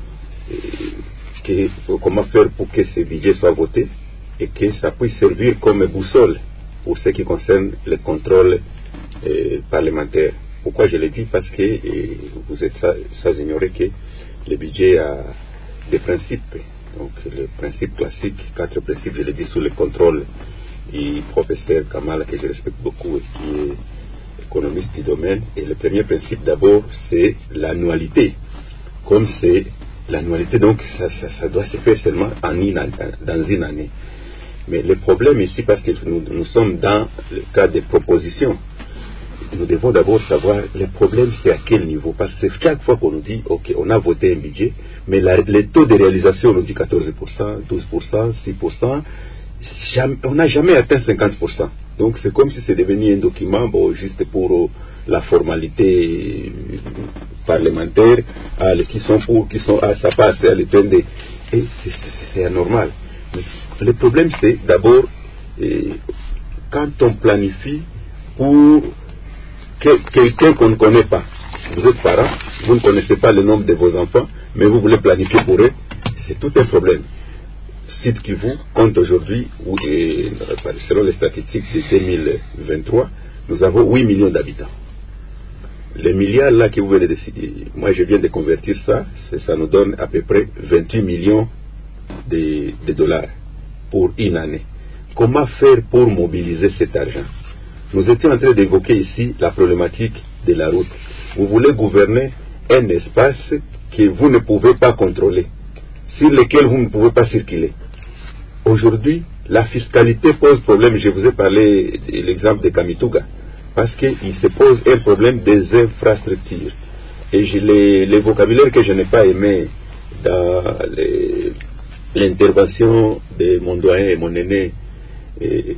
que, comment faire pour que ce budget soit voté et que ça puisse servir comme boussole pour ce qui concerne le contrôle euh, parlementaire. Pourquoi je le dis? Parce que et vous êtes sans ignorer que le budget a des principes. Donc, le principe classique, quatre principes, je le dis sous le contrôle du professeur Kamala, que je respecte beaucoup et qui est économiste du domaine. Et le premier principe, d'abord, c'est l'annualité. Comme c'est l'annualité, donc ça, ça, ça doit se faire seulement en une, dans une année. Mais le problème ici, parce que nous, nous sommes dans le cas des propositions, nous devons d'abord savoir le problème c'est à quel niveau, parce que chaque fois qu'on nous dit ok, on a voté un budget, mais la, le taux de réalisation nous dit quatorze pour cent, douze pour cent, six pour cent, jamais, on n'a jamais atteint cinquante pour cent. Donc c'est comme si c'est devenu un document bon, juste pour euh, la formalité parlementaire, ah, les qui sont pour, qui sont ah, ça passe à l'étendre, et c'est, c'est, c'est anormal. Mais le problème c'est d'abord eh, quand on planifie pour que, quelqu'un qu'on ne connaît pas. Vous êtes parents, vous ne connaissez pas le nombre de vos enfants, mais vous voulez planifier pour eux, c'est tout un problème. Sud Kivu compte aujourd'hui, selon les statistiques de deux mille vingt-trois, nous avons huit millions d'habitants. Les milliards là que vous venez de décider, moi je viens de convertir ça, ça nous donne à peu près vingt-huit millions de, de dollars pour une année. Comment faire pour mobiliser cet argent? Nous étions en train d'évoquer ici la problématique de la route. Vous voulez gouverner un espace que vous ne pouvez pas contrôler, sur lequel vous ne pouvez pas circuler. Aujourd'hui, la fiscalité pose problème. Je vous ai parlé de l'exemple de Kamituga, parce qu'il se pose un problème des infrastructures. Et je les, les vocabulaires que je n'ai pas aimé dans l'intervention de mon doyen et mon aîné, et,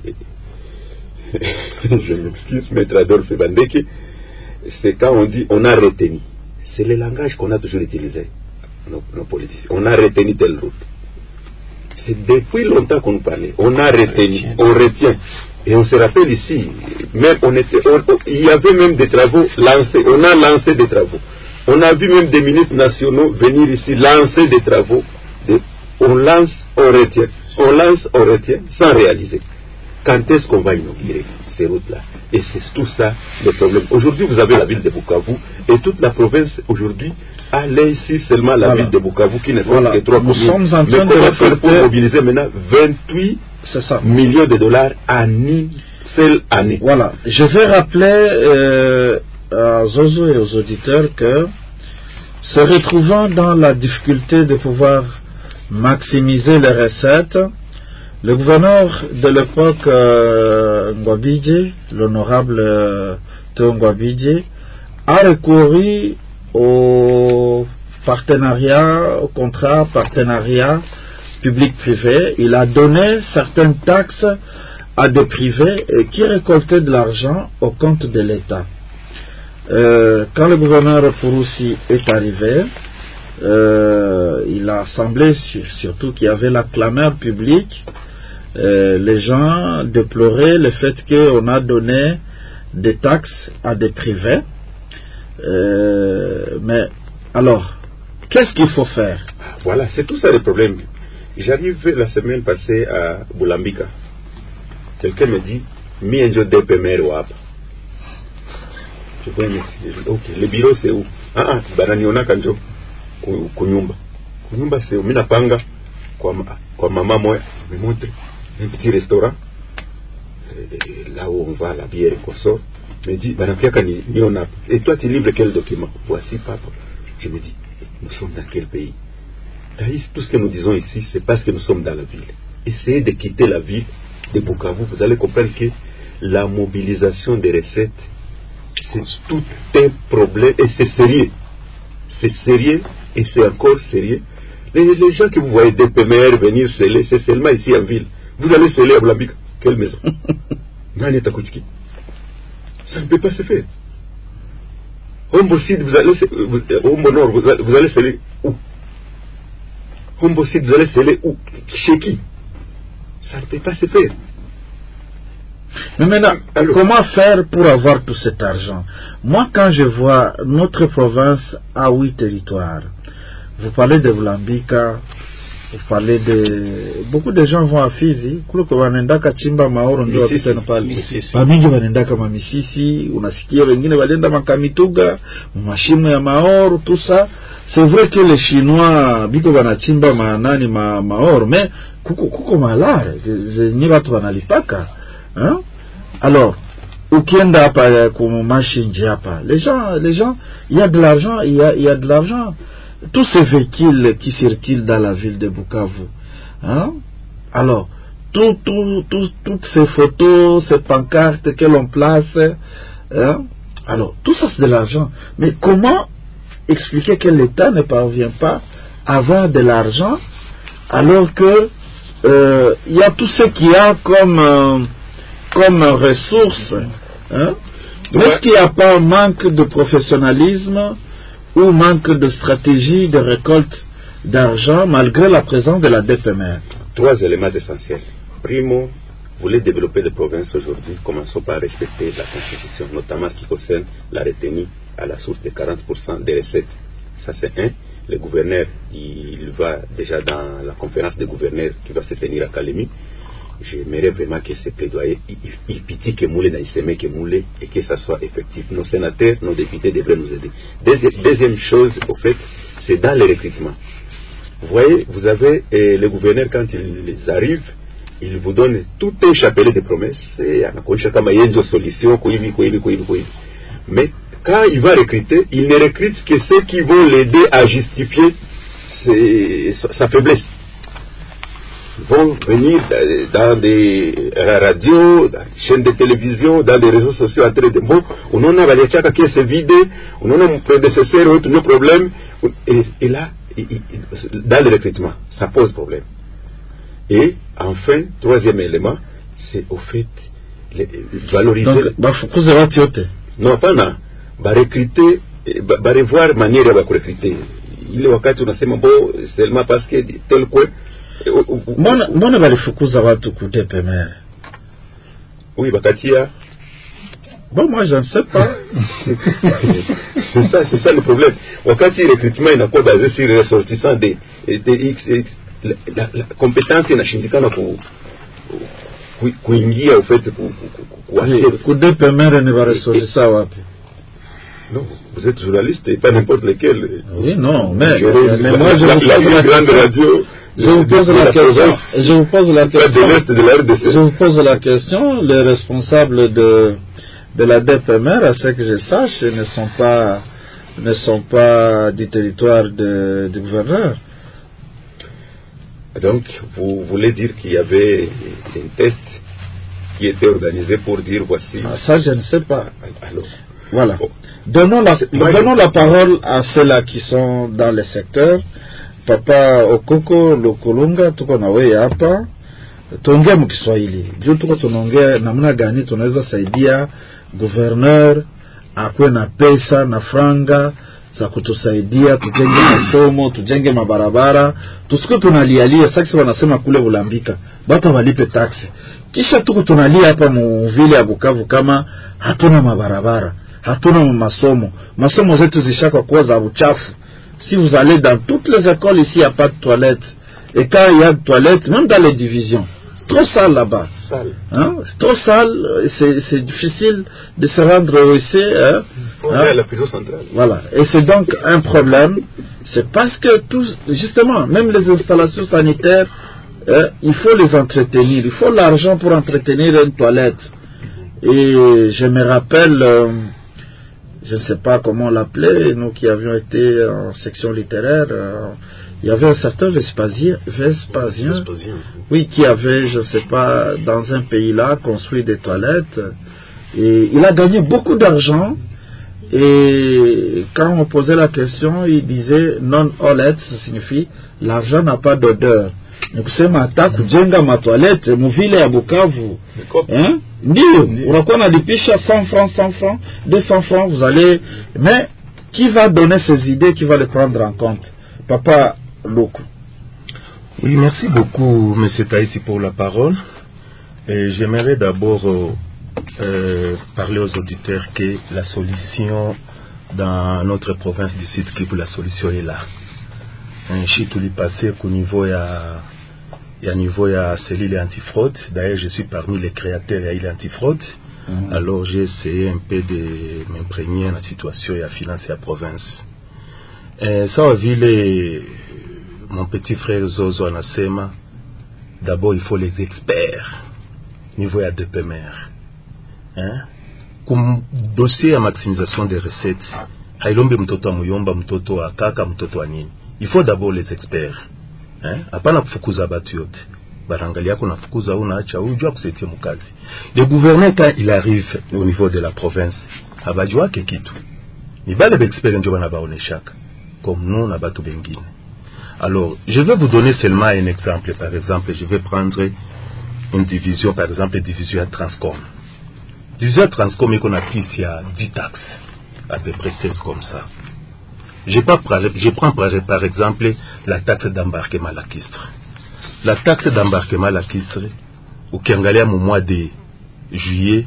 je m'excuse, Maître Adolphe Bandeki, c'est quand on dit on a retenu. C'est le langage qu'on a toujours utilisé, nos, nos politiciens. On a retenu telle route. C'est depuis longtemps qu'on nous parlait. On a retenu, on retient. Et on se rappelle ici, même on était, on, il y avait même des travaux lancés. On a lancé des travaux. On a vu même des ministres nationaux venir ici lancer des travaux. De, on lance, on retient. On lance, on retient, sans réaliser. Quand est-ce qu'on va inaugurer ces routes-là? Et c'est tout ça le problème. Aujourd'hui, vous avez la ville de Bukavu et toute la province aujourd'hui a ici seulement la voilà. ville de Bukavu qui ne compte que trois communes. Mais comment faire pour mobiliser maintenant vingt-huit millions de dollars en une seule année? Voilà. Je vais rappeler euh, à Zozo et aux auditeurs que se retrouvant dans la difficulté de pouvoir maximiser les recettes, le gouverneur de l'époque, euh, Ngwabidje, l'honorable euh, Théo Ngwabidje, a recouru au partenariat, au contrat partenariat public-privé. Il a donné certaines taxes à des privés et qui récoltaient de l'argent au compte de l'État. Euh, quand le gouverneur Pouroussi est arrivé, euh, il a semblé surtout qu'il y avait la clameur publique. Euh, les gens déploraient le fait qu'on a donné des taxes à des privés. Euh, mais alors, qu'est-ce qu'il faut faire? Voilà, c'est tout ça le problème. J'arrive la semaine passée à Boulambika. Quelqu'un me dit Mi enjo D P M R ou apa. Je vois, ok, le bureau c'est où? Ah ah, bananiona kanjo kunyumba. Kunyumba c'est où? Mina panga kwa, kwa maman moi me montre un petit restaurant là où on va, la bière qu'on sort. Me dit, et toi tu livres quel document? Voici papa. Je me dis, nous sommes dans quel pays? Taïs, tout ce que nous disons ici, c'est parce que nous sommes dans la ville. Essayez de quitter la ville de Bukavu, vous allez comprendre que la mobilisation des recettes, c'est tout un problème, et c'est sérieux. C'est sérieux, et c'est encore sérieux. Les, les gens que vous voyez des P M R venir sceller, c'est seulement ici en ville. Vous allez sceller à Blambik, quelle maison? Ça ne peut pas se faire. Hombocide, vous allez, vous, Nord, vous allez, vous allez sceller où? Hombocide, vous allez sceller où? Chez qui? Ça ne peut pas se faire. Mais maintenant, alors, comment faire pour avoir tout cet argent? Moi, quand je vois notre province à huit territoires, vous parlez de Blambika, vous parlez de... Beaucoup de gens vont à Fizi, kuliko wanaendaka chimba maoro ndio wapitana pale. Bamingi wanaendaka mamisisi, unasikia wengine walienda makamituga, mashimo ya maoro, tout ça. C'est vrai que les Chinois biko wanachimba manani ma maoro, mais kuko kuko malare, zenye watu wanalipaka. Hein? Alors, ukienda hapa kumashinji hapa, les gens, les gens, il y a de l'argent, il y a, il y a de l'argent. Tous ces véhicules qui circulent dans la ville de Bukavu, hein? Alors, tout, tout, tout, toutes ces photos, ces pancartes que l'on place, hein? Alors, tout ça c'est de l'argent. Mais comment expliquer que l'État ne parvient pas à avoir de l'argent alors que euh, il y a tout ce qu'il y a comme, euh, comme ressources, hein? Est-ce qu'il n'y a pas un manque de professionnalisme ou manque de stratégie de récolte d'argent malgré la présence de la D P M R? Trois éléments essentiels. Primo, voulez développer des provinces aujourd'hui, commençons par respecter la Constitution, notamment ce qui concerne la retenue à la source de quarante pour cent des recettes. Ça c'est un. Le gouverneur, il va déjà dans la conférence des gouverneurs qui va se tenir à Kalemi. J'aimerais vraiment que ce plaidoyer, il pitié que moule, il que moule, et que ça soit effectif. Nos sénateurs, nos députés devraient nous aider. Deuxi- deuxième chose, au fait, c'est dans le recrutement. Vous voyez, vous avez eh, les gouverneurs, quand ils arrivent, ils vous donnent tout un chapelet de promesses. Et solution, mais quand il va recruter, il ne recrute que ceux qui vont l'aider à justifier ses, sa faiblesse. Ils vont venir dans des radios, dans des chaînes de télévision, dans des réseaux sociaux en train de bon, on en a Valiachaka qui s'est vidé, on en a mon prédécesseur, autre nos problèmes, et, et là, dans le recrutement, ça pose problème. Et enfin, troisième élément, c'est au fait les, valoriser. Donc, bah, faut que non, pas là. Bah, recruter, bah, revoir manière de recruter. Il est au cas où on a seulement seulement parce que tel quoi. Mbona balifukuza watu ku D P M R? Oui, bakatia. Bon, moi je ne sais pas. C'est ça, c'est ça le problème. Wakati recrutement inakuwa basé sur les ressortissants de de X X, la, la, la compétence inashindikana ku kuingia au fait ku ku D P M R ne va ressortissa wapi? Non, vous êtes journaliste et pas n'importe lequel. Oui, non, mais, mais, mais moi je la, vous pose la, la grande radio. Je vous pose la, la question. Je vous pose la question. De de je vous pose la question. Les responsables de de la D P M R, à ce que je sache, ne sont pas ne sont pas du territoire de, du gouverneur. Donc, vous voulez dire qu'il y avait un test qui était organisé pour dire voici. Ah, ça, je ne sais pas. Alors, voilà. Bon. Donnons la, donnons la parole à ceux-là qui sont dans le secteur. Papa Okoko Lokolunga, tuko na wewe hapa. Tuongea mkiswahili. Juu tuko tunaongea namna gani tunaweza saidia gouverneur akwe na pesa na franga za kutusaidia tujenge masomo, tujenge mabarabara, tusiko tunalialia sasa wanasema kule Bulambika, batu walipe taxi. Kisha tuko tunalia hapa mu vile ya Bukavu kama hatuna mabarabara, hatuna masomo. Masomo zetu zishaka kuwa za uchafu. Si vous allez dans toutes les écoles ici, il n'y a pas de toilettes. Et quand il y a de toilettes, même dans les divisions, trop sale là-bas. Hein? C'est trop sale, c'est difficile de se rendre au W C. Hein? Hein? À la prison centrale. Voilà. Et c'est donc un problème. C'est parce que, tous, justement, même les installations sanitaires, hein, il faut les entretenir. Il faut l'argent pour entretenir une toilette. Et je me rappelle... Euh, je ne sais pas comment l'appeler, nous qui avions été en section littéraire, euh, il y avait un certain Vespasien, Vespasien, Vespasien, oui, qui avait, je ne sais pas, dans un pays-là, construit des toilettes, et il a gagné beaucoup d'argent, et quand on posait la question, il disait non olet, ça signifie l'argent n'a pas d'odeur. Nikusema hata kujenga matoilette muvile ya Bukavu, hein? Ndio, unakuwa nalipisha cent francs, cent francs, deux cents francs, vous allez, mais qui va donner ces idées, qui va les prendre en compte? Papa Loko. Oui, merci beaucoup, M. Taïsi, pour la parole. Et j'aimerais d'abord euh, euh, parler aux auditeurs que la solution dans notre province du Sud Kivu, la solution est là. Un chitouli passé au niveau ya il y a un niveau, il y a cellule antifraude. D'ailleurs, je suis parmi les créateurs de l'île antifraude. Mm-hmm. Alors, j'ai essayé un peu de m'imprégner dans la situation et la finance et la province. Et ça a vu les, mon petit frère Zozo Anasema. D'abord, il faut les experts. Niveau à D P M R. Hein? Comme dossier à maximisation des recettes. Hailombe mtoto wa muyomba, mtoto wa kaka, mtoto wa nini. Il faut d'abord les experts. Hapana hein? Kufukuza batu yote. Barangalia kuna fukuza unaacha ujua kusetia mukazi. Le gouverneur quand il arrive au niveau de la province, abajua ke kitu. Ni bale d'experts ndio bana baoneshaka comme nous na batu bengine. Alors, je vais vous donner seulement un exemple. Par exemple, je vais prendre une division, par exemple, division Transcom. Division Transcom, qu'on a pris ici à dix taxes, à peu près seize comme ça. Je, pas, je prends par, par exemple la taxe d'embarquement lacustre. La taxe d'embarquement lacustre, ukiangalia mu mois de juillet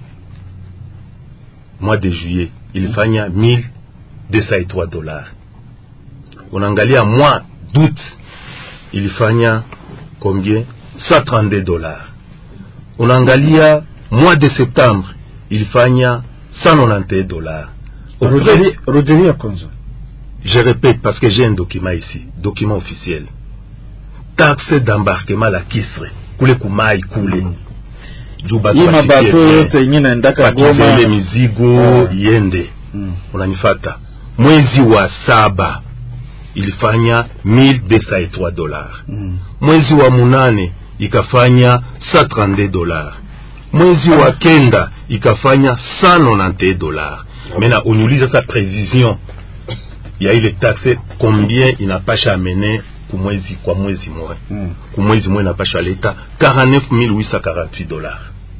mois de juillet ilifanya mille deux cent trois dollars. Unaangalia mois d'août ilifanya combien? cent trente-deux dollars. Unaangalia mois de septembre ilifanya cent quatre-vingt-onze dollars. Rudiria kwanza. Je répète parce que j'ai un document ici, document officiel. Taxe d'embarquement la Kisre, kule kumai kule. Juba Ima bato yote ingine ndaka Goma ile mizigo oh. Iende mm. Unanifata. Mwezi wa saba ilifanya mille deux cent trois dollars. Mm. Mwezi wa munane ikafanya cent trente-deux dollars. Mwezi wa kenda ikafanya cent quatre-vingt-onze dollars. Maintenant uniuliza sa prévision ya ile taxe combien inapasha amener kumwezi kwa mwezi mmoja. Mm. Kumwezi mmoja inapasha leta quarante-neuf mille huit cent quarante-huit dollars.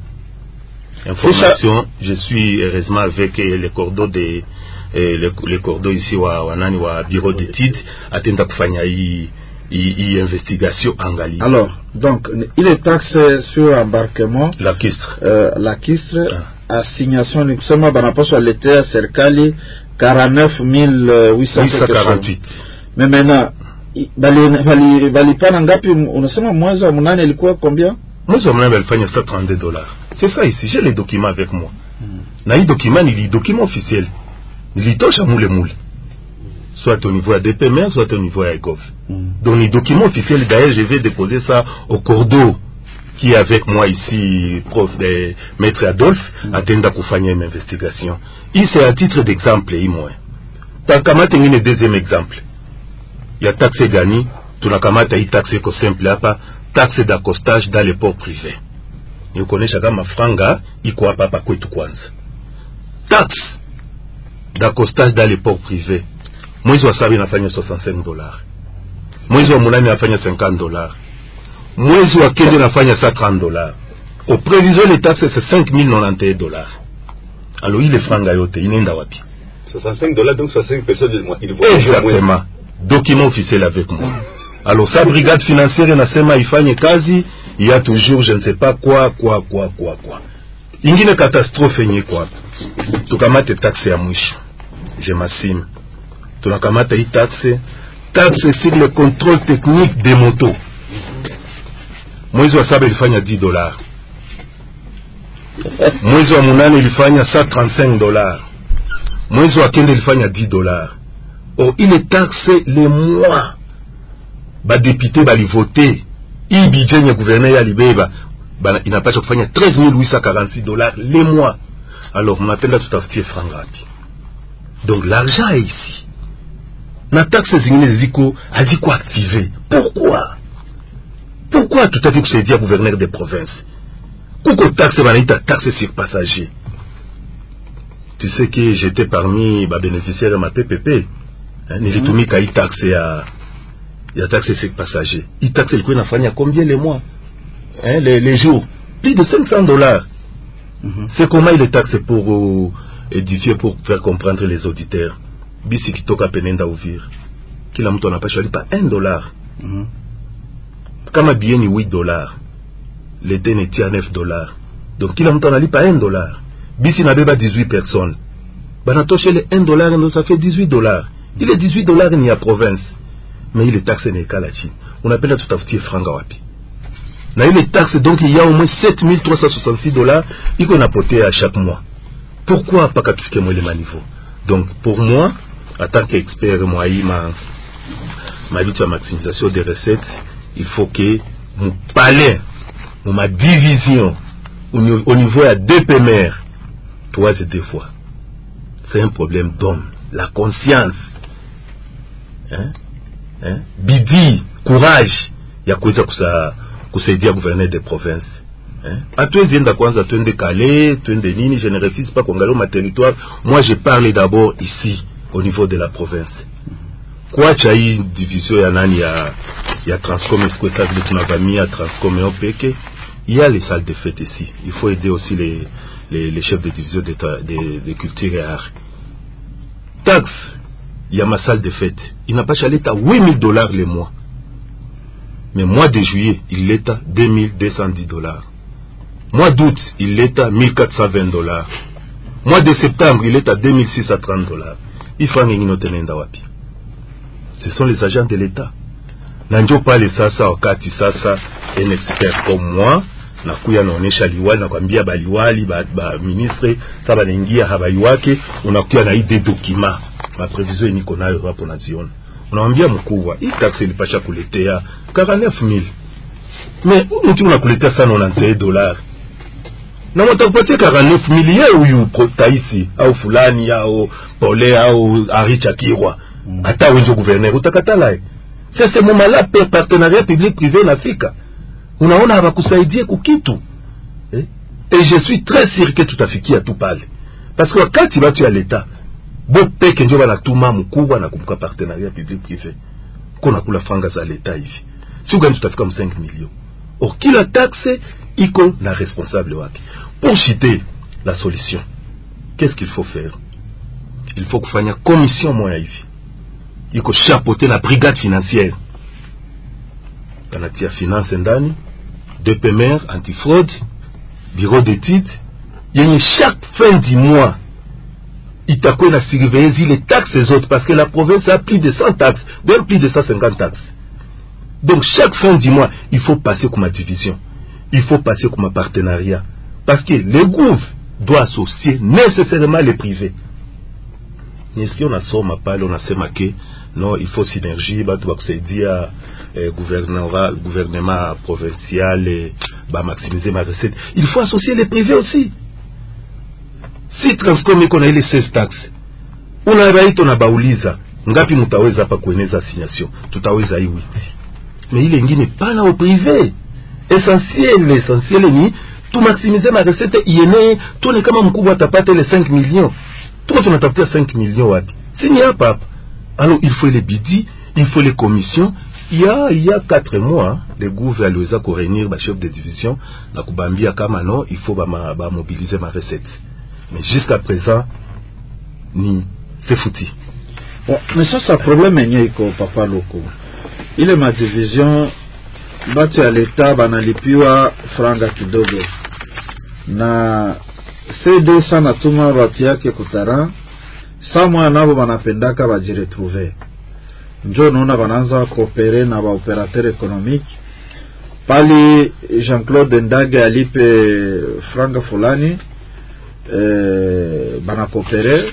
Information, je suis heureusement avec les cordeaux de eh, les, les cordeaux ici wa wanani wa bureau d'études atenda kufanya hii hii investigation angali. Alors, donc il est taxé sur embarquement la kistre euh, la kistre ah. Assignation ni kusema banapaswa letea serikali quarante-neuf mille huit cent quarante-huit. Mais maintenant bali bali bali pana ngapi? Unasema mwezi wa munane ilikuwa combien? Mwezi wa munane alifanya cent trente-deux dollars. C'est ça ici, j'ai les documents avec moi. Hmm. Na hii document ni les documents officiels. Ils touchent à moule moule. Soit au niveau à D P M R, soit au niveau à EGOV. Hmm. Donc les documents officiels, d'ailleurs, je vais déposer ça au cordeau qui est avec moi ici, prof, eh, maître Adolphe, hmm. Atenda kufanya une investigation. Ici, c'est à titre d'exemple, il moi. Takamata une deuxième exemple. Il y a taxe gani, tu n'as kamata y taxe ko simple hapa, taxe d'accostage dans les ports privés. Ni kuonesha kama franga iko hapa hapa kwetu kwanza. Taxe d'accostage dans les ports privés. Mwezi wa saba inafanya soixante-cinq dollars. Mwezi wa munane inafanya cinquante dollars. Mwezi wa kenda inafanya cent trente dollars. Au prévision les taxes c'est cinq mille quatre-vingt-onze dollars. Alors il est franga yote inaenda wapi? soixante-cinq dollars donc soixante-cinq personnes de mois. Exactement. Document officiel avec moi. Alors sa brigade financière inasema ifanye kazi, il y a toujours je ne sais pas quoi quoi quoi quoi quoi. Ingine catastrophe yenye kwa. Tukamate taxe ya mwisho. Je m'assime. Tunakamata hii taxe, taxe sur le contrôle technique des motos. Mwezi wa saba ilifanya dix dollars. Mwezi wa munane ilifanya cent trente-cinq dollars. Mwezi wa kenda ilifanya dix dollars. Oh, il est taxé les mois. Ba député bali voter. Il budget le gouverneur ya libeba. Ba il n'a pas kufanya treize mille huit cent quarante-six dollars les mois. Alors on appelle là tout à fait franga. Donc l'argent est ici. La taxe zingine ziko aziko activé. Pourquoi? Pourquoi tout à fait que c'est dit à gouverneur des provinces? Pourquoi taxe banaita taxe sur passager? Tu sais que j'étais parmi les bénéficiaires de ma P P P. Hein, nilitumika hii taxe ya ya taxe sur passager. Hii taxe ilikuwa inafanya combien les mois? Hein, les, les jours? Plus de cinq cents dollars. Mm-hmm. C'est comment il est taxé pour euh, édifier, pour faire comprendre les auditeurs. Bisi kitoka penenda uvir. Kila mtu anapaswa lipa un dollar. Mm-hmm. Kama bien ni huit dollars. Les dents étaient à neuf dollars. Donc kila mtu analipa un dollar. Bisi nabeba dix-huit personnes. Banatoshe le un dollar, donc ça fait dix-huit dollars. Il est dix-huit dollars ni à province. Mais il est taxé n'est qu'à la Chine. On appelle là tout à fait franga wapi. Na il est taxé, donc il y a au moins sept mille trois cent soixante-six dollars qu'on a porté à chaque mois. Pourquoi pas qu'à moi les niveau? Donc pour moi, en tant qu'expert, moi, ma, ma lutte à maximisation des recettes, il faut que mon palais, ma division, au niveau de deux P M R, trois et deux fois. C'est un problème d'homme. La conscience. Hein? Hein? Bidi, courage. Il y a quoi ça que ça dit à gouverner des provinces. À toi, je kwanza twende Calais, twende nini, je ne refuse pas qu'on gagne ma territoire. Moi, je parle d'abord ici, au niveau de la province. Quoi, tu as une division, il y a, il y a Transcom, est-ce que ça veut dire qu'on a mis à Transcom et au P K? Il y a les salles de fête ici. Il faut aider aussi les, les, les chefs de division de, de, de culture et art. Taxe, il y a ma salle de fête. Il n'a pas chalé à huit mille dollars le mois. Mais mois de juillet, il est à deux mille deux cent dix dollars. Mois d'août, il est à mille quatre cent vingt dollars. Mois de septembre, il est à deux mille six cent trente dollars. Il faut un wapi. Ce sont les agents de l'État. Nanjo pale sasa wakati sasa un expert comme moi nakuya naonesha liwali nakwambia baliwali ba, ba ministre saba naingia habari wake unakuya na ide document ma prevision niko nayo hapo naziona unamwambia mkubwa hii tax ilipasha kuletea quarante-neuf mille mais mtu unakuletea sana quatre-vingt-un dollars na mtakupatia quarante-neuf mille yeye huyu taisi au fulani au pole au Aricha Kirwa hata wewe gouverneur utakatala. C'est ce moment-là per partenariat public-privé n'Afrique. Unaona hawakusaidie kukitu. Eh? Et je suis très sûr que tout afiki a tout parlé. Parce que quand tu vas tu à l'État, bo peke ndio banatuma mkubwa na kumka partenariat public-privé. Kuna kula franga za l'État hivi. Si ugani tutafika m cinq millions. Or kila taxe iko na responsable wake. Pour citer la solution, qu'est-ce qu'il faut faire? Il faut kufanya commission moya hivi. Il faut chapeauter la brigade financière. Kanatia finance ndani, D P M R, antifraude, bureau d'études. Il y a chaque fin du mois, il t'a quoi na surveiller les taxes des autres parce que la province a plus de cent taxes, même plus de cent cinquante taxes. Donc chaque fin du mois, il faut passer comme ma division, il faut passer comme un partenariat parce que le gouvernement doit associer nécessairement les privés. Est-ce qu'on a somme à parler, on a marqué non, il faut synergie, bah tu vas se dire eh, gouvernement, gouvernement provincial, et, bah maximiser ma recette. Il faut associer les privés aussi. Si Transcom qu'on a les seize taxes, on a baït on a baouliza, ngapi mutaweza pa kueneza assignation, tutaweza hii huit. Mais il n'est pas là au privé. Essentiel, l'essentiel ni tout maximiser ma recette, il est tout n'est comme mkubwa tapate les cinq millions. Tout on a tapé cinq millions wapi. C'est n'y a pas. Alors il faut les bidis, il faut les commissions. Il y a, il y a quatre mois, le gouvernement a réunir le chef de division, na kubambia kama non, il faut ba, ba mobiliser ma recette. Mais jusqu'à présent, ni c'est foutu. Bon, mais ça c'est un problème nyeko papa loko. Il est ma division, batu ya l'État banalipiwa franga kidogo. Na C deux cents natuma watu yake kutara. Samwa nabo banapendaka bajiretrouver. Njo naona bananza koopere na ba operateur économique. Pali Jean-Claude Ndage alipe franga fulani eh, bana koopere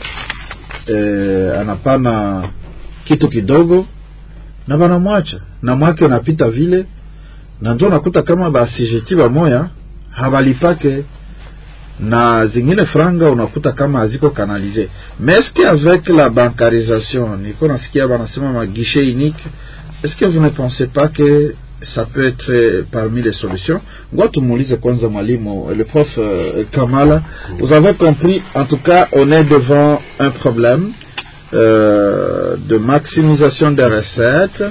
eh, anapana kitu kidogo na bana mwacha na mwake unapita vile na njo nakuta kama ba C G T ba moya habalipake na zingine franga unakuta kama haziko kanalize. Mais est-ce qu'avec la bancarisation, niko nasikia banasema ma guichet unique, est-ce que vous ne pensez pas que ça peut être parmi les solutions? Ngoa tumuulize kwanza mwalimu, le prof euh, Kamala, vous avez compris, en tout cas on est devant un problème euh, de maximisation des recettes.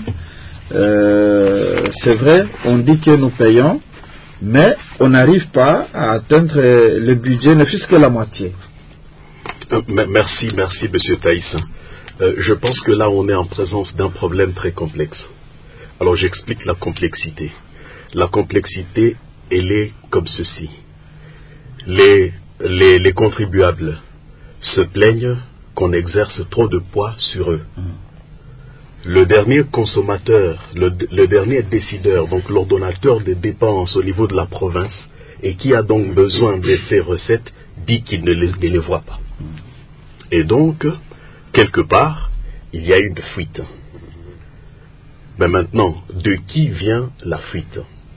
Euh, c'est vrai, on dit que nous payons, mais on n'arrive pas à atteindre le budget, ne fût-ce que la moitié. Euh, merci, merci, Monsieur Taïs. Euh, je pense que là, on est en présence d'un problème très complexe. Alors, j'explique la complexité. La complexité, elle est comme ceci. Les, les, les contribuables se plaignent qu'on exerce trop de poids sur eux. Mmh. Le dernier consommateur, le, le dernier décideur, donc l'ordonnateur des dépenses au niveau de la province, et qui a donc besoin de ces recettes, dit qu'il ne les, ne les voit pas. Et donc, quelque part, il y a une fuite. Mais maintenant, de qui vient la fuite?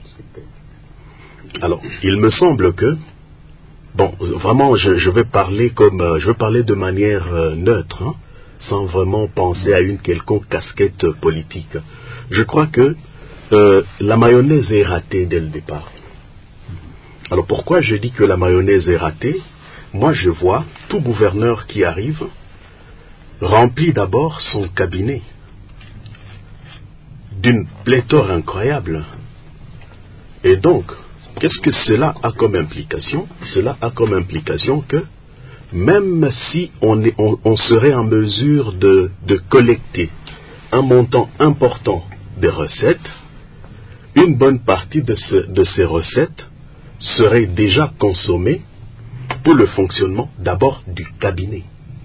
Alors, il me semble que, bon, vraiment, je, je vais parler comme, je vais parler de manière euh, neutre, hein, sans vraiment penser à une quelconque casquette politique. Je crois que euh, la mayonnaise est ratée dès le départ. Alors pourquoi je dis que la mayonnaise est ratée? Moi je vois tout gouverneur qui arrive remplit d'abord son cabinet d'une pléthore incroyable. Et donc, qu'est-ce que cela a comme implication? Cela a comme implication que même si on, est, on, on serait en mesure de, de collecter un montant important de recettes, une bonne partie de, ce, de ces recettes serait déjà consommé pour le fonctionnement d'abord du cabinet.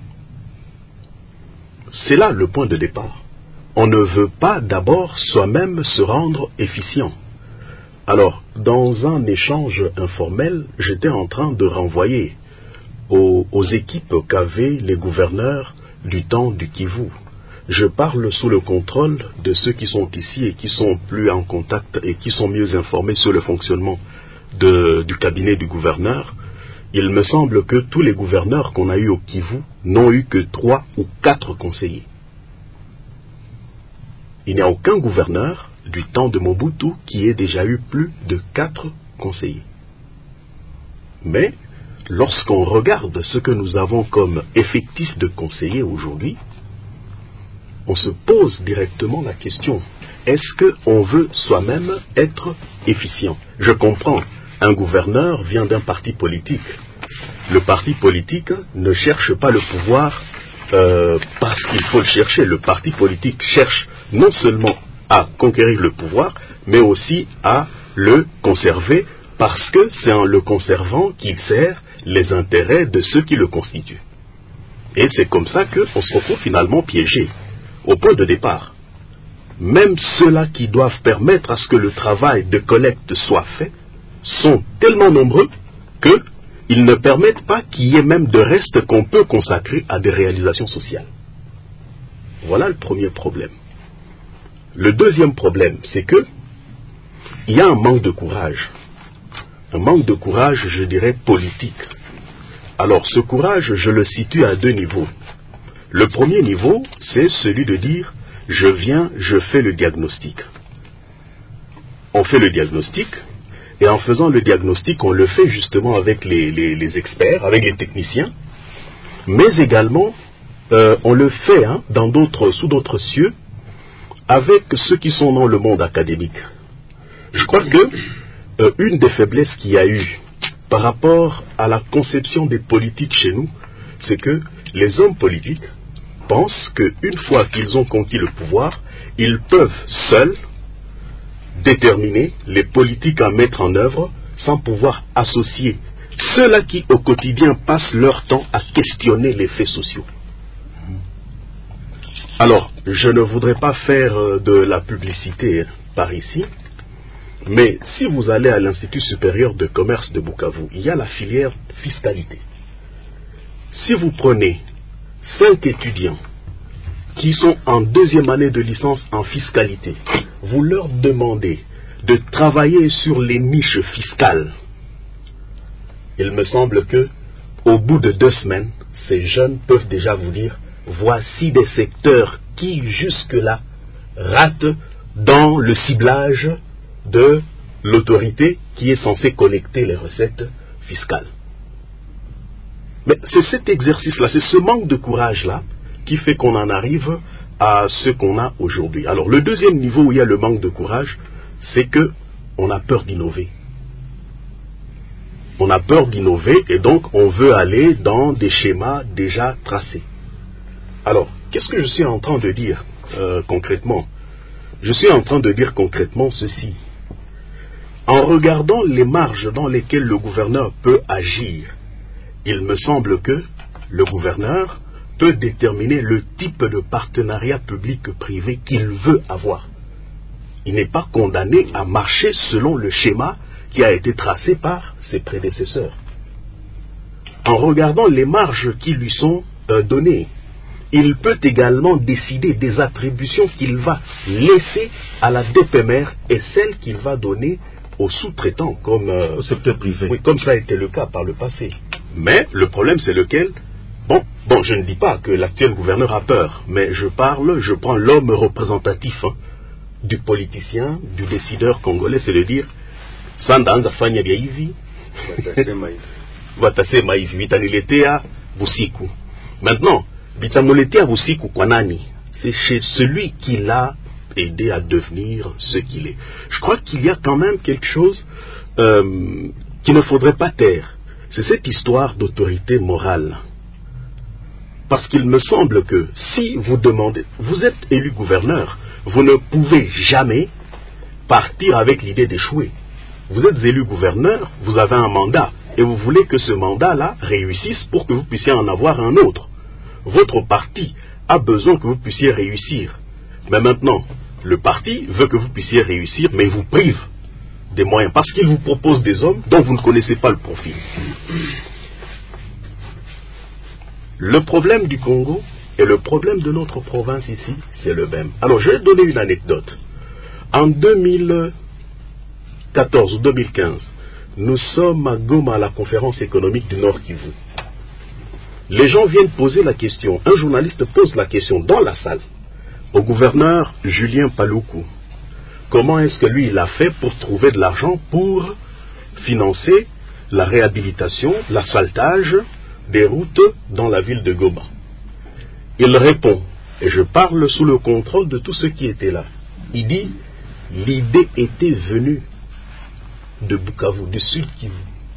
C'est là le point de départ. On ne veut pas d'abord soi-même se rendre efficient. Alors, dans un échange informel, j'étais en train de renvoyer aux, aux équipes qu'avaient les gouverneurs du temps du Kivu. Je parle sous le contrôle de ceux qui sont ici et qui sont plus en contact et qui sont mieux informés sur le fonctionnement de, du cabinet du gouverneur. Il me semble que tous les gouverneurs qu'on a eus au Kivu n'ont eu que trois ou quatre conseillers. Il n'y a aucun gouverneur du temps de Mobutu qui ait déjà eu plus de quatre conseillers. Mais lorsqu'on regarde ce que nous avons comme effectif de conseillers aujourd'hui, on se pose directement la question, est-ce qu'on veut soi-même être efficient? Je comprends, un gouverneur vient d'un parti politique. Le parti politique ne cherche pas le pouvoir euh, parce qu'il faut le chercher. Le parti politique cherche non seulement à conquérir le pouvoir, mais aussi à le conserver, parce que c'est en le conservant qu'il sert les intérêts de ceux qui le constituent. Et c'est comme ça qu'on se retrouve finalement piégé. Au point de départ, même ceux-là qui doivent permettre à ce que le travail de collecte soit fait sont tellement nombreux qu'ils ne permettent pas qu'il y ait même de reste qu'on peut consacrer à des réalisations sociales. Voilà le premier problème. Le deuxième problème, c'est que il y a un manque de courage. Un manque de courage, je dirais, politique. Alors, ce courage, je le situe à deux niveaux. Le premier niveau, c'est celui de dire, je viens, je fais le diagnostic. On fait le diagnostic, et en faisant le diagnostic, on le fait justement avec les, les, les experts, avec les techniciens, mais également, euh, on le fait hein, dans d'autres, sous d'autres cieux, avec ceux qui sont dans le monde académique. Je crois que euh, une des faiblesses qu'il y a eu par rapport à la conception des politiques chez nous, c'est que les hommes politiques pensent qu'une fois qu'ils ont conquis le pouvoir, ils peuvent seuls déterminer les politiques à mettre en œuvre sans pouvoir associer ceux-là qui au quotidien passent leur temps à questionner les faits sociaux. Alors, je ne voudrais pas faire de la publicité par ici, mais si vous allez à l'Institut supérieur de commerce de Bukavu, il y a la filière fiscalité. Si vous prenez cinq étudiants qui sont en deuxième année de licence en fiscalité, vous leur demandez de travailler sur les niches fiscales. Il me semble que, au bout de deux semaines, ces jeunes peuvent déjà vous dire, voici des secteurs qui jusque-là ratent dans le ciblage de l'autorité qui est censée collecter les recettes fiscales. Mais c'est cet exercice-là, c'est ce manque de courage-là qui fait qu'on en arrive à ce qu'on a aujourd'hui. Alors le deuxième niveau où il y a le manque de courage, c'est que on a peur d'innover. On a peur d'innover et donc on veut aller dans des schémas déjà tracés. Alors, qu'est-ce que je suis en train de dire euh, concrètement? Je suis en train de dire concrètement ceci. En regardant les marges dans lesquelles le gouverneur peut agir, il me semble que le gouverneur peut déterminer le type de partenariat public-privé qu'il veut avoir. Il n'est pas condamné à marcher selon le schéma qui a été tracé par ses prédécesseurs. En regardant les marges qui lui sont euh, données, il peut également décider des attributions qu'il va laisser à la D P M R et celles qu'il va donner aux sous-traitants, comme, euh, au secteur privé. Oui, comme ça a été le cas par le passé. Mais le problème, c'est lequel? Bon, bon, je ne dis pas que l'actuel gouverneur a peur, mais je parle, je prends l'homme représentatif hein, du politicien, du décideur congolais, c'est de dire Sandanza Fanya Biaivi, Watase Maivi, Vitaniletea Busiku. Maintenant, Vitaniletea Busiku Kwanani, c'est chez celui qui l'a aidé à devenir ce qu'il est. Je crois qu'il y a quand même quelque chose euh, qu'il ne faudrait pas taire. C'est cette histoire d'autorité morale. Parce qu'il me semble que si vous demandez, vous êtes élu gouverneur, vous ne pouvez jamais partir avec l'idée d'échouer. Vous êtes élu gouverneur, vous avez un mandat, et vous voulez que ce mandat-là réussisse pour que vous puissiez en avoir un autre. Votre parti a besoin que vous puissiez réussir. Mais maintenant, le parti veut que vous puissiez réussir, mais il vous prive des moyens, parce qu'il vous propose des hommes dont vous ne connaissez pas le profil. Le problème du Congo et le problème de notre province ici, c'est le même. Alors, je vais donner une anecdote. En deux mille quatorze ou deux mille quinze, nous sommes à Goma à la conférence économique du Nord Kivu. Les gens viennent poser la question. Un journaliste pose la question dans la salle au gouverneur Julien Paluku. Comment est-ce que lui, il a fait pour trouver de l'argent pour financer la réhabilitation, l'asphaltage des routes dans la ville de Goma? Il répond, et je parle sous le contrôle de tous ceux qui étaient là. Il dit, l'idée était venue de Bukavu, du Sud Kivu,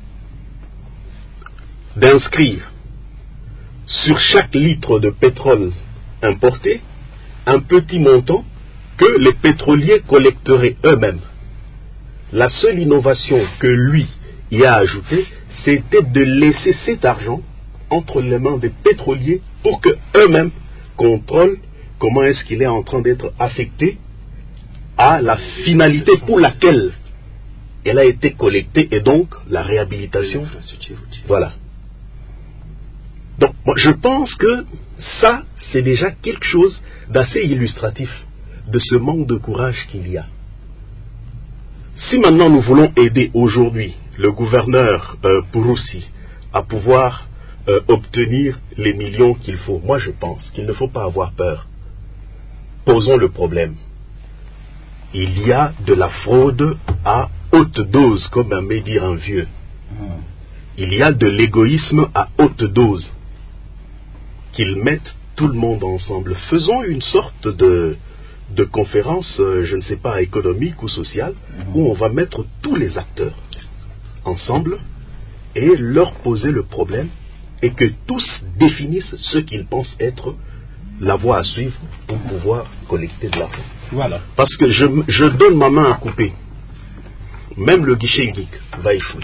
d'inscrire sur chaque litre de pétrole importé un petit montant que les pétroliers collecteraient eux-mêmes. La seule innovation que lui y a ajoutée, c'était de laisser cet argent entre les mains des pétroliers pour que eux-mêmes contrôlent comment est-ce qu'il est en train d'être affecté à la finalité pour laquelle elle a été collectée, et donc la réhabilitation. Voilà. Donc, moi, je pense que ça, c'est déjà quelque chose d'assez illustratif de ce manque de courage qu'il y a. Si maintenant nous voulons aider aujourd'hui le gouverneur euh, Pouroussi à pouvoir euh, obtenir les millions qu'il faut, moi je pense qu'il ne faut pas avoir peur. Posons le problème. Il y a de la fraude à haute dose, comme aimait dire un vieux. Il y a de l'égoïsme à haute dose. Qu'ils mettent tout le monde ensemble. Faisons une sorte de, de conférence, euh, je ne sais pas, économique ou sociale, où on va mettre tous les acteurs ensemble et leur poser le problème, et que tous définissent ce qu'ils pensent être la voie à suivre pour pouvoir collecter de l'argent. Voilà. Parce que je, je donne ma main à couper. Même le guichet unique va échouer.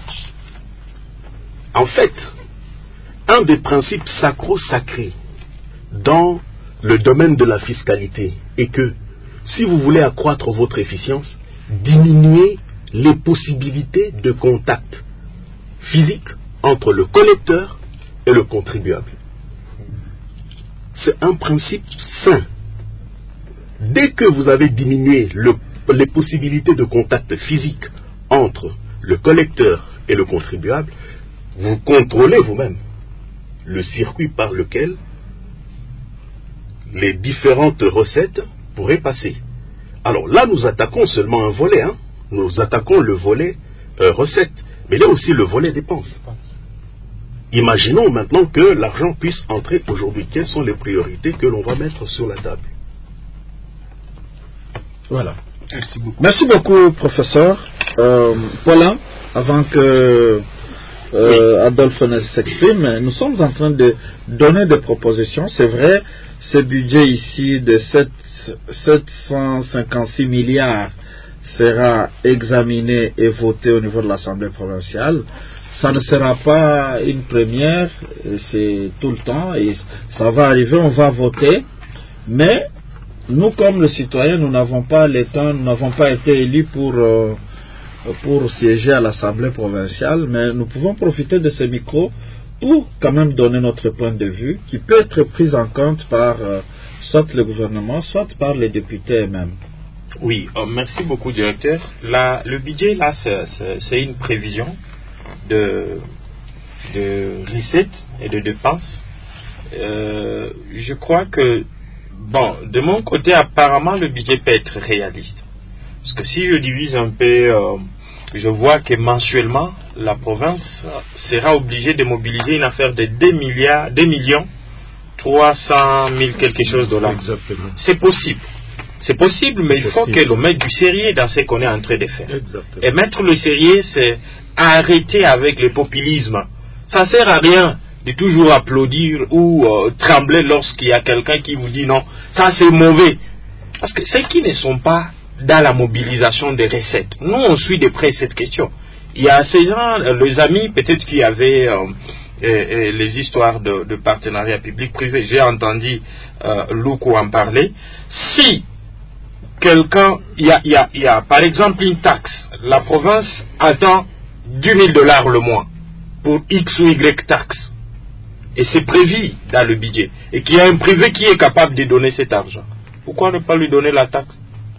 En fait, un des principes sacro-sacrés dans le domaine de la fiscalité est que si vous voulez accroître votre efficience, diminuez les possibilités de contact physique entre le collecteur et le contribuable. C'est un principe sain. Dès que vous avez diminué le, les possibilités de contact physique entre le collecteur et le contribuable, vous contrôlez vous-même le circuit par lequel les différentes recettes pourraient passer. Alors là, nous attaquons seulement un volet. Hein. Nous attaquons le volet euh, recettes, mais il y a aussi le volet dépenses. Imaginons maintenant que l'argent puisse entrer aujourd'hui. Quelles sont les priorités que l'on va mettre sur la table? Voilà. Merci beaucoup. Merci beaucoup, professeur. Euh, Paulin, avant que euh, oui. Adolphe ne s'exprime, nous sommes en train de donner des propositions. C'est vrai, ce budget ici de sept cent cinquante-six milliards sera examiné et voté au niveau de l'Assemblée provinciale. Ça ne sera pas une première, c'est tout le temps, et ça va arriver, on va voter, mais nous, comme le citoyen, nous n'avons pas le temps, nous n'avons pas été élus pour, euh, pour siéger à l'Assemblée provinciale, mais nous pouvons profiter de ce micro pour quand même donner notre point de vue, qui peut être pris en compte par euh, soit le gouvernement, soit par les députés eux-mêmes. Oui, oh, merci beaucoup, directeur. Là, le budget, là, c'est une prévision de, de recettes et de dépenses. Euh, je crois que, bon, de mon côté, apparemment, le budget peut être réaliste. Parce que si je divise un peu, euh, je vois que mensuellement, la province sera obligée de mobiliser une affaire de deux milliards, deux millions trois cent mille quelque chose de dollars. C'est possible. C'est possible, mais il faut que l'on mette du sérieux dans ce qu'on est en train de faire. Exactement. Et mettre le sérieux, c'est arrêter avec le populisme. Ça ne sert à rien de toujours applaudir ou euh, trembler lorsqu'il y a quelqu'un qui vous dit non, ça c'est mauvais. Parce que ceux qui ne sont pas dans la mobilisation des recettes. Nous, on suit de près cette question. Il y a ces gens, les amis, peut-être qui avaient euh, et, et les histoires de, de partenariat public-privé. J'ai entendu euh, Loukou en parler. Si quelqu'un, il y a, y, a, y a par exemple une taxe, la province attend dix mille dollars le mois pour X ou Y taxe. Et c'est prévu dans le budget. Et qu'il y a un privé qui est capable de donner cet argent. Pourquoi ne pas lui donner la taxe?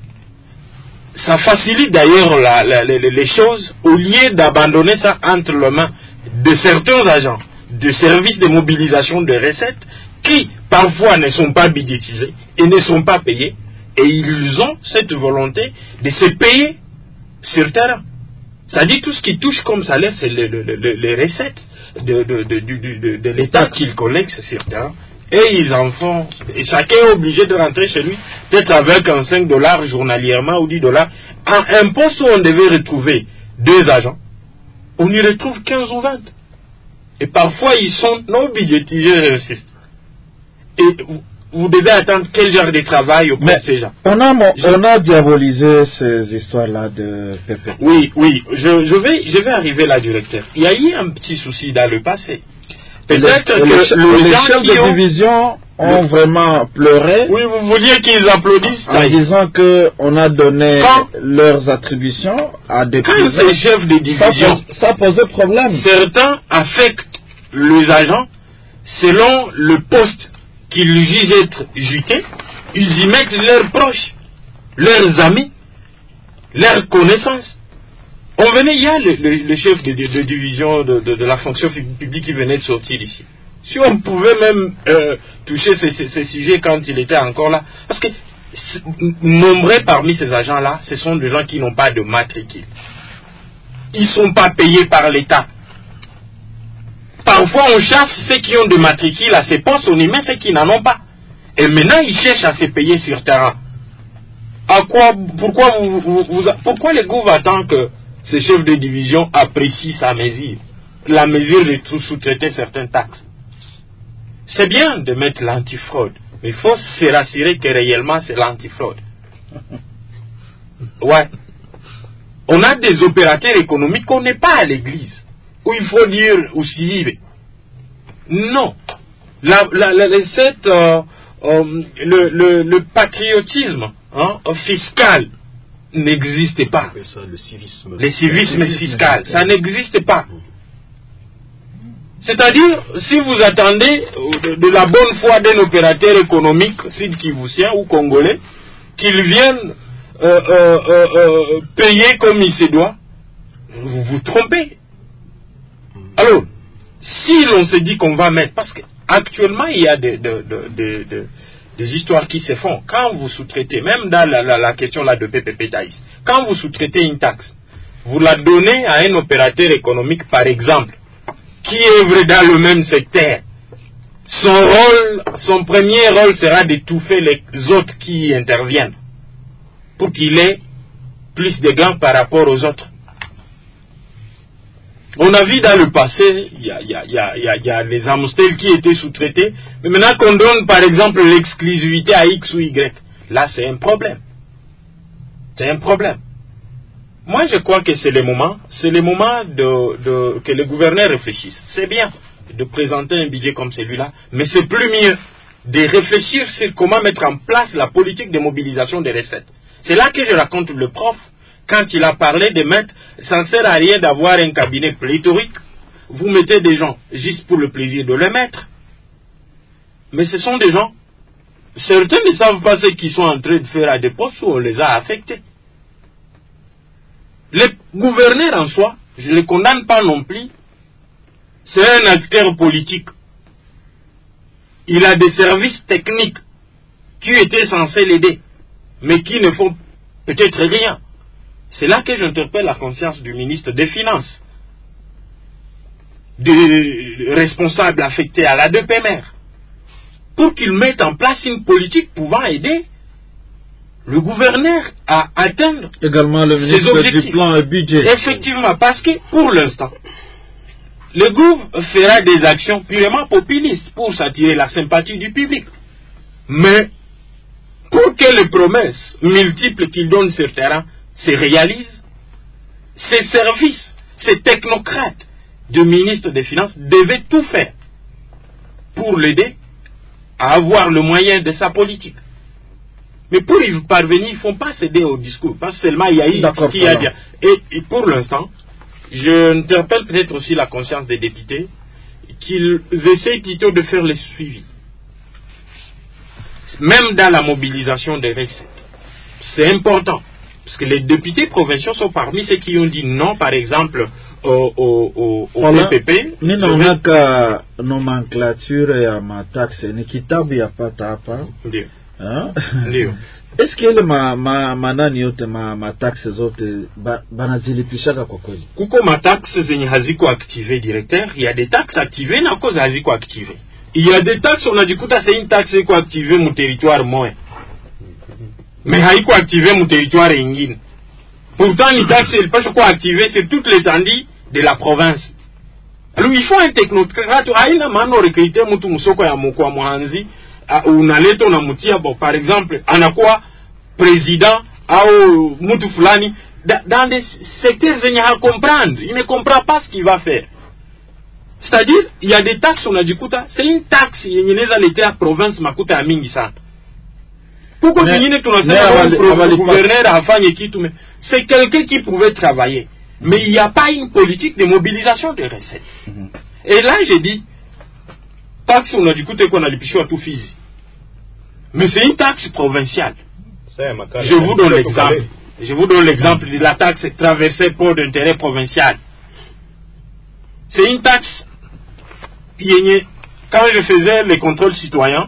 Ça facilite d'ailleurs la, la, la, les choses au lieu d'abandonner ça entre les mains de certains agents de services de mobilisation de recettes qui parfois ne sont pas budgétisés et ne sont pas payés. Et ils ont cette volonté de se payer sur terrain. C'est-à-dire tout ce qui touche comme salaire, c'est le, le, le, les recettes de, de, de, de, de, de l'État qu'ils collectent sur terrain. Et ils en font. Et chacun est obligé de rentrer chez lui, peut-être avec un cinq dollars journalièrement ou dix dollars. À un poste où on devait retrouver deux agents, on y retrouve quinze ou vingt. Et parfois, ils sont non budgétisés, j'insiste. Et vous, vous devez attendre quel genre de travail auprès de ces gens. On a, on a diabolisé ces histoires-là de P P P. Oui, oui. Je, je, vais, je vais arriver là, directeur. Il y a eu un petit souci dans le passé. Peut-être que les, les chefs de ont, division ont le, vraiment pleuré. Oui, vous vouliez qu'ils applaudissent en disant qu'on a donné quand, leurs attributions à des quand ces chefs de division, ça, ça posait problème. Certains affectent les agents selon le poste qu'ils jugent être juté. Ils y mettent leurs proches, leurs amis, leurs connaissances. On venait, il y a le, le, le chef de, de, de division de, de, de la fonction publique qui venait de sortir ici. Si on pouvait même euh, toucher ces, ces, ces sujets quand il était encore là, parce que nombreux parmi ces agents-là, ce sont des gens qui n'ont pas de matricule. Ils ne sont pas payés par l'État. Parfois, on chasse ceux qui ont des matricules à ces postes, on y met ceux qui n'en ont pas. Et maintenant, ils cherchent à se payer sur terrain. À quoi, pourquoi, vous, vous, vous, pourquoi les gouvernements attendent que ces chefs de division apprécient sa mesure, la mesure de sous-traiter certaines taxes? C'est bien de mettre l'antifraude, mais il faut se rassurer que réellement c'est l'antifraude. Ouais. On a des opérateurs économiques qu'on n'est pas à l'église, où il faut dire aussi. Non. La, la, la, cette, euh, euh, le, le, le patriotisme hein, fiscal n'existe pas. Ça, le civisme. Le civisme fiscal, ça n'existe pas. C'est-à-dire, si vous attendez de, de la bonne foi d'un opérateur économique sud-kivousien ou congolais, qu'il vienne euh, euh, euh, euh, payer comme il se doit, vous vous trompez. Alors, si l'on se dit qu'on va mettre, parce qu'actuellement il y a des, de, de, de, de, des histoires qui se font, quand vous sous-traitez, même dans la, la, la question là de P P P Taïs, quand vous sous-traitez une taxe, vous la donnez à un opérateur économique par exemple, qui œuvre dans le même secteur. Son rôle, son premier rôle sera d'étouffer les autres qui y interviennent, pour qu'il ait plus de gains par rapport aux autres. On a vu dans le passé, il y a, y a, y a, y a, y a les Amstel qui étaient sous-traités, mais maintenant qu'on donne par exemple l'exclusivité à X ou Y, là c'est un problème. C'est un problème. Moi je crois que c'est le moment, c'est le moment de, de, que les gouverneurs réfléchissent. C'est bien de présenter un budget comme celui-là, mais c'est plus mieux de réfléchir sur comment mettre en place la politique de mobilisation des recettes. C'est là que je raconte le prof, quand il a parlé de mettre, ça ne sert à rien d'avoir un cabinet pléthorique, vous mettez des gens juste pour le plaisir de les mettre. Mais ce sont des gens, certains ne savent pas ce qu'ils sont en train de faire à des postes où on les a affectés. Le gouverneur en soi, je ne le condamne pas non plus, c'est un acteur politique. Il a des services techniques qui étaient censés l'aider, mais qui ne font peut-être rien. C'est là que j'interpelle la conscience du ministre des Finances, des responsables affectés à la D P M R, pour qu'ils mettent en place une politique pouvant aider le gouverneur à atteindre également le ministre ses objectifs. Du plan et budget. Effectivement, parce que pour l'instant, le gouvernement fera des actions purement populistes pour s'attirer la sympathie du public. Mais pour que les promesses multiples qu'il donne sur le terrain se réalisent, ces services, ces technocrates du ministre des Finances devaient tout faire pour l'aider à avoir le moyen de sa politique. Mais pour y parvenir, ils ne font pas céder au discours, pas seulement il y a eu ce qu'il y a à dire. Et, et pour l'instant, je interpelle peut-être aussi la conscience des députés qu'ils essayent plutôt de faire le suivi. Même dans la mobilisation des recettes. C'est important. Parce que les députés provinciaux sont parmi ceux qui ont dit non, par exemple, au, au, au, au P P P. Nous n'avons qu'à nomenclature et à ma taxe. Nikitabu ya pata hapa. Ndio. Hein? Ndio. Est-ce que ile ma ma manani yote ma ma taxe zote ba, banazilipishaka kwa kweli? Kuko ma taxe zenye haziko activé directeur, il y a des taxes activées na cause haziko activé. Il y a des taxes on a dit kuta c'est une taxe iko activée mu territoire moyen. Mais haiko activé mu territoire ingine. Pourtant les taxes elles peuvent quoi activer sur toute l'étendue de la province. Alors il faut un technocrate haina mano recruter mtu musoko ya mukwa muhanzi unaleta unamutia bon par exemple anakuwa président au mtu fulani dans des secteurs zenye ha comprendre, il ne comprend pas ce qu'il va faire. C'est-à-dire il y a des taxes on a dit kuta c'est une taxe yenye inaweza letea province makuta ya mingi sana. Pourquoi nyingine tunasema le gouverneur afanye kitu mais c'est quelqu'un qui pouvait travailler mais il n'y a pas une politique de mobilisation des recettes. Mm-hmm. Et là j'ai dit taxe on a dit kuta qu'on a lipichwa tout Fizi. Mais c'est une taxe provinciale. Je vous donne l'exemple. Je vous donne l'exemple de la taxe traversée port d'intérêt provincial. C'est une taxe. Quand je faisais les contrôles citoyens,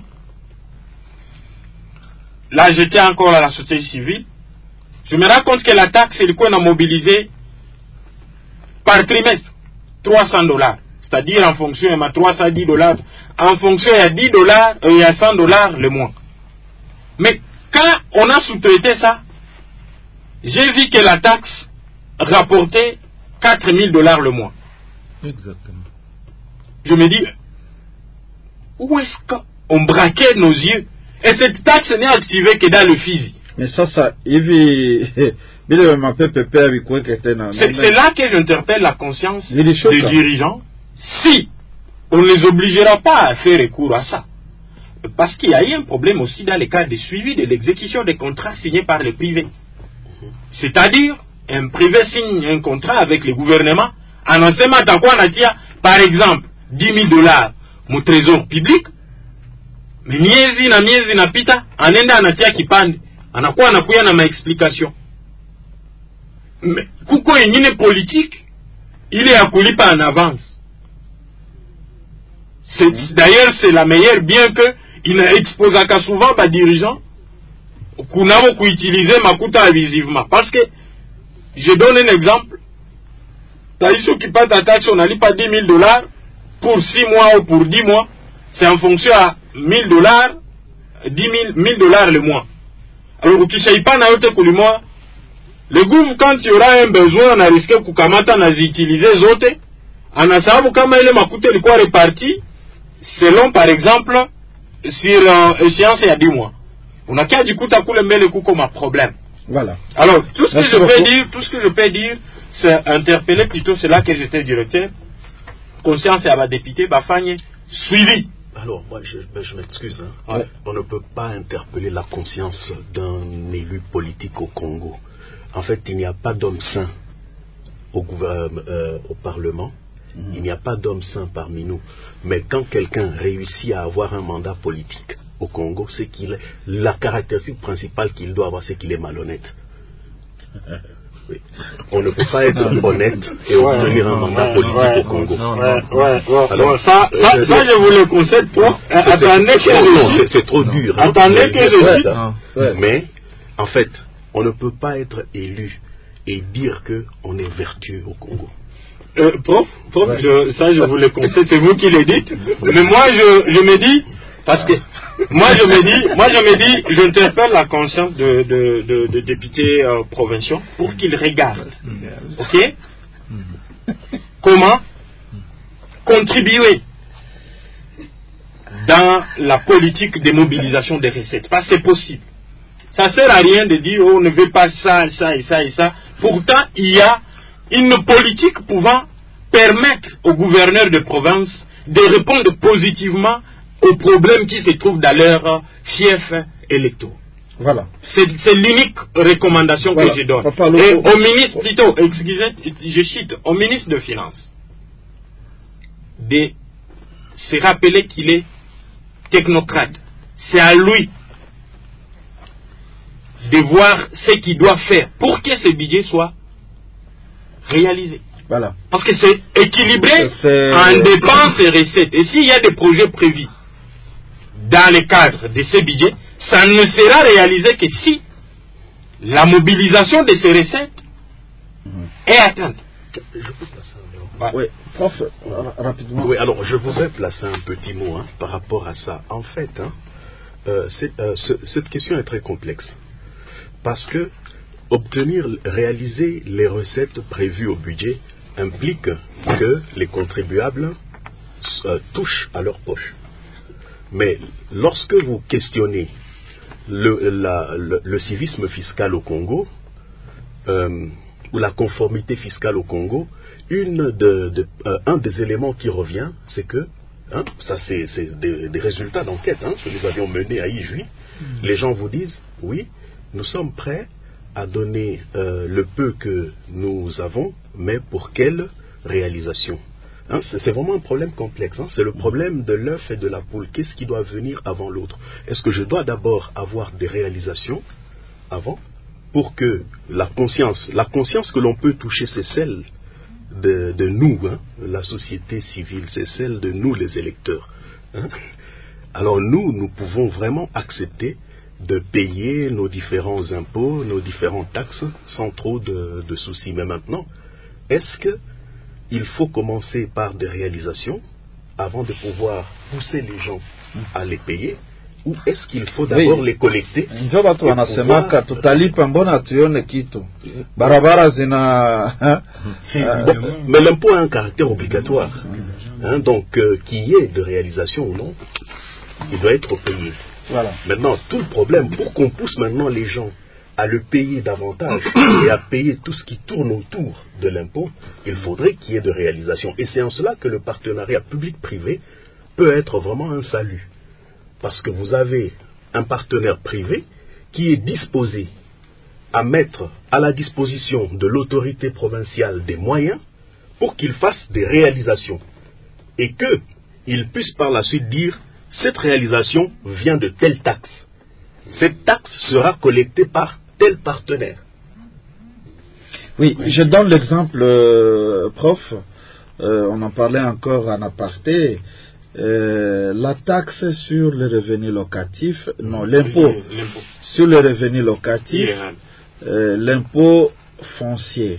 là j'étais encore à la société civile, je me rends compte que la taxe, c'est le qu'on a mobilisé par trimestre, trois cents dollars. C'est-à-dire en fonction, il y a trois cent dix dollars. En fonction, il y a dix dollars, il y a cent dollars le mois. Mais quand on a sous-traité ça, j'ai vu que la taxe rapportait quatre mille dollars le mois. Exactement. Je me dis, où est-ce qu'on braquait nos yeux? Et cette taxe n'est activée que dans le Fizi. Mais ça, ça, il c'est là que j'interpelle la conscience des dirigeants. Si on ne les obligera pas à faire recours à ça. Parce qu'il y a eu un problème aussi dans les cas de suivi de l'exécution des contrats signés par le privé. C'est-à-dire, un privé signe un contrat avec le gouvernement, en enseignement à quoi on a par exemple, dix mille dollars, mon trésor public, mais miezi na miezi na pita, anenda anatia kipande, anakuwa anakuya na ma explication. Mais, kuko yengine politique, il est à kulipa en avance. D'ailleurs, c'est la meilleure, bien que il expose à souvent par dirigeants qu'on a beaucoup utilisé makuta abusivement. Parce que, je donne un exemple, t'as eu ceux qui payent ta taxe, on n'a pas dix mille dollars pour six mois ou pour dix mois, c'est en fonction à mille dollars, dix mille dollars le mois. Alors, tu ne sais pas, le mois, le gouvernement, quand il y aura un besoin, on a risqué de kamata na utiliser zote, on a sabu kama ile makuta ilikuwa réparti, selon par exemple, sur euh, échéance il y a dix mois. On a qu'à du coup, t'as coulé mbele kuko ma problème. Voilà. Alors, tout ce que je peux dire, tout ce que je peux dire, c'est interpeller plutôt, c'est là que j'étais directeur, conscience et à ma députée, Bafanye, suivi. Alors, moi, je, ben, je m'excuse. Hein. Ouais. On ne peut pas interpeller la conscience d'un élu politique au Congo. En fait, il n'y a pas d'homme saint au, euh, euh, au Parlement. Mmh. Il n'y a pas d'homme saint parmi nous. Mais quand quelqu'un réussit à avoir un mandat politique au Congo, c'est qu'il, la caractéristique principale qu'il doit avoir, c'est qu'il est malhonnête. Oui. On ne peut pas être honnête et ouais, obtenir un mandat ouais, politique ouais, au Congo. Non, non, ouais, ouais, alors, ça, ça, ça, ça, je vous le concède pas. Attendez que je C'est trop dur. Hein, attendez que je cite. Mais, en fait, on ne peut pas être élu et dire qu'on est vertueux au Congo. Euh, prof, prof ouais. je, ça je vous le concède, c'est vous qui le dites. Mais moi, je, je me dis, parce que moi je me dis, moi je me dis, j'interpelle la conscience de, de, de, de députés euh, provinciaux pour qu'ils regardent, ok, comment contribuer dans la politique de mobilisation des recettes, parce que c'est possible. Ça ne sert à rien de dire oh, on ne veut pas ça, ça et ça et ça. Pourtant, il y a une politique pouvant permettre aux gouverneurs de province de répondre positivement aux problèmes qui se trouvent dans leurs fiefs électoraux. Voilà. C'est l'unique recommandation voilà. que je donne. Papa, et au ministre, plutôt, excusez, je cite, au ministre de Finances, de se rappeler qu'il est technocrate. C'est à lui de voir ce qu'il doit faire pour que ce budget soit réalisé. Voilà. Parce que c'est équilibré en dépenses et recettes. Et s'il y a des projets prévus dans le cadre de ces budgets, ça ne sera réalisé que si la mobilisation de ces recettes mmh. est atteinte. Je peux placer un bah, oui, prof, rapidement. Oui, alors je voudrais placer un petit mot hein, par rapport à ça. En fait, hein, euh, euh, ce, cette question est très complexe. Parce que obtenir, réaliser les recettes prévues au budget implique que les contribuables euh, touchent à leur poche. Mais lorsque vous questionnez le, la, le, le civisme fiscal au Congo, euh, ou la conformité fiscale au Congo, une de, de, euh, un des éléments qui revient, c'est que, hein, ça c'est des, des résultats d'enquête hein, que nous avions menés à Ijui, mmh. les gens vous disent, oui, nous sommes prêts à donner euh, le peu que nous avons, mais pour quelle réalisation hein, c'est vraiment un problème complexe. Hein, c'est le problème de l'œuf et de la poule. Qu'est-ce qui doit venir avant l'autre? Est-ce que je dois d'abord avoir des réalisations avant pour que la conscience, la conscience que l'on peut toucher, c'est celle de, de nous, hein, la société civile, c'est celle de nous les électeurs. Hein. Alors nous, nous pouvons vraiment accepter de payer nos différents impôts, nos différentes taxes, sans trop de, de soucis. Mais maintenant, est-ce qu'il faut commencer par des réalisations avant de pouvoir pousser les gens à les payer, ou est-ce qu'il faut d'abord oui. les collecter njo watu wanasemaka tutalipa mbona tuone kitu barabara zina bon, mais l'impôt a un caractère obligatoire hein, donc euh, qu'il y ait de réalisation ou non, il doit être payé. Voilà. Maintenant, tout le problème, pour qu'on pousse maintenant les gens à le payer davantage et à payer tout ce qui tourne autour de l'impôt, il faudrait qu'il y ait de réalisation. Et c'est en cela que le partenariat public-privé peut être vraiment un salut. Parce que vous avez un partenaire privé qui est disposé à mettre à la disposition de l'autorité provinciale des moyens pour qu'il fasse des réalisations. Et qu'il puisse par la suite dire cette réalisation vient de telle taxe. Cette taxe sera collectée par tel partenaire. Oui, je donne l'exemple, euh, prof, euh, on en parlait encore en aparté, euh, la taxe sur le revenu locatif, non, l'impôt sur le revenu locatif, euh, l'impôt foncier.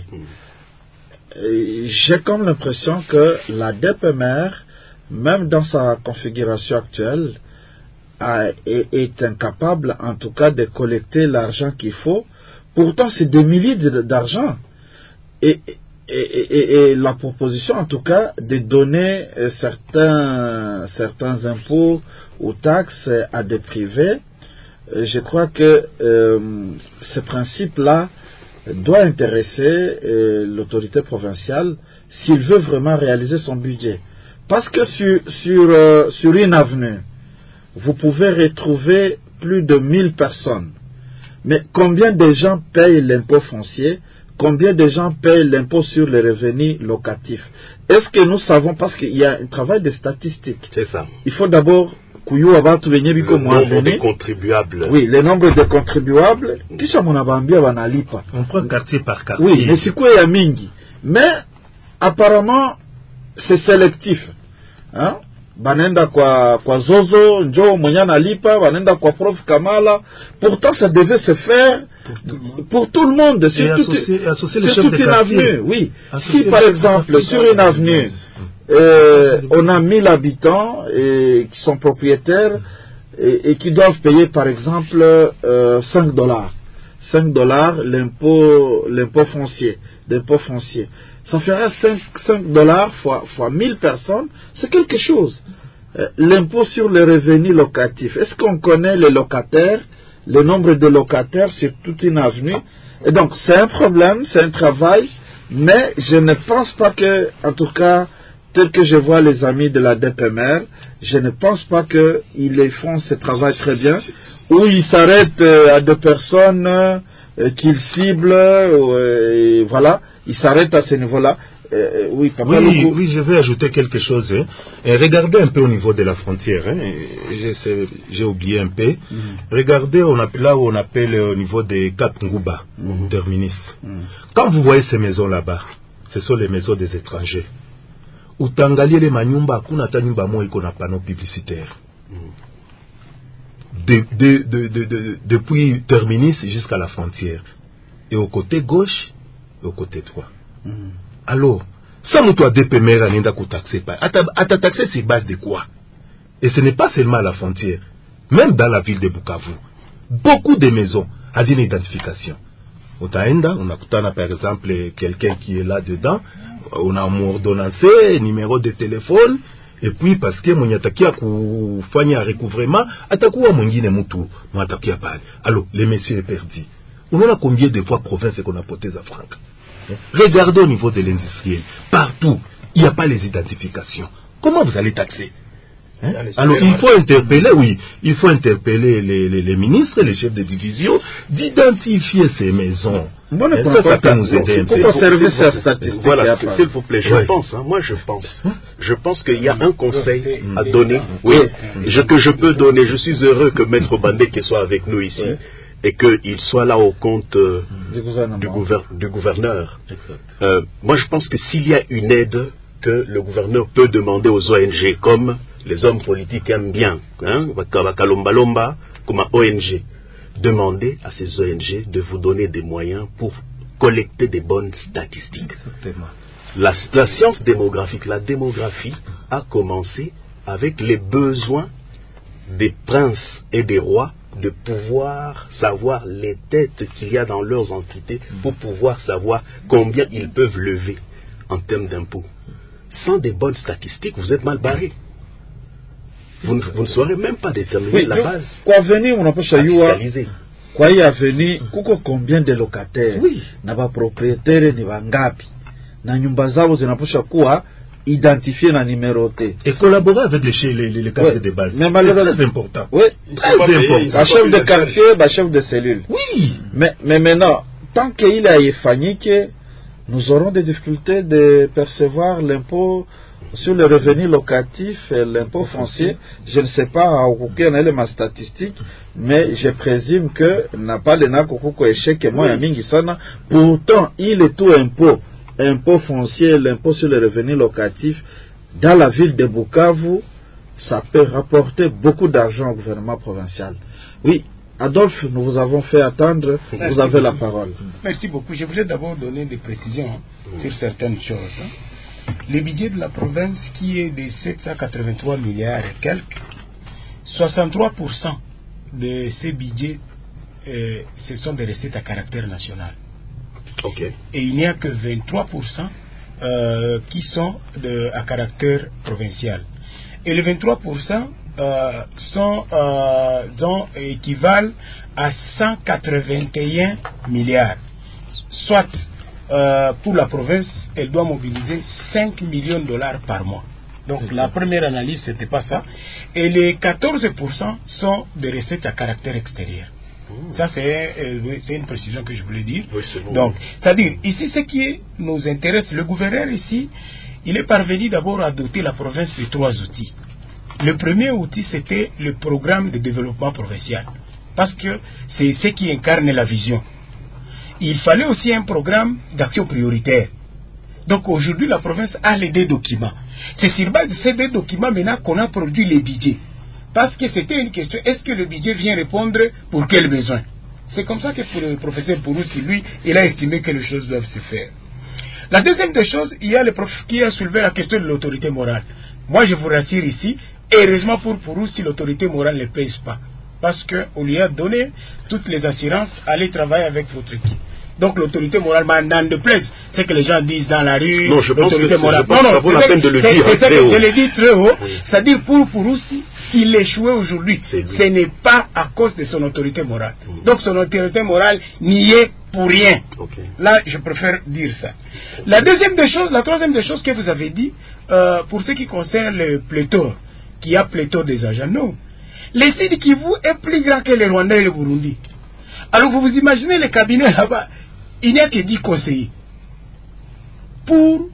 J'ai comme l'impression que la D P M R, même dans sa configuration actuelle, a, est, est incapable en tout cas de collecter l'argent qu'il faut. Pourtant c'est des milliers d'argent et, et, et, et la proposition en tout cas de donner certains, certains impôts ou taxes à des privés, je crois que euh, ce principe là doit intéresser euh, l'autorité provinciale s'il veut vraiment réaliser son budget. Parce que sur, sur, euh, sur une avenue, vous pouvez retrouver plus de mille personnes. Mais combien de gens payent l'impôt foncier? Combien de gens payent l'impôt sur les revenus locatifs? Est-ce que nous savons, parce qu'il y a un travail de statistiques. C'est ça. Il faut d'abord le nombre de contribuables. Oui, le nombre de contribuables. On prend quartier par quartier. Oui, mais c'est quoi il y a mingi. Mais apparemment, c'est sélectif. Hein? Banenda kwa, kwa Zozo, Njo Monyana Lipa, banenda kwa Prof Kamala. Pourtant, ça devait se faire pour tout le monde. C'est toute une avenue. Oui. Associer si par exemple, sur une avenue, euh, on a mille habitants et, qui sont propriétaires et, et qui doivent payer par exemple euh, cinq dollars. cinq dollars l'impôt l'impôt foncier, l'impôt foncier. Ça ferait cinq dollars fois, fois mille personnes, c'est quelque chose. Euh, l'impôt sur les revenus locatifs, est-ce qu'on connaît les locataires le nombre de locataires sur toute une avenue. Et donc, c'est un problème, c'est un travail, mais je ne pense pas que, en tout cas, tel que je vois les amis de la D P M R, je ne pense pas qu'ils font ce travail très bien, où ils s'arrêtent à deux personnes euh, qu'ils ciblent, euh, et voilà, ils s'arrêtent à ce niveau-là. Euh, oui, papa, oui, oui, je vais ajouter quelque chose. Hein. Et regardez un peu au niveau de la frontière. Hein. J'ai oublié un peu. Mm. Regardez on appelle, là où on appelle au niveau des Cap Ngouba, mm. terminus. Mm. Quand vous voyez ces maisons là-bas, ce sont les maisons des étrangers. Utangalie les manyumba, kuna ta nyumba mo iko na panneau publicitaire. De, de, de, de, de, depuis terminus jusqu'à la frontière. Et au côté gauche et au côté droit. Mm. Alors, ça nous doit D P M R à n'enda qu'on taxer pas. À ta taxer sur base de quoi? Et ce n'est pas seulement à la frontière. Même dans la ville de Bukavu, beaucoup de maisons ont une identification. Au Taïnda, on a par exemple quelqu'un qui est là-dedans, on a un ordonnance, numéro de téléphone, et puis parce que mon yataki a fait un recouvrement, atakou a mwingine mutu, mon ataki a parlé. Alors, le monsieur est perdu. On a combien de fois province qu'on a porté à Franck? Regardez au niveau de l'industriel. Partout, il n'y a pas les identifications. Comment vous allez taxer? Hein? Alors, il faut interpeller, oui, il faut interpeller les, les, les ministres, les chefs de division, d'identifier ces maisons. Moi, hein, ça, ça peut nous aider un peu. Pour servir sa statistique. Voilà, s'il vous plaît, je ouais. pense, hein, moi je pense, je pense qu'il y a un conseil à donner, oui, je, que je peux donner. Je suis heureux que Maître Bandé qui soit avec nous ici. Ouais. Et qu'il soit là au compte euh, du, du, gouver du gouverneur. Euh, moi, je pense que s'il y a une aide que le gouverneur peut demander aux O N G, comme les hommes politiques aiment bien, hein, comme O N G, demander à ces O N G de vous donner des moyens pour collecter des bonnes statistiques. La, la science démographique, la démographie a commencé avec les besoins des princes et des rois de pouvoir savoir les têtes qu'il y a dans leurs entités pour pouvoir savoir combien ils peuvent lever en termes d'impôts. Sans des bonnes statistiques, vous êtes mal barré. Vous ne, vous ne saurez même pas déterminer oui, la base. Quoi venir, on a pas réalisé. Quoi y a venir, combien de locataires, oui. N'a pas propriétaire ni bangapi. Na nyumba zao zinaposha kuwa identifier la numéroté. Et collaborer avec les, les, les, les quartiers ouais. de base. Mais malheureusement, c'est très important. Oui, très important. Un chef de quartier, un chef de cellule. Oui. Mais, mais maintenant, tant qu'il a effagné que nous aurons des difficultés de percevoir l'impôt sur le revenu locatif et l'impôt foncier, je ne sais pas à aucun élément statistique, mais je présume que n'a pas le nakoko échec et moi mingi sana. Pourtant, il est tout impôt. Impôt foncier, l'impôt sur le revenu locatif, dans la ville de Bukavu, ça peut rapporter beaucoup d'argent au gouvernement provincial. Oui, Adolphe, nous vous avons fait attendre, Merci vous avez beaucoup. La parole. Merci beaucoup. Je voulais d'abord donner des précisions hein, sur certaines choses. Hein. Le budget de la province qui est de sept cent quatre-vingt-trois milliards et quelques, soixante-trois pour cent de ces budgets, euh, ce sont des recettes à caractère national. Okay. Et il n'y a que vingt-trois pour cent euh, qui sont de, à caractère provincial. Et les vingt-trois pour cent euh, sont, euh, dont, équivalent à cent quatre-vingt-un milliards. Soit euh, pour la province, elle doit mobiliser cinq millions de dollars par mois. Donc la première analyse, ce n'était pas ça. Et les quatorze pour cent sont des recettes à caractère extérieur. Ça, c'est euh, une précision que je voulais dire. Oui, bon. Donc, c'est-à-dire, ici, ce qui nous intéresse, le gouverneur ici, il est parvenu d'abord à doter la province de trois outils. Le premier outil, c'était le programme de développement provincial, parce que c'est ce qui incarne la vision. Il fallait aussi un programme d'action prioritaire. Donc, aujourd'hui, la province a les deux documents. C'est sur base de ces deux documents maintenant qu'on a produit les budgets. Parce que c'était une question, est-ce que le budget vient répondre pour quel besoin? C'est comme ça que pour le professeur Pouroussi, lui, il a estimé que les choses doivent se faire. La deuxième des choses, il y a le prof qui a soulevé la question de l'autorité morale. Moi, je vous rassure ici, heureusement pour Pouroussi, l'autorité morale ne pèse pas. Parce qu'on lui a donné toutes les assurances, allez travailler avec votre équipe. Donc l'autorité morale, n'en de plaise, c'est que les gens disent dans la rue. Non, je pense que, morale. je pense non, non, ça vaut la peine de le dire. C'est ça que haut. je l'ai dit très haut. Oui. C'est-à-dire pour Pouroussi, s'il échouait aujourd'hui, ce n'est pas à cause de son autorité morale. Mm. Donc son autorité morale n'y est pour rien. Okay. Là, je préfère dire ça. La deuxième des choses, la troisième des choses que vous avez dit, euh, pour ce qui concerne le pléthore, qui a pléthore des agents, non. Le Sud Kivu est plus grand que le Rwanda et le Burundi. Alors vous vous imaginez le cabinet là-bas, il n'y a que dix conseillers pour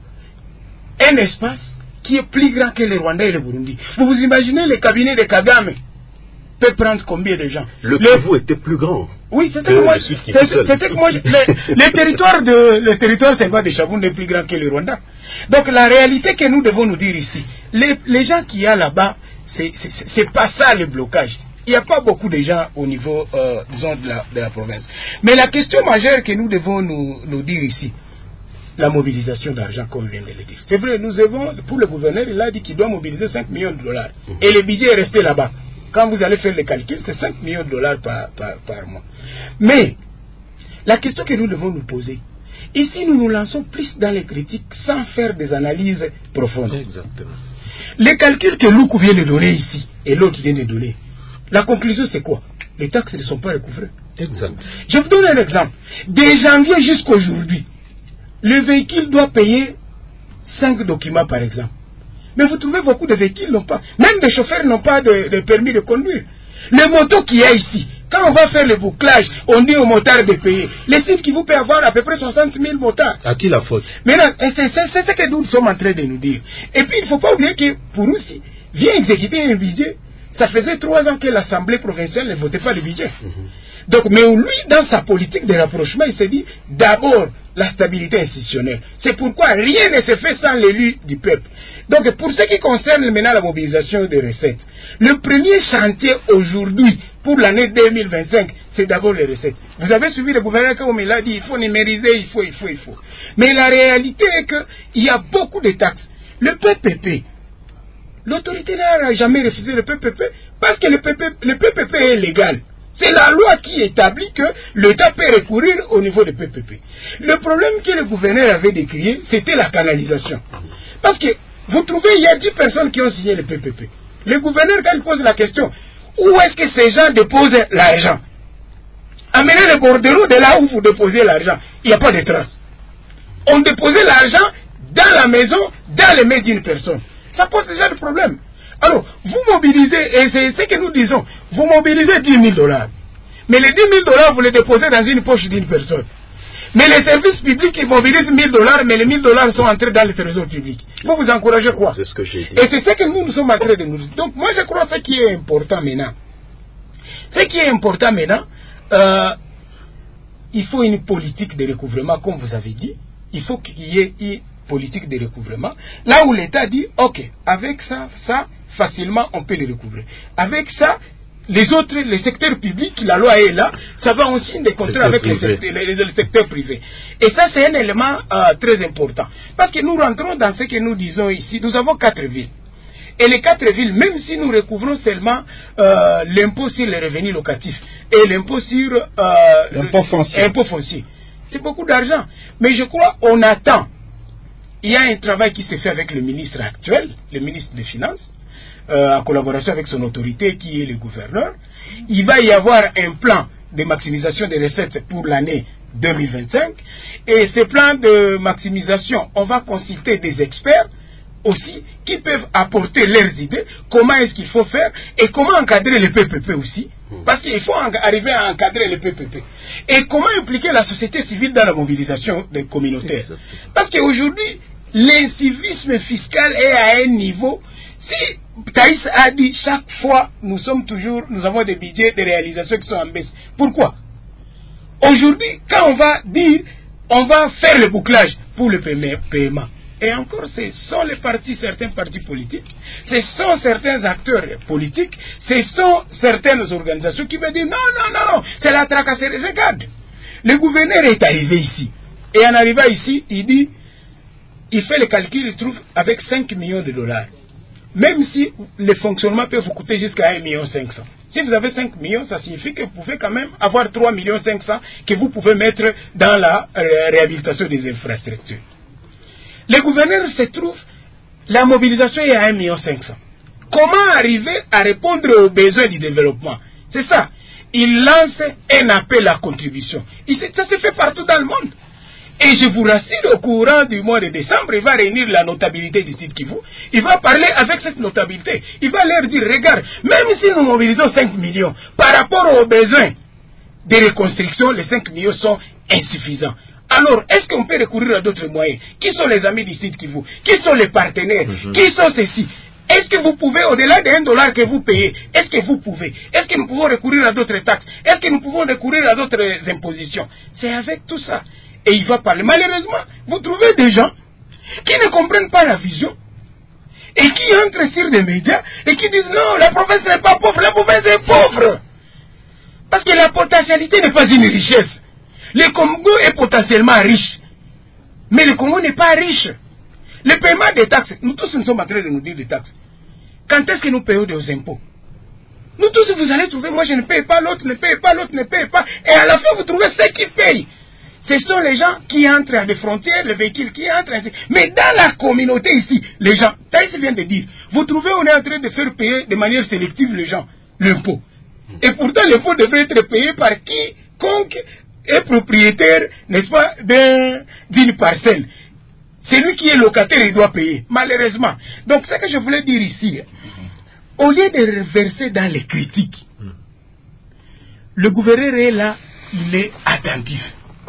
un espace qui est plus grand que le Rwanda et le Burundi. Vous vous imaginez le cabinet de Kagame peut prendre combien de gens? Le Kivu était plus grand. Oui, c'était que, que moi, c'était que moi, je, le, le territoire de, le territoire de Chaboun est plus grand que le Rwanda. Donc la réalité que nous devons nous dire ici, les, les gens qui y a là-bas, c'est pas ça le blocage. Il n'y a pas beaucoup de gens au niveau, euh, disons, de la, de la province. Mais la question majeure que nous devons nous, nous dire ici, la mobilisation d'argent, comme vient de le dire. C'est vrai, nous avons, pour le gouverneur, il a dit qu'il doit mobiliser cinq millions de dollars. Et le budget est resté là-bas. Quand vous allez faire les calculs, c'est cinq millions de dollars par, par, par mois. Mais, la question que nous devons nous poser, ici nous nous lançons plus dans les critiques sans faire des analyses profondes. Exactement. Les calculs que Loukou vient de donner ici, et l'autre vient de donner, la conclusion c'est quoi? Les taxes ne sont pas recouvrées. Exact. Je vous donne un exemple. De janvier jusqu'à aujourd'hui, le véhicule doit payer cinq documents par exemple. Mais vous trouvez beaucoup de véhicules n'ont pas. Même des chauffeurs n'ont pas de, de permis de conduire. Les motos qu'il y a ici, quand on va faire le bouclage, on dit aux motards de payer. Les sites qui vous peut avoir à peu près soixante mille motards. À qui la faute? Maintenant, c'est ce que nous sommes en train de nous dire. Et puis, il ne faut pas oublier que pour nous, si vient exécuter un budget, ça faisait trois ans que l'Assemblée provinciale ne votait pas le budget. Mm-hmm. Donc, mais lui, dans sa politique de rapprochement, il s'est dit, d'abord, la stabilité institutionnelle. C'est pourquoi rien ne se fait sans l'élu du peuple. Donc, pour ce qui concerne maintenant la mobilisation des recettes, le premier chantier aujourd'hui, pour l'année deux mille vingt-cinq, c'est d'abord les recettes. Vous avez suivi le gouverneur comme il a dit, il faut numériser, il faut, il faut, il faut. Mais la réalité est qu'il y a beaucoup de taxes. Le P P P, l'autorité n'a jamais refusé le P P P parce que le P P P, le P P P est légal. C'est la loi qui établit que l'État peut recourir au niveau du P P P. Le problème que le gouverneur avait décrié, c'était la canalisation. Parce que vous trouvez, il y a dix personnes qui ont signé le P P P. Le gouverneur, quand il pose la question, où est-ce que ces gens déposent l'argent? Amenez le bordereau de là où vous déposez l'argent. Il n'y a pas de traces. On déposait l'argent dans la maison, dans les mains d'une personne. Ça pose déjà des problèmes. Alors, vous mobilisez, et c'est ce que nous disons, vous mobilisez dix mille dollars. Mais les dix mille dollars, vous les déposez dans une poche d'une personne. Mais les services publics, ils mobilisent mille dollars, mais les mille dollars sont entrés dans le trésor public. Vous vous encouragez quoi? C'est ce que j'ai dit. Et c'est ce que nous, nous sommes en train de nous dire. Donc, moi, je crois que ce qui est important maintenant, ce qui est important maintenant, euh, il faut une politique de recouvrement, comme vous avez dit. Il faut qu'il y ait une politique de recouvrement. Là où l'État dit, ok, avec ça, ça, facilement, on peut les recouvrer. Avec ça, les autres, les secteurs publics, la loi est là, ça va aussi des contrats avec les secteurs, les, les secteurs privés. Et ça, c'est un élément euh, très important. Parce que nous rentrons dans ce que nous disons ici. Nous avons quatre villes. Et les quatre villes, même si nous recouvrons seulement euh, l'impôt sur les revenus locatifs et l'impôt sur euh, l'impôt foncier, foncier c'est beaucoup d'argent. Mais je crois qu'on attend. Il y a un travail qui se fait avec le ministre actuel, le ministre des Finances, Euh, en collaboration avec son autorité qui est le gouverneur. Il va y avoir un plan de maximisation des recettes pour l'année deux mille vingt-cinq et ce plan de maximisation, on va consulter des experts aussi qui peuvent apporter leurs idées, comment est-ce qu'il faut faire et comment encadrer le P P P aussi, parce qu'il faut arriver à encadrer le P P P et comment impliquer la société civile dans la mobilisation des communautaires. Parce qu'aujourd'hui l'incivisme fiscal est à un niveau. Si Thaïs a dit chaque fois, nous sommes toujours, nous avons des budgets de réalisation qui sont en baisse. Pourquoi? Aujourd'hui, quand on va dire, on va faire le bouclage pour le paiement, et encore, ce sont les partis, certains partis politiques, ce sont certains acteurs politiques, ce sont certaines organisations qui veulent dire non, non, non, non, c'est la tracasserie. Regarde, le gouverneur est arrivé ici, et en arrivant ici, il dit, il fait le calcul, il trouve avec cinq millions de dollars. Même si le fonctionnement peut vous coûter jusqu'à un million cinq cents. Si vous avez cinq millions, ça signifie que vous pouvez quand même avoir trois millions cinq cents que vous pouvez mettre dans la euh, réhabilitation des infrastructures. Les gouverneurs se trouvent, la mobilisation est à un million cinq cents. Comment arriver à répondre aux besoins du développement? C'est ça. Ils lancent un appel à contribution. Et ça se fait partout dans le monde. Et je vous rassure, au courant du mois de décembre, il va réunir la notabilité du Sud Kivu. Il va parler avec cette notabilité. Il va leur dire, regarde, même si nous mobilisons cinq millions, par rapport aux besoins de reconstruction, les cinq millions sont insuffisants. Alors, est-ce qu'on peut recourir à d'autres moyens? Qui sont les amis du Sud Kivu? Qui sont les partenaires? Mm-hmm. Qui sont ceux-ci? Est-ce que vous pouvez, au-delà d'un dollar que vous payez, est-ce que vous pouvez? Est-ce que nous pouvons recourir à d'autres taxes? Est-ce que nous pouvons recourir à d'autres impositions? C'est avec tout ça. Et il va parler. Malheureusement, vous trouvez des gens qui ne comprennent pas la vision et qui entrent sur des médias et qui disent non, la province n'est pas pauvre, la province est pauvre. Parce que la potentialité n'est pas une richesse. Le Congo est potentiellement riche, mais le Congo n'est pas riche. Le paiement des taxes, nous tous nous sommes en train de nous dire des taxes. Quand est-ce que nous payons des impôts? Nous tous, vous allez trouver, moi je ne paye pas, l'autre ne paye pas, l'autre ne paye pas, et à la fin vous trouvez ceux qui payent. Ce sont les gens qui entrent à des frontières, les véhicules qui entrent ainsi. Mais dans la communauté ici, les gens, Taïs vient de dire, vous trouvez, on est en train de faire payer de manière sélective les gens, l'impôt. Et pourtant, l'impôt devrait être payé par quiconque est propriétaire, n'est-ce pas, d'une parcelle. Celui qui est locataire, il doit payer, malheureusement. Donc, ce que je voulais dire ici, au lieu de reverser dans les critiques, le gouverneur est là, il est attentif.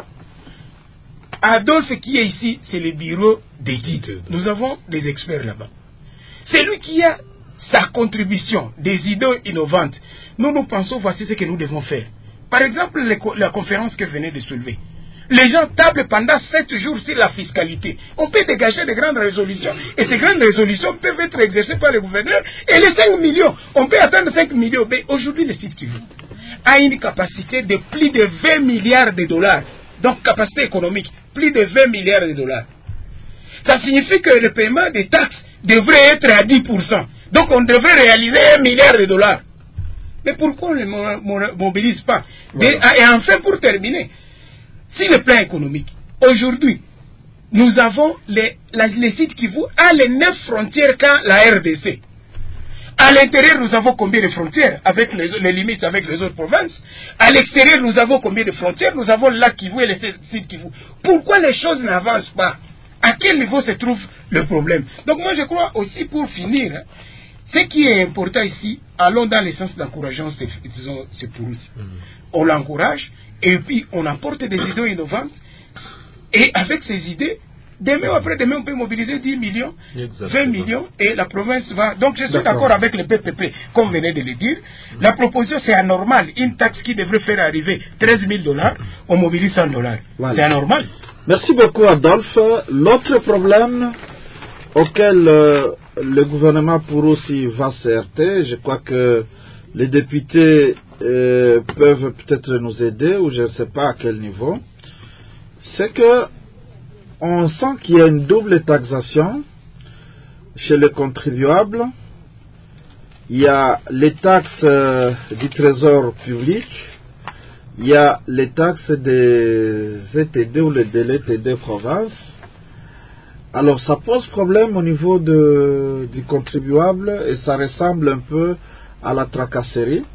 Adolphe qui est ici, c'est le bureau d'études. Nous avons des experts là-bas. C'est lui qui a sa contribution, des idées innovantes. Nous, nous pensons, voici ce que nous devons faire. Par exemple, les, la conférence que venait de soulever. Les gens tablent pendant sept jours sur la fiscalité. On peut dégager de grandes résolutions et ces grandes résolutions peuvent être exercées par le gouverneur. Et les cinq millions, on peut atteindre cinq millions. Mais aujourd'hui, le site Kivu a une capacité de plus de vingt milliards de dollars. Donc, capacité économique, plus de vingt milliards de dollars. Ça signifie que le paiement des taxes devrait être à dix pour cent. Donc, on devrait réaliser un milliard de dollars. Mais pourquoi on ne le mobilise pas? Voilà. Et enfin, pour terminer, si le plan économique, aujourd'hui, nous avons les, la, les sites qui vous à les neuf frontières qu'a la R D C. À l'intérieur, nous avons combien de frontières avec les, les limites avec les autres provinces? À l'extérieur, nous avons combien de frontières? Nous avons le lac Kivu et les sites Kivu. Pourquoi les choses n'avancent pas? À quel niveau se trouve le problème? Donc moi, je crois aussi, pour finir, hein, ce qui est important ici, allons dans le sens d'encourageant ces pouristes. Mmh. On l'encourage et puis on apporte des idées innovantes et avec ces idées, demain ou après-demain, on peut mobiliser dix millions, exactement. vingt millions et la province va... Donc je suis d'accord avec le P P P, comme venait de le dire. Mmh. La proposition, c'est anormal. Une taxe qui devrait faire arriver treize mille dollars, on mobilise cent dollars. Voilà. C'est anormal. Merci beaucoup, Adolphe. L'autre problème auquel euh, le gouvernement pour aussi va se heurter, je crois que les députés euh, peuvent peut-être nous aider, ou je ne sais pas à quel niveau, c'est que on sent qu'il y a une double taxation chez les contribuables. Il y a les taxes euh, du trésor public, il y a les taxes des E T D ou les D L E T D province. Alors ça pose problème au niveau de, du contribuable et ça ressemble un peu à la tracasserie.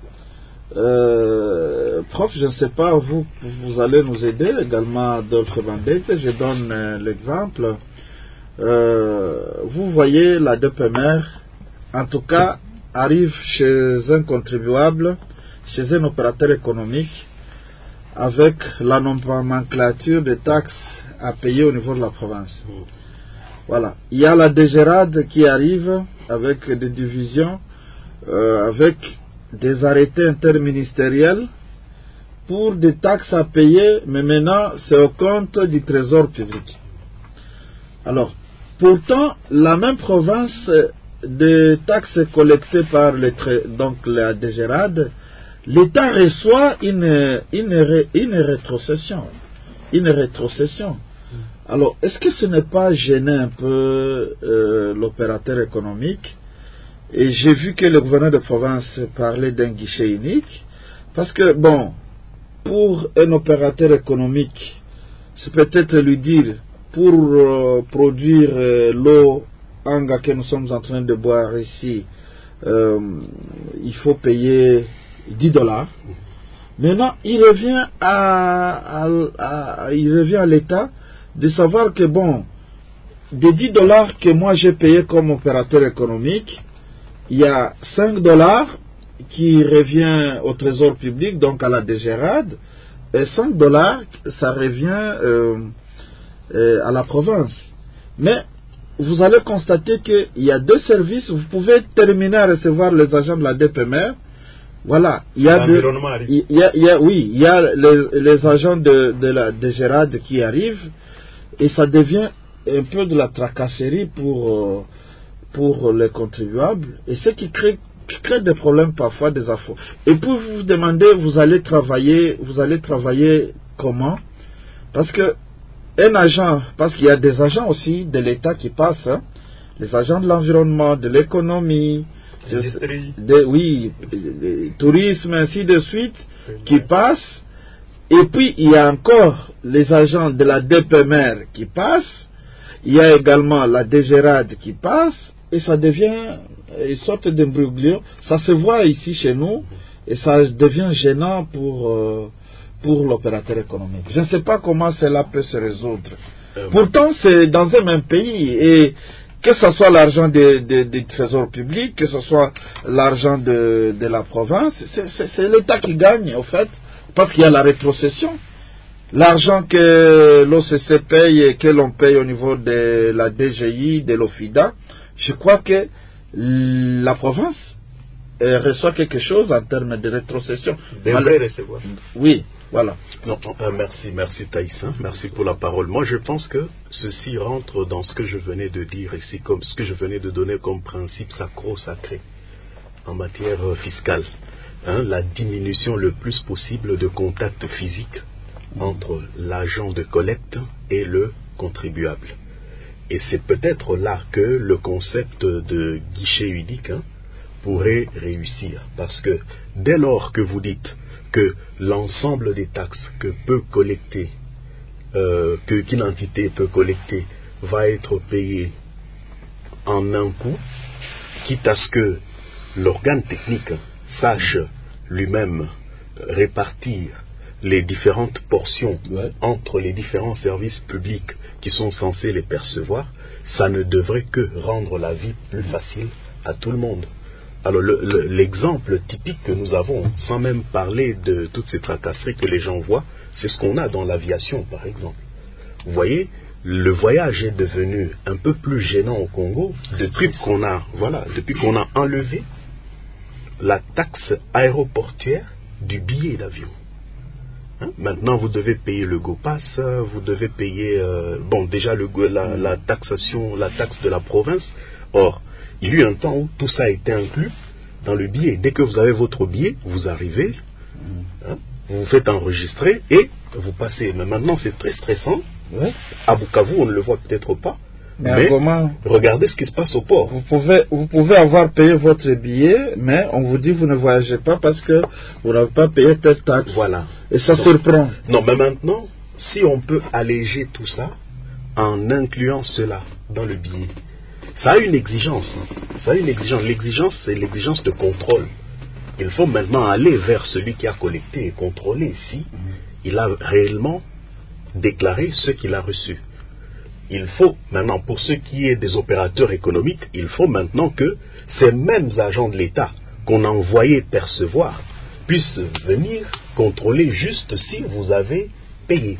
Euh, prof, je ne sais pas, vous, vous allez nous aider également, Adolphe Bandete. Je donne euh, l'exemple. Euh, vous voyez la D P M R, en tout cas, arrive chez un contribuable, chez un opérateur économique, avec la nomenclature des taxes à payer au niveau de la province. Voilà. Il y a la D G R A D qui arrive avec des divisions, euh, avec des arrêtés interministériels pour des taxes à payer, mais maintenant c'est au compte du trésor public. Alors, pourtant, la même province des taxes collectées par les donc la D G R A D, l'État reçoit une, une, une rétrocession. Une rétrocession. Alors, est-ce que ce n'est pas gêner un peu euh, l'opérateur économique Et j'ai vu que le gouverneur de province parlait d'un guichet unique. Parce que, bon, pour un opérateur économique, c'est peut-être lui dire, pour euh, produire euh, l'eau Anga que nous sommes en train de boire ici, euh, il faut payer dix dollars. Maintenant, il revient à, à, à, il revient à l'État de savoir que, bon, des dix dollars que moi j'ai payé comme opérateur économique, il y a cinq dollars qui revient au trésor public, donc à la DGRAD, et cinq dollars, ça revient euh, euh, à la province. Mais vous allez constater qu'il y a deux services. Vous pouvez terminer à recevoir les agents de la D P M R. Voilà, il y a, de, il y a, il y a oui, il y a les, les agents de, de la DGRAD qui arrivent, et ça devient un peu de la tracasserie pour euh, pour les contribuables, et ce qui crée qui crée des problèmes parfois, des affaires. Et puis vous vous demandez, vous allez travailler, vous allez travailler comment? Parce que un agent, parce qu'il y a des agents aussi de l'État qui passent, hein, les agents de l'environnement, de l'économie, de, de, oui, de, tourisme, ainsi de suite, qui passent. Et puis il y a encore les agents de la D P M R qui passent. Il y a également la DGRAD qui passe, et ça devient une sorte d'imbroglio. Ça se voit ici chez nous, et ça devient gênant pour, euh, pour l'opérateur économique. Je ne sais pas comment cela peut se résoudre. Euh, Pourtant, c'est dans un même pays, et que ce soit l'argent du de, de, de trésor public, que ce soit l'argent de, de la province, c'est l'État qui gagne, en fait, parce qu'il y a la rétrocession. L'argent que l'O C C paye et que l'on paye au niveau de la D G I, de l'OFIDA, je crois que la province euh, reçoit quelque chose en termes de rétrocession. Devrait recevoir. Oui, voilà. Non, euh, merci, merci Thaïs, hein, merci pour la parole. Moi, je pense que ceci rentre dans ce que je venais de dire ici, comme ce que je venais de donner comme principe sacro-sacré en matière euh, fiscale. Hein, la diminution le plus possible de contact physique entre l'agent de collecte et le contribuable. Et c'est peut-être là que le concept de guichet unique hein, pourrait réussir. Parce que dès lors que vous dites que l'ensemble des taxes que peut collecter, euh, que qu'une entité peut collecter, va être payé en un coup, quitte à ce que l'organe technique sache lui-même répartir les différentes portions ouais. entre les différents services publics qui sont censés les percevoir, ça ne devrait que rendre la vie plus facile à tout le monde. Alors l'exemple le, le, typique que nous avons, sans même parler de toutes ces tracasseries que les gens voient, c'est ce qu'on a dans l'aviation par exemple. Vous voyez, le voyage est devenu un peu plus gênant au Congo depuis qu'on a, voilà, depuis qu'on a enlevé la taxe aéroportuaire du billet d'avion. Hein? Maintenant, vous devez payer le GoPass, vous devez payer, euh, bon, déjà le, la, la taxation, la taxe de la province. Or, il y a eu un temps où tout ça a été inclus dans le billet. Dès que vous avez votre billet, vous arrivez, hein, vous vous faites enregistrer et vous passez. Mais maintenant, c'est très stressant. Ouais. À Bukavu, on ne le voit peut-être pas. Mais, mais comment... regardez ce qui se passe au port. Vous pouvez, vous pouvez avoir payé votre billet, mais on vous dit que vous ne voyagez pas parce que vous n'avez pas payé telle taxe. Voilà. Et ça non. surprend. Non, mais maintenant, si on peut alléger tout ça en incluant cela dans le billet, ça a une exigence. Hein. Ça a une exigence. L'exigence, c'est l'exigence de contrôle. Il faut maintenant aller vers celui qui a collecté et contrôler si il a réellement déclaré ce qu'il a reçu. Il faut maintenant, pour ce qui est des opérateurs économiques, il faut maintenant que ces mêmes agents de l'État qu'on a envoyés percevoir puissent venir contrôler juste si vous avez payé.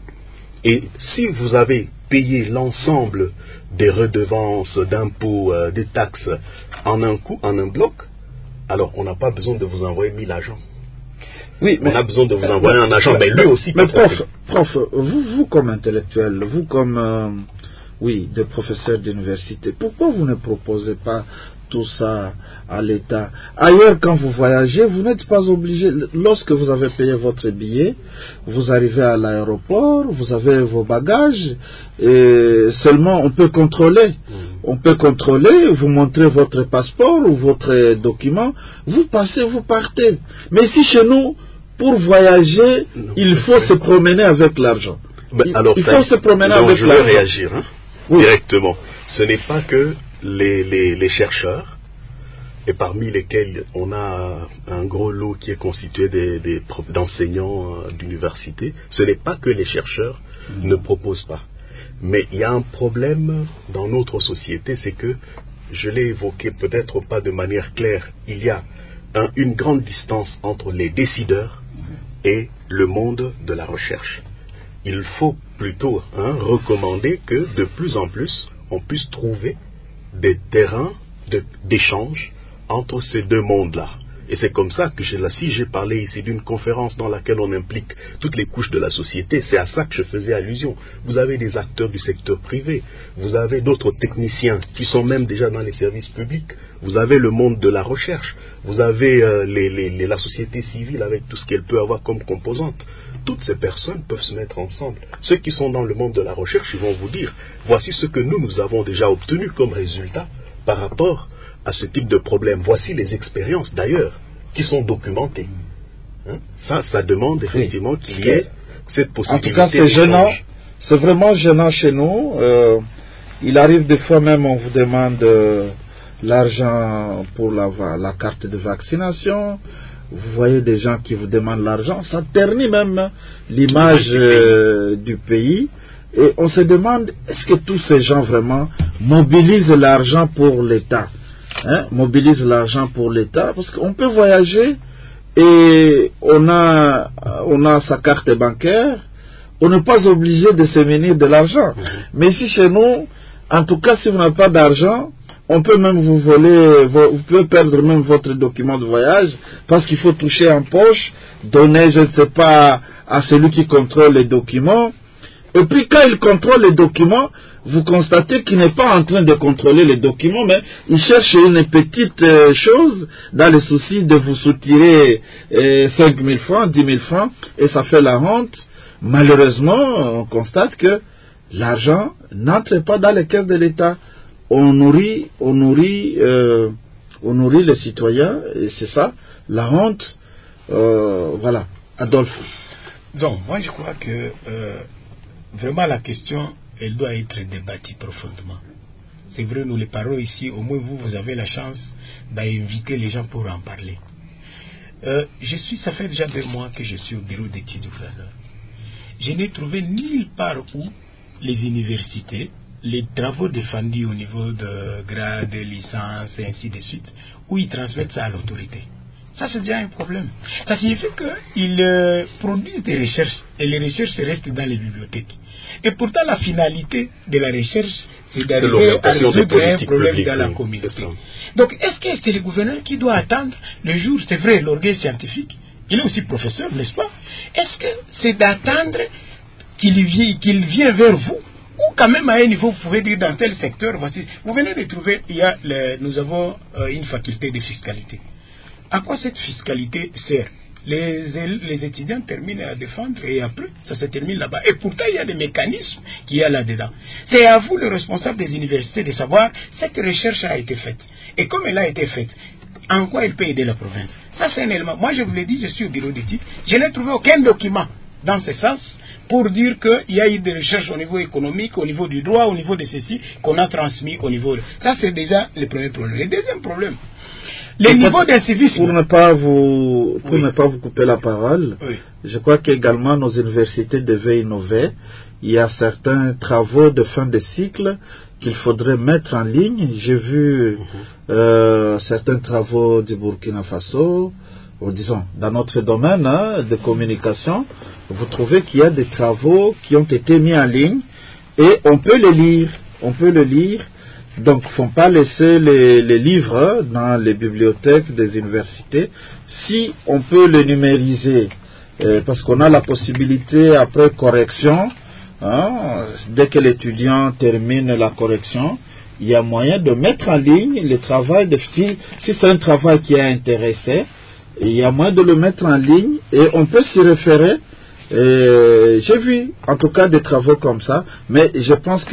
Et si vous avez payé l'ensemble des redevances, d'impôts, euh, des taxes en un coup, en un bloc, alors on n'a pas besoin de vous envoyer mille agents. Oui, on mais, a besoin de vous envoyer un agent, mais, mais lui aussi. Mais prof, prof, vous, vous comme intellectuel, vous comme, euh, oui, des professeurs d'université, pourquoi vous ne proposez pas tout ça à l'État? Ailleurs, quand vous voyagez, vous n'êtes pas obligé. Lorsque vous avez payé votre billet, vous arrivez à l'aéroport, vous avez vos bagages, et seulement on peut contrôler. Mmh. on peut contrôler, vous montrez votre passeport ou votre document, vous passez, vous partez. Mais ici chez nous, pour voyager, non, il faut se promener avec l'argent. Il, alors, il faut se promener donc avec je l'argent. vais réagir hein, oui. directement. Ce n'est pas que les, les, les chercheurs, et parmi lesquels on a un gros lot qui est constitué des, des, d'enseignants d'université, ce n'est pas que les chercheurs mmh. ne proposent pas. Mais il y a un problème dans notre société, c'est que, je l'ai évoqué peut-être pas de manière claire, il y a un, une grande distance entre les décideurs et le monde de la recherche. Il faut plutôt hein, recommander que de plus en plus, on puisse trouver des terrains de, d'échange entre ces deux mondes-là. Et c'est comme ça que j'ai, là, si j'ai parlé ici d'une conférence dans laquelle on implique toutes les couches de la société, c'est à ça que je faisais allusion. Vous avez des acteurs du secteur privé, vous avez d'autres techniciens qui sont même déjà dans les services publics, vous avez le monde de la recherche, vous avez euh, les, les, les, la société civile avec tout ce qu'elle peut avoir comme composante. Toutes ces personnes peuvent se mettre ensemble. Ceux qui sont dans le monde de la recherche, ils vont vous dire, voici ce que nous, nous avons déjà obtenu comme résultat par rapport à ce type de problème. Voici les expériences d'ailleurs qui sont documentées. Hein? Ça, ça demande effectivement oui. qu'il y ait cette possibilité. En tout cas, c'est gênant. C'est vraiment gênant chez nous. Euh, il arrive des fois même, on vous demande euh, l'argent pour la, la carte de vaccination. Vous voyez des gens qui vous demandent l'argent. Ça ternit même l'image euh, du pays. Et on se demande, est-ce que tous ces gens vraiment mobilisent l'argent pour l'État? Hein, mobilise l'argent pour l'État, parce qu'on peut voyager et on a, on a sa carte bancaire, on n'est pas obligé de se munir de l'argent. Mmh. Mais ici chez nous, en tout cas, si vous n'avez pas d'argent, on peut même vous voler, vous pouvez perdre même votre document de voyage, parce qu'il faut toucher en poche, donner, je ne sais pas, à celui qui contrôle les documents. Et puis quand il contrôle les documents, vous constatez qu'il n'est pas en train de contrôler les documents, mais il cherche une petite euh, chose dans le souci de vous soutirer euh, cinq mille francs, dix mille francs, et ça fait la honte. Malheureusement, on constate que l'argent n'entre pas dans les caisses de l'État. On nourrit, on nourrit, euh, on nourrit les citoyens, et c'est ça, la honte. Euh, voilà, Adolphe. Donc, moi je crois que euh, vraiment la question, elle doit être débattue profondément. C'est vrai, nous les parlons ici, au moins vous, vous avez la chance d'inviter les gens pour en parler. Euh, je suis, ça fait déjà deux mois que je suis au bureau d'études du gouverneur. Je n'ai trouvé nulle part où les universités, les travaux défendus au niveau de grade, de licence et ainsi de suite, où ils transmettent ça à l'autorité. Ça, c'est déjà un problème. Ça signifie qu'ils euh, produisent des recherches et les recherches restent dans les bibliothèques. Et pourtant, la finalité de la recherche, c'est d'arriver à résoudre un problème publiques, dans la communauté. Donc, est-ce que c'est le gouverneur qui doit attendre le jour, c'est vrai, l'orgueil scientifique, il est aussi professeur, n'est-ce pas? Est-ce que c'est d'attendre qu'il vienne, qu'il vienne vers vous? Ou quand même à un niveau, vous pouvez dire dans tel secteur, voici, vous venez de trouver, il y a le, nous avons euh, une faculté de fiscalité. À quoi cette fiscalité sert? les, les étudiants terminent à défendre et après, ça se termine là-bas. Et pourtant, il y a des mécanismes qu'il y a là-dedans. C'est à vous, le responsable des universités, de savoir cette recherche a été faite. Et comme elle a été faite, en quoi elle peut aider la province? Ça, c'est un élément. Moi, je vous l'ai dit, je suis au bureau d'études. Je n'ai trouvé aucun document dans ce sens pour dire qu'il y a eu des recherches au niveau économique, au niveau du droit, au niveau de ceci, qu'on a transmis au niveau... De... Ça, c'est déjà le premier problème. Le deuxième problème, les niveaux d'incivisme... Pour ne pas vous, pour oui. ne pas vous couper la parole, oui. je crois qu'également nos universités devaient innover. Il y a certains travaux de fin de cycle qu'il faudrait mettre en ligne. J'ai vu mm-hmm. euh, certains travaux du Burkina Faso, ou disons, dans notre domaine hein, de communication, vous trouvez qu'il y a des travaux qui ont été mis en ligne et on peut les lire. On peut les lire. Donc, il ne faut pas laisser les, les livres dans les bibliothèques des universités. Si on peut les numériser, euh, parce qu'on a la possibilité, après correction, hein, dès que l'étudiant termine la correction, il y a moyen de mettre en ligne le travail. De, si si c'est un travail qui a intéressé, il y a moyen de le mettre en ligne et on peut s'y référer. J'ai vu, en tout cas, des travaux comme ça, mais je pense que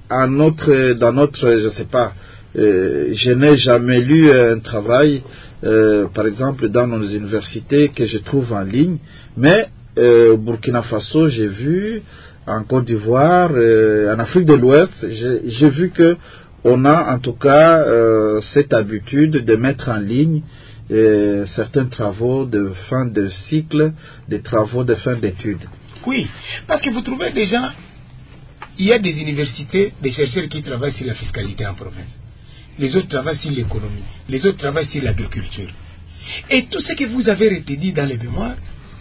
à notre, dans notre, je sais pas, euh, je n'ai jamais lu un travail, euh, par exemple dans nos universités que je trouve en ligne, mais euh, au Burkina Faso, j'ai vu, en Côte d'Ivoire, euh, en Afrique de l'Ouest, j'ai, j'ai vu que on a en tout cas euh, cette habitude de mettre en ligne euh, certains travaux de fin de cycle, des travaux de fin d'études. Oui, parce que vous trouvez déjà, il y a des universités, des chercheurs qui travaillent sur la fiscalité en province. Les autres travaillent sur l'économie, les autres travaillent sur l'agriculture. Et tout ce que vous avez retenu dans les mémoires,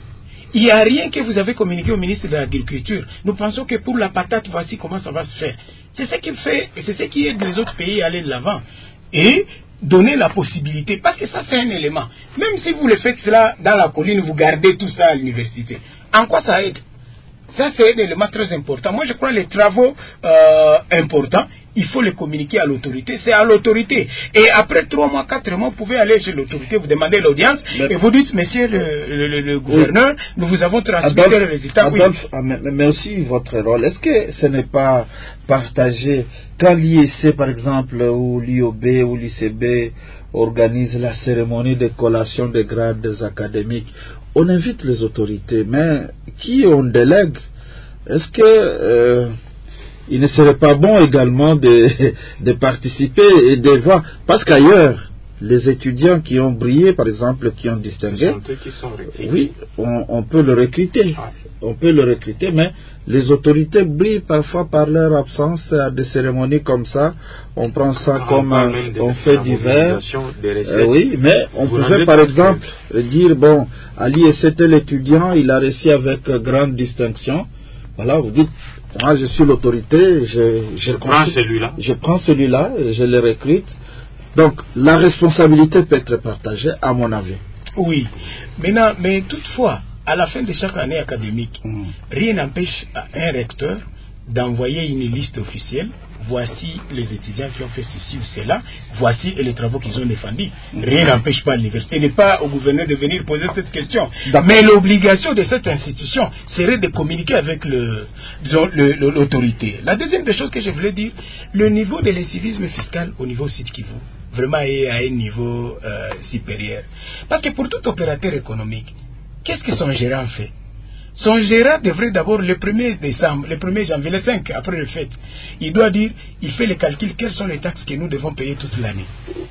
il n'y a rien que vous avez communiqué au ministre de l'Agriculture. Nous pensons que pour la patate, voici comment ça va se faire. C'est ce qui fait, c'est ce qui aide les autres pays à aller de l'avant. Et donner la possibilité, parce que ça c'est un élément. Même si vous le faites cela dans la colline, vous gardez tout ça à l'université. En quoi ça aide? Ça c'est un élément très important. Moi je crois que les travaux euh, importants, il faut les communiquer à l'autorité. C'est à l'autorité. Et après trois mois, quatre mois, vous pouvez aller chez l'autorité, vous demandez l'audience, mais, et vous dites, monsieur le, le, le, le gouverneur, oui, nous vous avons transmis les résultats. Adolphe, oui. mais, mais aussi votre rôle, est-ce que ce n'est pas partagé quand l'I E C, par exemple, ou l'I O B ou l'I C B organise la cérémonie de collation des grades académiques, on invite les autorités, mais qui on délègue? Est-ce que euh, il ne serait pas bon également de, de participer et de voir, parce qu'ailleurs, les étudiants qui ont brillé, par exemple, qui ont distingué, qui sont oui, on, on peut le recruter, on peut le recruter, mais les autorités brillent parfois par leur absence à des cérémonies comme ça. On prend ça on comme un on fait divers. Euh, oui, mais on Vous pouvait par exemple que... dire, bon, Ali et c'était l'étudiant, il a réussi avec grande distinction. Voilà, vous dites, moi je suis l'autorité, je, je, je prends celui-là. Je prends celui-là, je le recrute. Donc, la responsabilité peut être partagée, à mon avis. Oui. Maintenant, mais toutefois, à la fin de chaque année académique, mmh. rien n'empêche un recteur d'envoyer une liste officielle. Voici les étudiants qui ont fait ceci ou cela. Voici les travaux qu'ils ont défendus. Rien n'empêche pas l'université. Il n'est pas au gouverneur de venir poser cette question. Mais l'obligation de cette institution serait de communiquer avec le, disons, le, le, l'autorité. La deuxième des choses que je voulais dire, le niveau de l'incivisme fiscal au niveau Sud Kivu vraiment est à un niveau euh, supérieur. Parce que pour tout opérateur économique, qu'est-ce que son gérant fait? Son gérant devrait d'abord le premier décembre, le premier janvier, le cinq, après le fête, il doit dire, il fait le calcul, quelles sont les taxes que nous devons payer toute l'année.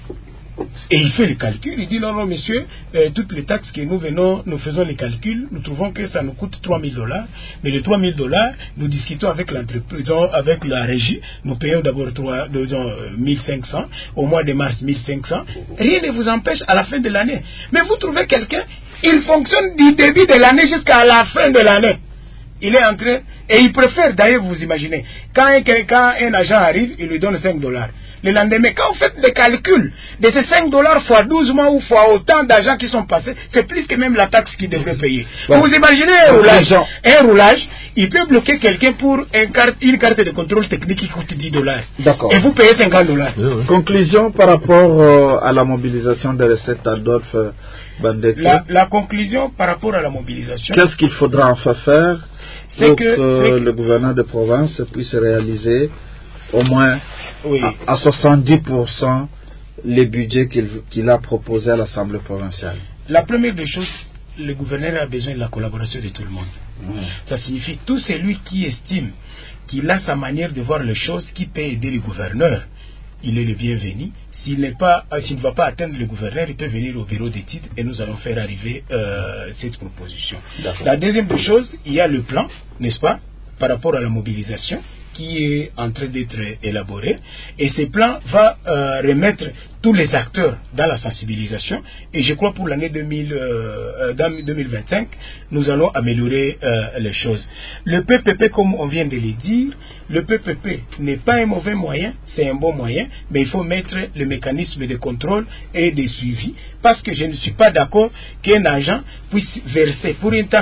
Et il fait le calcul, il dit, non, non, monsieur, euh, toutes les taxes que nous venons, nous faisons les calculs, nous trouvons que ça nous coûte trois mille dollars, mais les trois mille dollars, nous discutons avec l'entreprise, avec la régie, nous payons d'abord mille cinq cents, au mois de mars mille cinq cents, rien ne vous empêche à la fin de l'année. Mais vous trouvez quelqu'un, il fonctionne du début de l'année jusqu'à la fin de l'année. Il est entré, et il préfère, d'ailleurs, vous imaginez, quand un, quand un agent arrive, il lui donne cinq dollars. Le lendemain, quand vous faites des calculs de ces cinq dollars fois douze mois ou fois autant d'argent qui sont passés, c'est plus que même la taxe qu'il devrait payer. Ouais. Vous imaginez un roulage, un roulage, il peut bloquer quelqu'un pour un carte, une carte de contrôle technique qui coûte dix dollars. D'accord. Et vous payez cinquante dollars. Oui, oui. Conclusion par rapport euh, à la mobilisation des recettes Adolphe Bandeke. La, la conclusion par rapport à la mobilisation. Qu'est-ce qu'il faudra enfin faire pour c'est que, que, que que le gouverneur de province puisse réaliser au moins oui. à, à soixante-dix pour cent les budgets qu'il qu'il a proposés à l'Assemblée provinciale? La première des choses, le gouverneur a besoin de la collaboration de tout le monde. Mmh. Ça signifie tout celui qui estime qu'il a sa manière de voir les choses, qui peut aider le gouverneur, il est le bienvenu. S'il n'est pas, s'il ne va pas atteindre le gouverneur, il peut venir au bureau d'études et nous allons faire arriver euh, cette proposition. La deuxième des choses, il y a le plan, n'est-ce pas, par rapport à la mobilisation, qui est en train d'être élaboré, et ce plan va euh, remettre tous les acteurs dans la sensibilisation, et je crois pour l'année deux mille vingt-cinq, nous allons améliorer euh, les choses. Le P P P, comme on vient de le dire, le P P P n'est pas un mauvais moyen, c'est un bon moyen, mais il faut mettre le mécanisme de contrôle et de suivi, parce que je ne suis pas d'accord qu'un agent puisse verser pour une taxe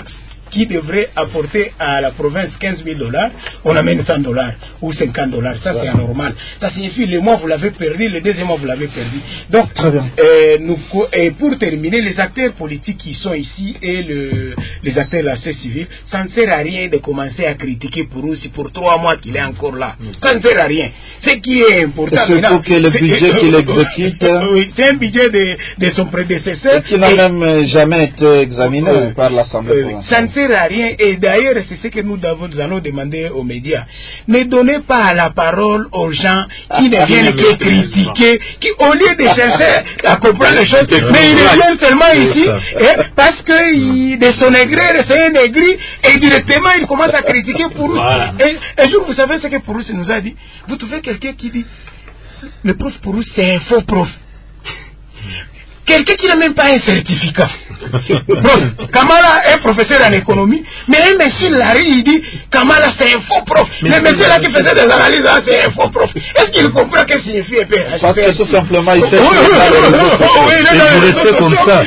qui devrait apporter à la province quinze mille dollars, on amène cent dollars ou cinquante dollars. Ça, c'est anormal. Ça signifie le mois vous l'avez perdu, le deuxième mois vous l'avez perdu. Donc, euh, nous, et pour terminer, les acteurs politiques qui sont ici et le, les acteurs de la société civile, ça ne sert à rien de commencer à critiquer pour eux, si pour trois mois qu'il est encore là. Ça ne sert à rien. Ce qui est important, c'est pour que le budget qu'il exécute, oui, c'est un budget de, de son prédécesseur qui n'a même jamais été examiné euh, par l'Assemblée provinciale. Ça ne sert à rien, et d'ailleurs c'est ce que nous, nous allons demander aux médias. Ne donnez pas la parole aux gens qui ne viennent que critiquer, qui au lieu de chercher à comprendre les choses, mais ils viennent seulement ici eh, parce que il, de son aigri, c'est un aigri, et directement il commence à critiquer pour nous. Voilà. Et un jour, vous savez ce que Pourousse nous a dit? Vous trouvez quelqu'un qui dit le prof Pourousse c'est un faux prof. Quelqu'un qui n'a même pas un certificat. Bon, Kamala est professeur en économie, mais un monsieur Larry, il dit Kamala c'est un faux prof. Mais le monsieur là qui faisait des analyses, là, c'est un faux prof. Est-ce qu'il comprend ce que signifie P H P? Parce que tout simplement, il sait que comme ça.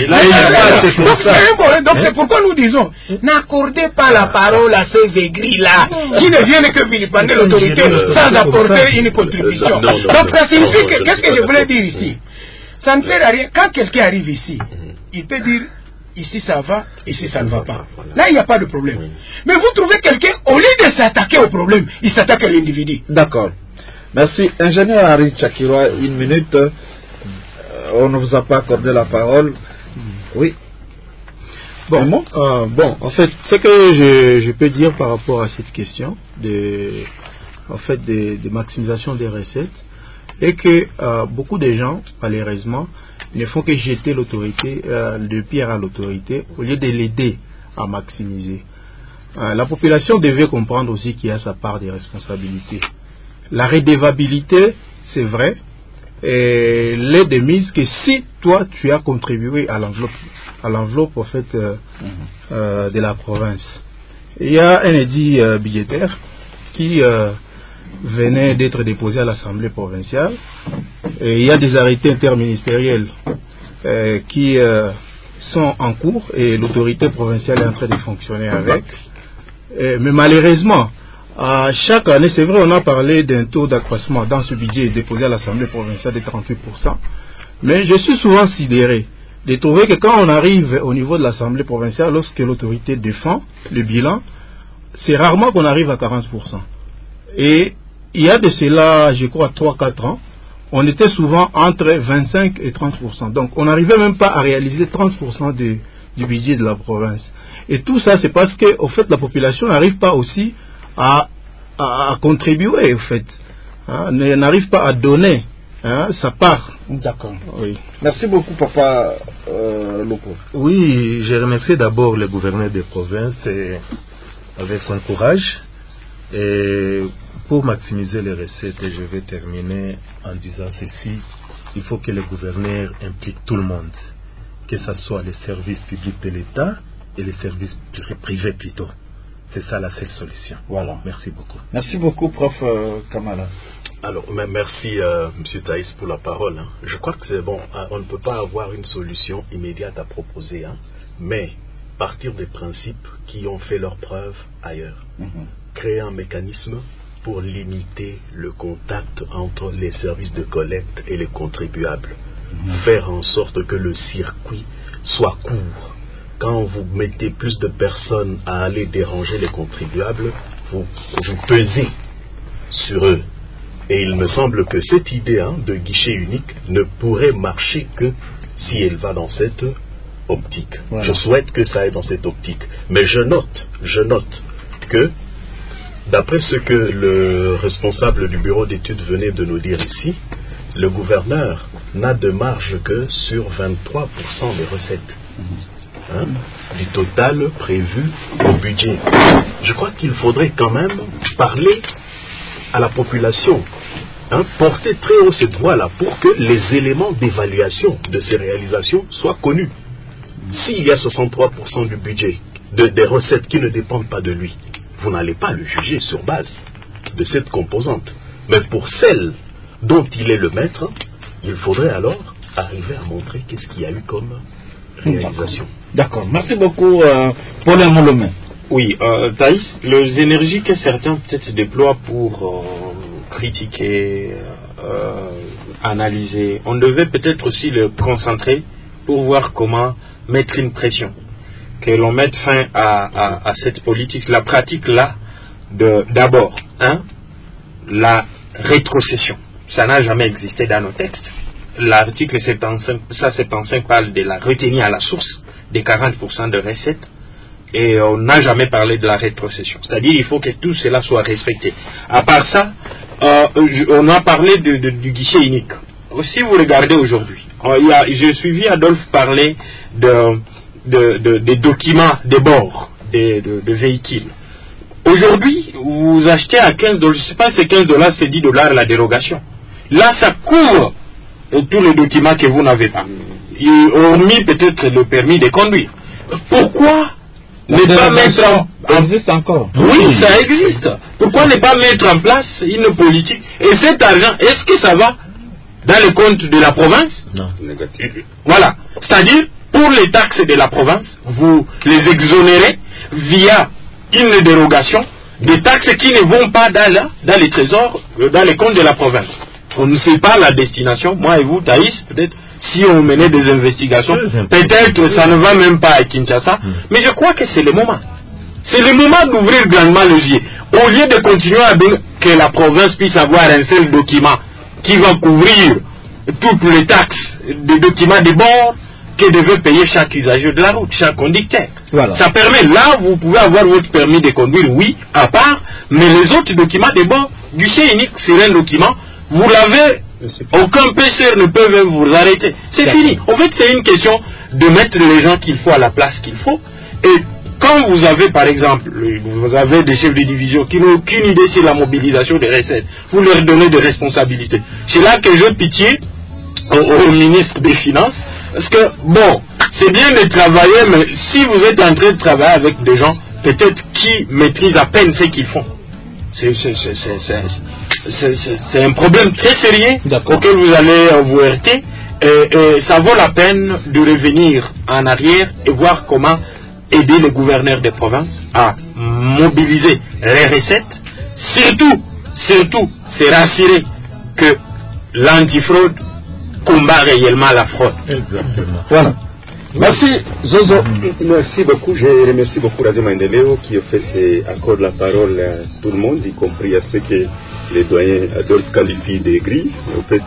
Donc c'est pourquoi nous disons, n'accordez pas la parole à ces aigris-là, qui ne viennent que vilipender l'autorité sans apporter une contribution. Donc ça signifie que, qu'est-ce que je voulais dire ici? Ça ne sert à rien. Quand quelqu'un arrive ici, il peut dire ici ça va, ici ça ne va pas. Là, il n'y a pas de problème. Mais vous trouvez quelqu'un, au lieu de s'attaquer au problème, il s'attaque à l'individu. D'accord. Merci. Ingénieur Henri Tchakirwa, une minute. Euh, on ne vous a pas accordé la parole. Oui. Bon, euh, bon en fait, ce que je, je peux dire par rapport à cette question de, en fait, de, de maximisation des recettes, et que euh, beaucoup de gens, malheureusement, ne font que jeter l'autorité, euh, le pierre à l'autorité, au lieu de l'aider à maximiser. Euh, la population devait comprendre aussi qu'il y a sa part de responsabilité. La redevabilité, c'est vrai, et l'est de mise que si toi tu as contribué à l'enveloppe, à l'enveloppe en fait euh, mmh. euh, de la province. Il y a un édit euh, budgétaire qui euh, venait d'être déposé à l'Assemblée provinciale. Et il y a des arrêtés interministériels euh, qui euh, sont en cours et l'autorité provinciale est en train de fonctionner avec. Et, mais malheureusement, à chaque année, c'est vrai, on a parlé d'un taux d'accroissement dans ce budget déposé à l'Assemblée provinciale de trente-huit pour cent. Mais je suis souvent sidéré de trouver que quand on arrive au niveau de l'Assemblée provinciale, lorsque l'autorité défend le bilan, c'est rarement qu'on arrive à quarante pour cent. Et il y a de cela, je crois, trois à quatre ans, on était souvent entre vingt-cinq et trente pour cent. Donc on n'arrivait même pas à réaliser trente pour cent du, du budget de la province. Et tout ça, c'est parce que, au fait, la population n'arrive pas aussi à, à, à contribuer, au fait. Hein, n'arrive pas à donner hein, sa part. D'accord. Oui. Merci beaucoup, Papa euh, Lopo. Oui, j'ai remercié d'abord le gouverneur des provinces et, avec son courage. Et pour maximiser les recettes, et je vais terminer en disant ceci, il faut que le gouverneur implique tout le monde, que ce soit les services publics de l'État et les services privés plutôt. C'est ça la seule solution. Voilà. Merci beaucoup. Merci beaucoup, prof euh, Kamala. Alors, merci euh, M. Thaïs pour la parole. Hein. Je crois que c'est bon, hein, on ne peut pas avoir une solution immédiate à proposer, hein, mais partir des principes qui ont fait leurs preuves ailleurs. Mm-hmm. Créer un mécanisme pour limiter le contact entre les services de collecte et les contribuables. Mmh. Faire en sorte que le circuit soit court. Quand vous mettez plus de personnes à aller déranger les contribuables, vous, vous pesez sur eux. Et il me semble que cette idée hein, de guichet unique ne pourrait marcher que si elle va dans cette optique. Voilà. Je souhaite que ça aille dans cette optique. Mais je note, je note que d'après ce que le responsable du bureau d'études venait de nous dire ici, le gouverneur n'a de marge que sur vingt-trois pour cent des recettes hein, du total prévu au budget. Je crois qu'il faudrait quand même parler à la population, hein, porter très haut cette voix-là pour que les éléments d'évaluation de ces réalisations soient connus. S'il y a soixante-trois pour cent du budget, de, des recettes qui ne dépendent pas de lui, vous n'allez pas le juger sur base de cette composante. Mais pour celle dont il est le maître, il faudrait alors arriver à montrer qu'est-ce qu'il y a eu comme réalisation. D'accord. Merci beaucoup, euh, Paul Molomé. Oui, euh, Thaïs, les énergies que certains peut-être déploient pour euh, critiquer, euh, analyser, on devait peut-être aussi le concentrer pour voir comment mettre une pression, que l'on mette fin à, à, à cette politique, la pratique là, de d'abord, hein, la rétrocession. Ça n'a jamais existé dans nos textes. L'article soixante-quinze, cent soixante-quinze parle de la retenue à la source des quarante pour cent de recettes. Et on n'a jamais parlé de la rétrocession. C'est-à-dire qu'il faut que tout cela soit respecté. À part ça, euh, on a parlé de, de, du guichet unique. Si vous regardez aujourd'hui, j'ai suivi Adolphe parler de, de, de, des documents de bord de, de, de véhicules. Aujourd'hui, vous achetez à quinze dollars, je ne sais pas si c'est quinze dollars, c'est dix dollars la dérogation. Là, ça couvre tous les documents que vous n'avez pas. Hormis peut-être le permis de conduire. Pourquoi ne pas mettre en... existe encore. Oui, ça existe. Pourquoi ne pas mettre en place une politique? Et cet argent, est-ce que ça va dans les comptes de la province? Non, négatif. Voilà. C'est-à-dire, pour les taxes de la province, vous les exonérez via une dérogation des taxes qui ne vont pas dans, la, dans les trésors, dans les comptes de la province. On ne sait pas la destination. Moi et vous, Thaïs, peut-être, si on menait des investigations, peut-être ça ne va même pas à Kinshasa. Mm. Mais je crois que c'est le moment. C'est le moment d'ouvrir grandement les yeux. Au lieu de continuer à dire que la province puisse avoir un seul document qui va couvrir toutes les taxes des documents de bord que devait payer chaque usager de la route, chaque conducteur. Voilà. Ça permet, là, vous pouvez avoir votre permis de conduire, oui, à part, mais les autres documents de bord, guichet unique, c'est un document, vous l'avez, aucun P C R ne peut même vous arrêter. C'est fini. En fait, c'est une question de mettre les gens qu'il faut à la place qu'il faut. Et quand vous avez, par exemple, vous avez des chefs de division qui n'ont aucune idée sur la mobilisation des recettes, vous leur donnez des responsabilités. C'est là que j'ai pitié au, au ministre des Finances, parce que, bon, c'est bien de travailler, mais si vous êtes en train de travailler avec des gens, peut-être qui maîtrisent à peine ce qu'ils font, c'est un problème très sérieux auquel vous allez vous heurter, et, et ça vaut la peine de revenir en arrière et voir comment aider les gouverneurs des provinces à mobiliser les recettes, surtout, surtout, c'est rassurer que l'antifraude combat réellement la fraude. Exactement. Voilà. Merci, Zozo. Merci beaucoup. Je remercie beaucoup Radio Maendeleo qui a fait accorde la parole à tout le monde, y compris à ceux que les doyens Adolphe qualifient des gris. En fait,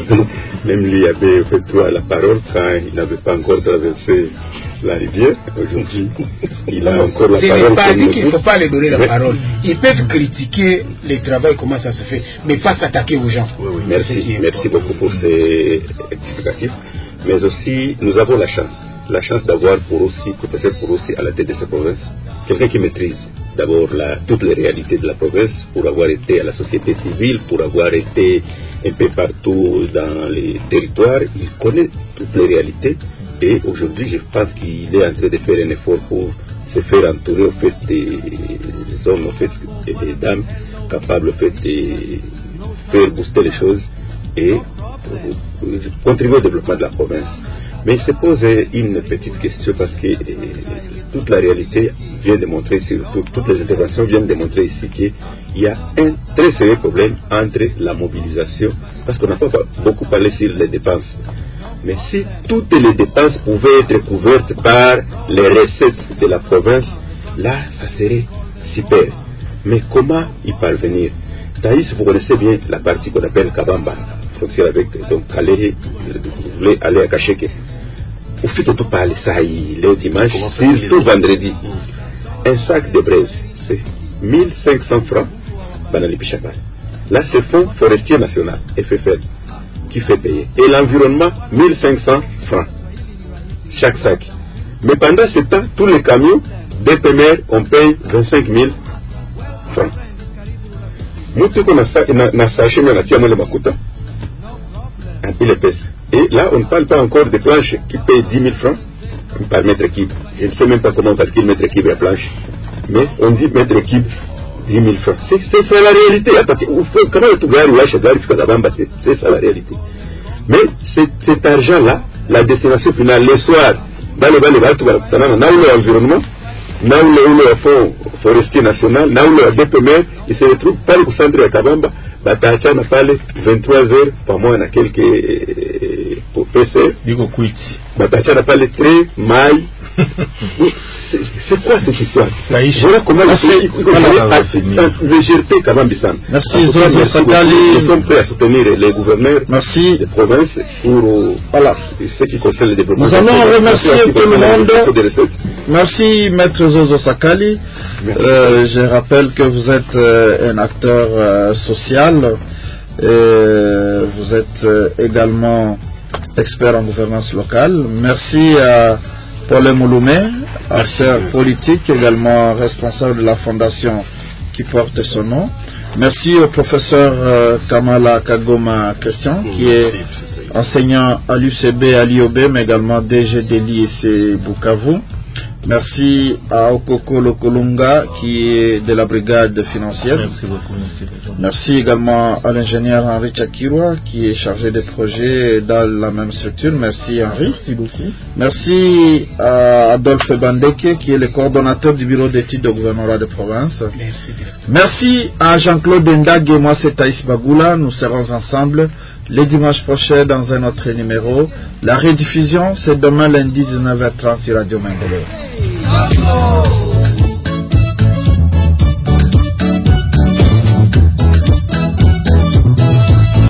même lui avait fait droit à la parole quand il n'avait pas encore traversé la rivière. Aujourd'hui, il a encore la Ce parole. Ce n'est pas dit qu'il ne faut pas leur donner la oui. parole. Ils peuvent critiquer le travail, comment ça se fait, mais pas s'attaquer aux gens. Oui, oui. Merci, merci beaucoup pour ces explicatifs. Mais aussi, nous avons la chance. La chance d'avoir pour aussi, professeur pour aussi à la tête de cette province, quelqu'un qui maîtrise d'abord toutes les réalités de la province, pour avoir été à la société civile, pour avoir été un peu partout dans les territoires, il connaît toutes les réalités et aujourd'hui je pense qu'il est en train de faire un effort pour se faire entourer au fait des hommes au fait, et des dames capables au fait de faire booster les choses et contribuer au développement de la province. Mais il se pose une petite question parce que euh, toute la réalité vient de montrer, surtout toutes les interventions viennent de montrer ici qu'il y a un très sérieux problème entre la mobilisation, parce qu'on n'a pas beaucoup parlé sur les dépenses. Mais si toutes les dépenses pouvaient être couvertes par les recettes de la province, là, ça serait super. Mais comment y parvenir? Thaïs, vous connaissez bien la partie qu'on appelle Kabamba, frontière avec donc Calais, vous voulez aller à Kacheke. Vous faites tout parler ça, le dimanche, surtout vendredi. Un sac de braise, c'est mille cinq cents francs, Banali Pichapal. Là, c'est Fonds forestier national, F F L, qui fait payer. Et l'environnement, mille cinq cents francs, chaque sac. Mais pendant ce temps, tous les camions, des P M R, on paye vingt-cinq mille francs. Moutou qu'on a saché, mais on a tiré le makuta. Un peu l'épaisse. Et là, on ne parle pas encore des planches qui payent dix mille francs par mètre cube. Je ne sais même pas comment on calcule mètre cube la planche. Mais on dit mètre cube dix mille francs. C'est ça la réalité. C'est ça la réalité. Mais cet argent-là, la destination finale, le soir, dans les balles, dans l'environnement, na ule ule wa fond forestier national na ule wa D P M R il se retrouve pale ku centre ya Kabamba, bataachana pale vingt-trois heures pamoja na quelques P C biko kwiti batachana pale tre mai. C'est quoi cette histoire? Voilà comment il légèreté Kabambi sana. Merci Zozo Sakali. Nous sommes prêts à soutenir les gouverneurs Merci des provinces pour voilà, ce qui concerne le développement. Nous allons remercier tout le monde. Merci Maître Zozo Sakali. Euh, je rappelle que vous êtes euh, un acteur euh, social. Et vous êtes euh, également expert en gouvernance locale. Merci à Paul Mouloumé, acteur politique, également responsable de la fondation qui porte son nom. Merci au professeur euh, Kamala Kagoma Christian, qui est enseignant à l'U C B, à l'I O B, mais également D G de l'I E C Bukavu. Merci à Okoko Lokolunga, qui est de la brigade financière. Merci beaucoup. Merci, merci également à l'ingénieur Henri Chakirwa, qui est chargé des projets dans la même structure. Merci Henri. Merci beaucoup. Merci à Adolphe Bandeke, qui est le coordonnateur du bureau d'études de gouvernorat de province. Merci. Merci à Jean-Claude Ndag et moi c'est Taïs Bagoula. Nous serons ensemble les dimanches prochains dans un autre numéro. La rediffusion c'est demain lundi dix-neuf heures trente sur Radio Maendeleo.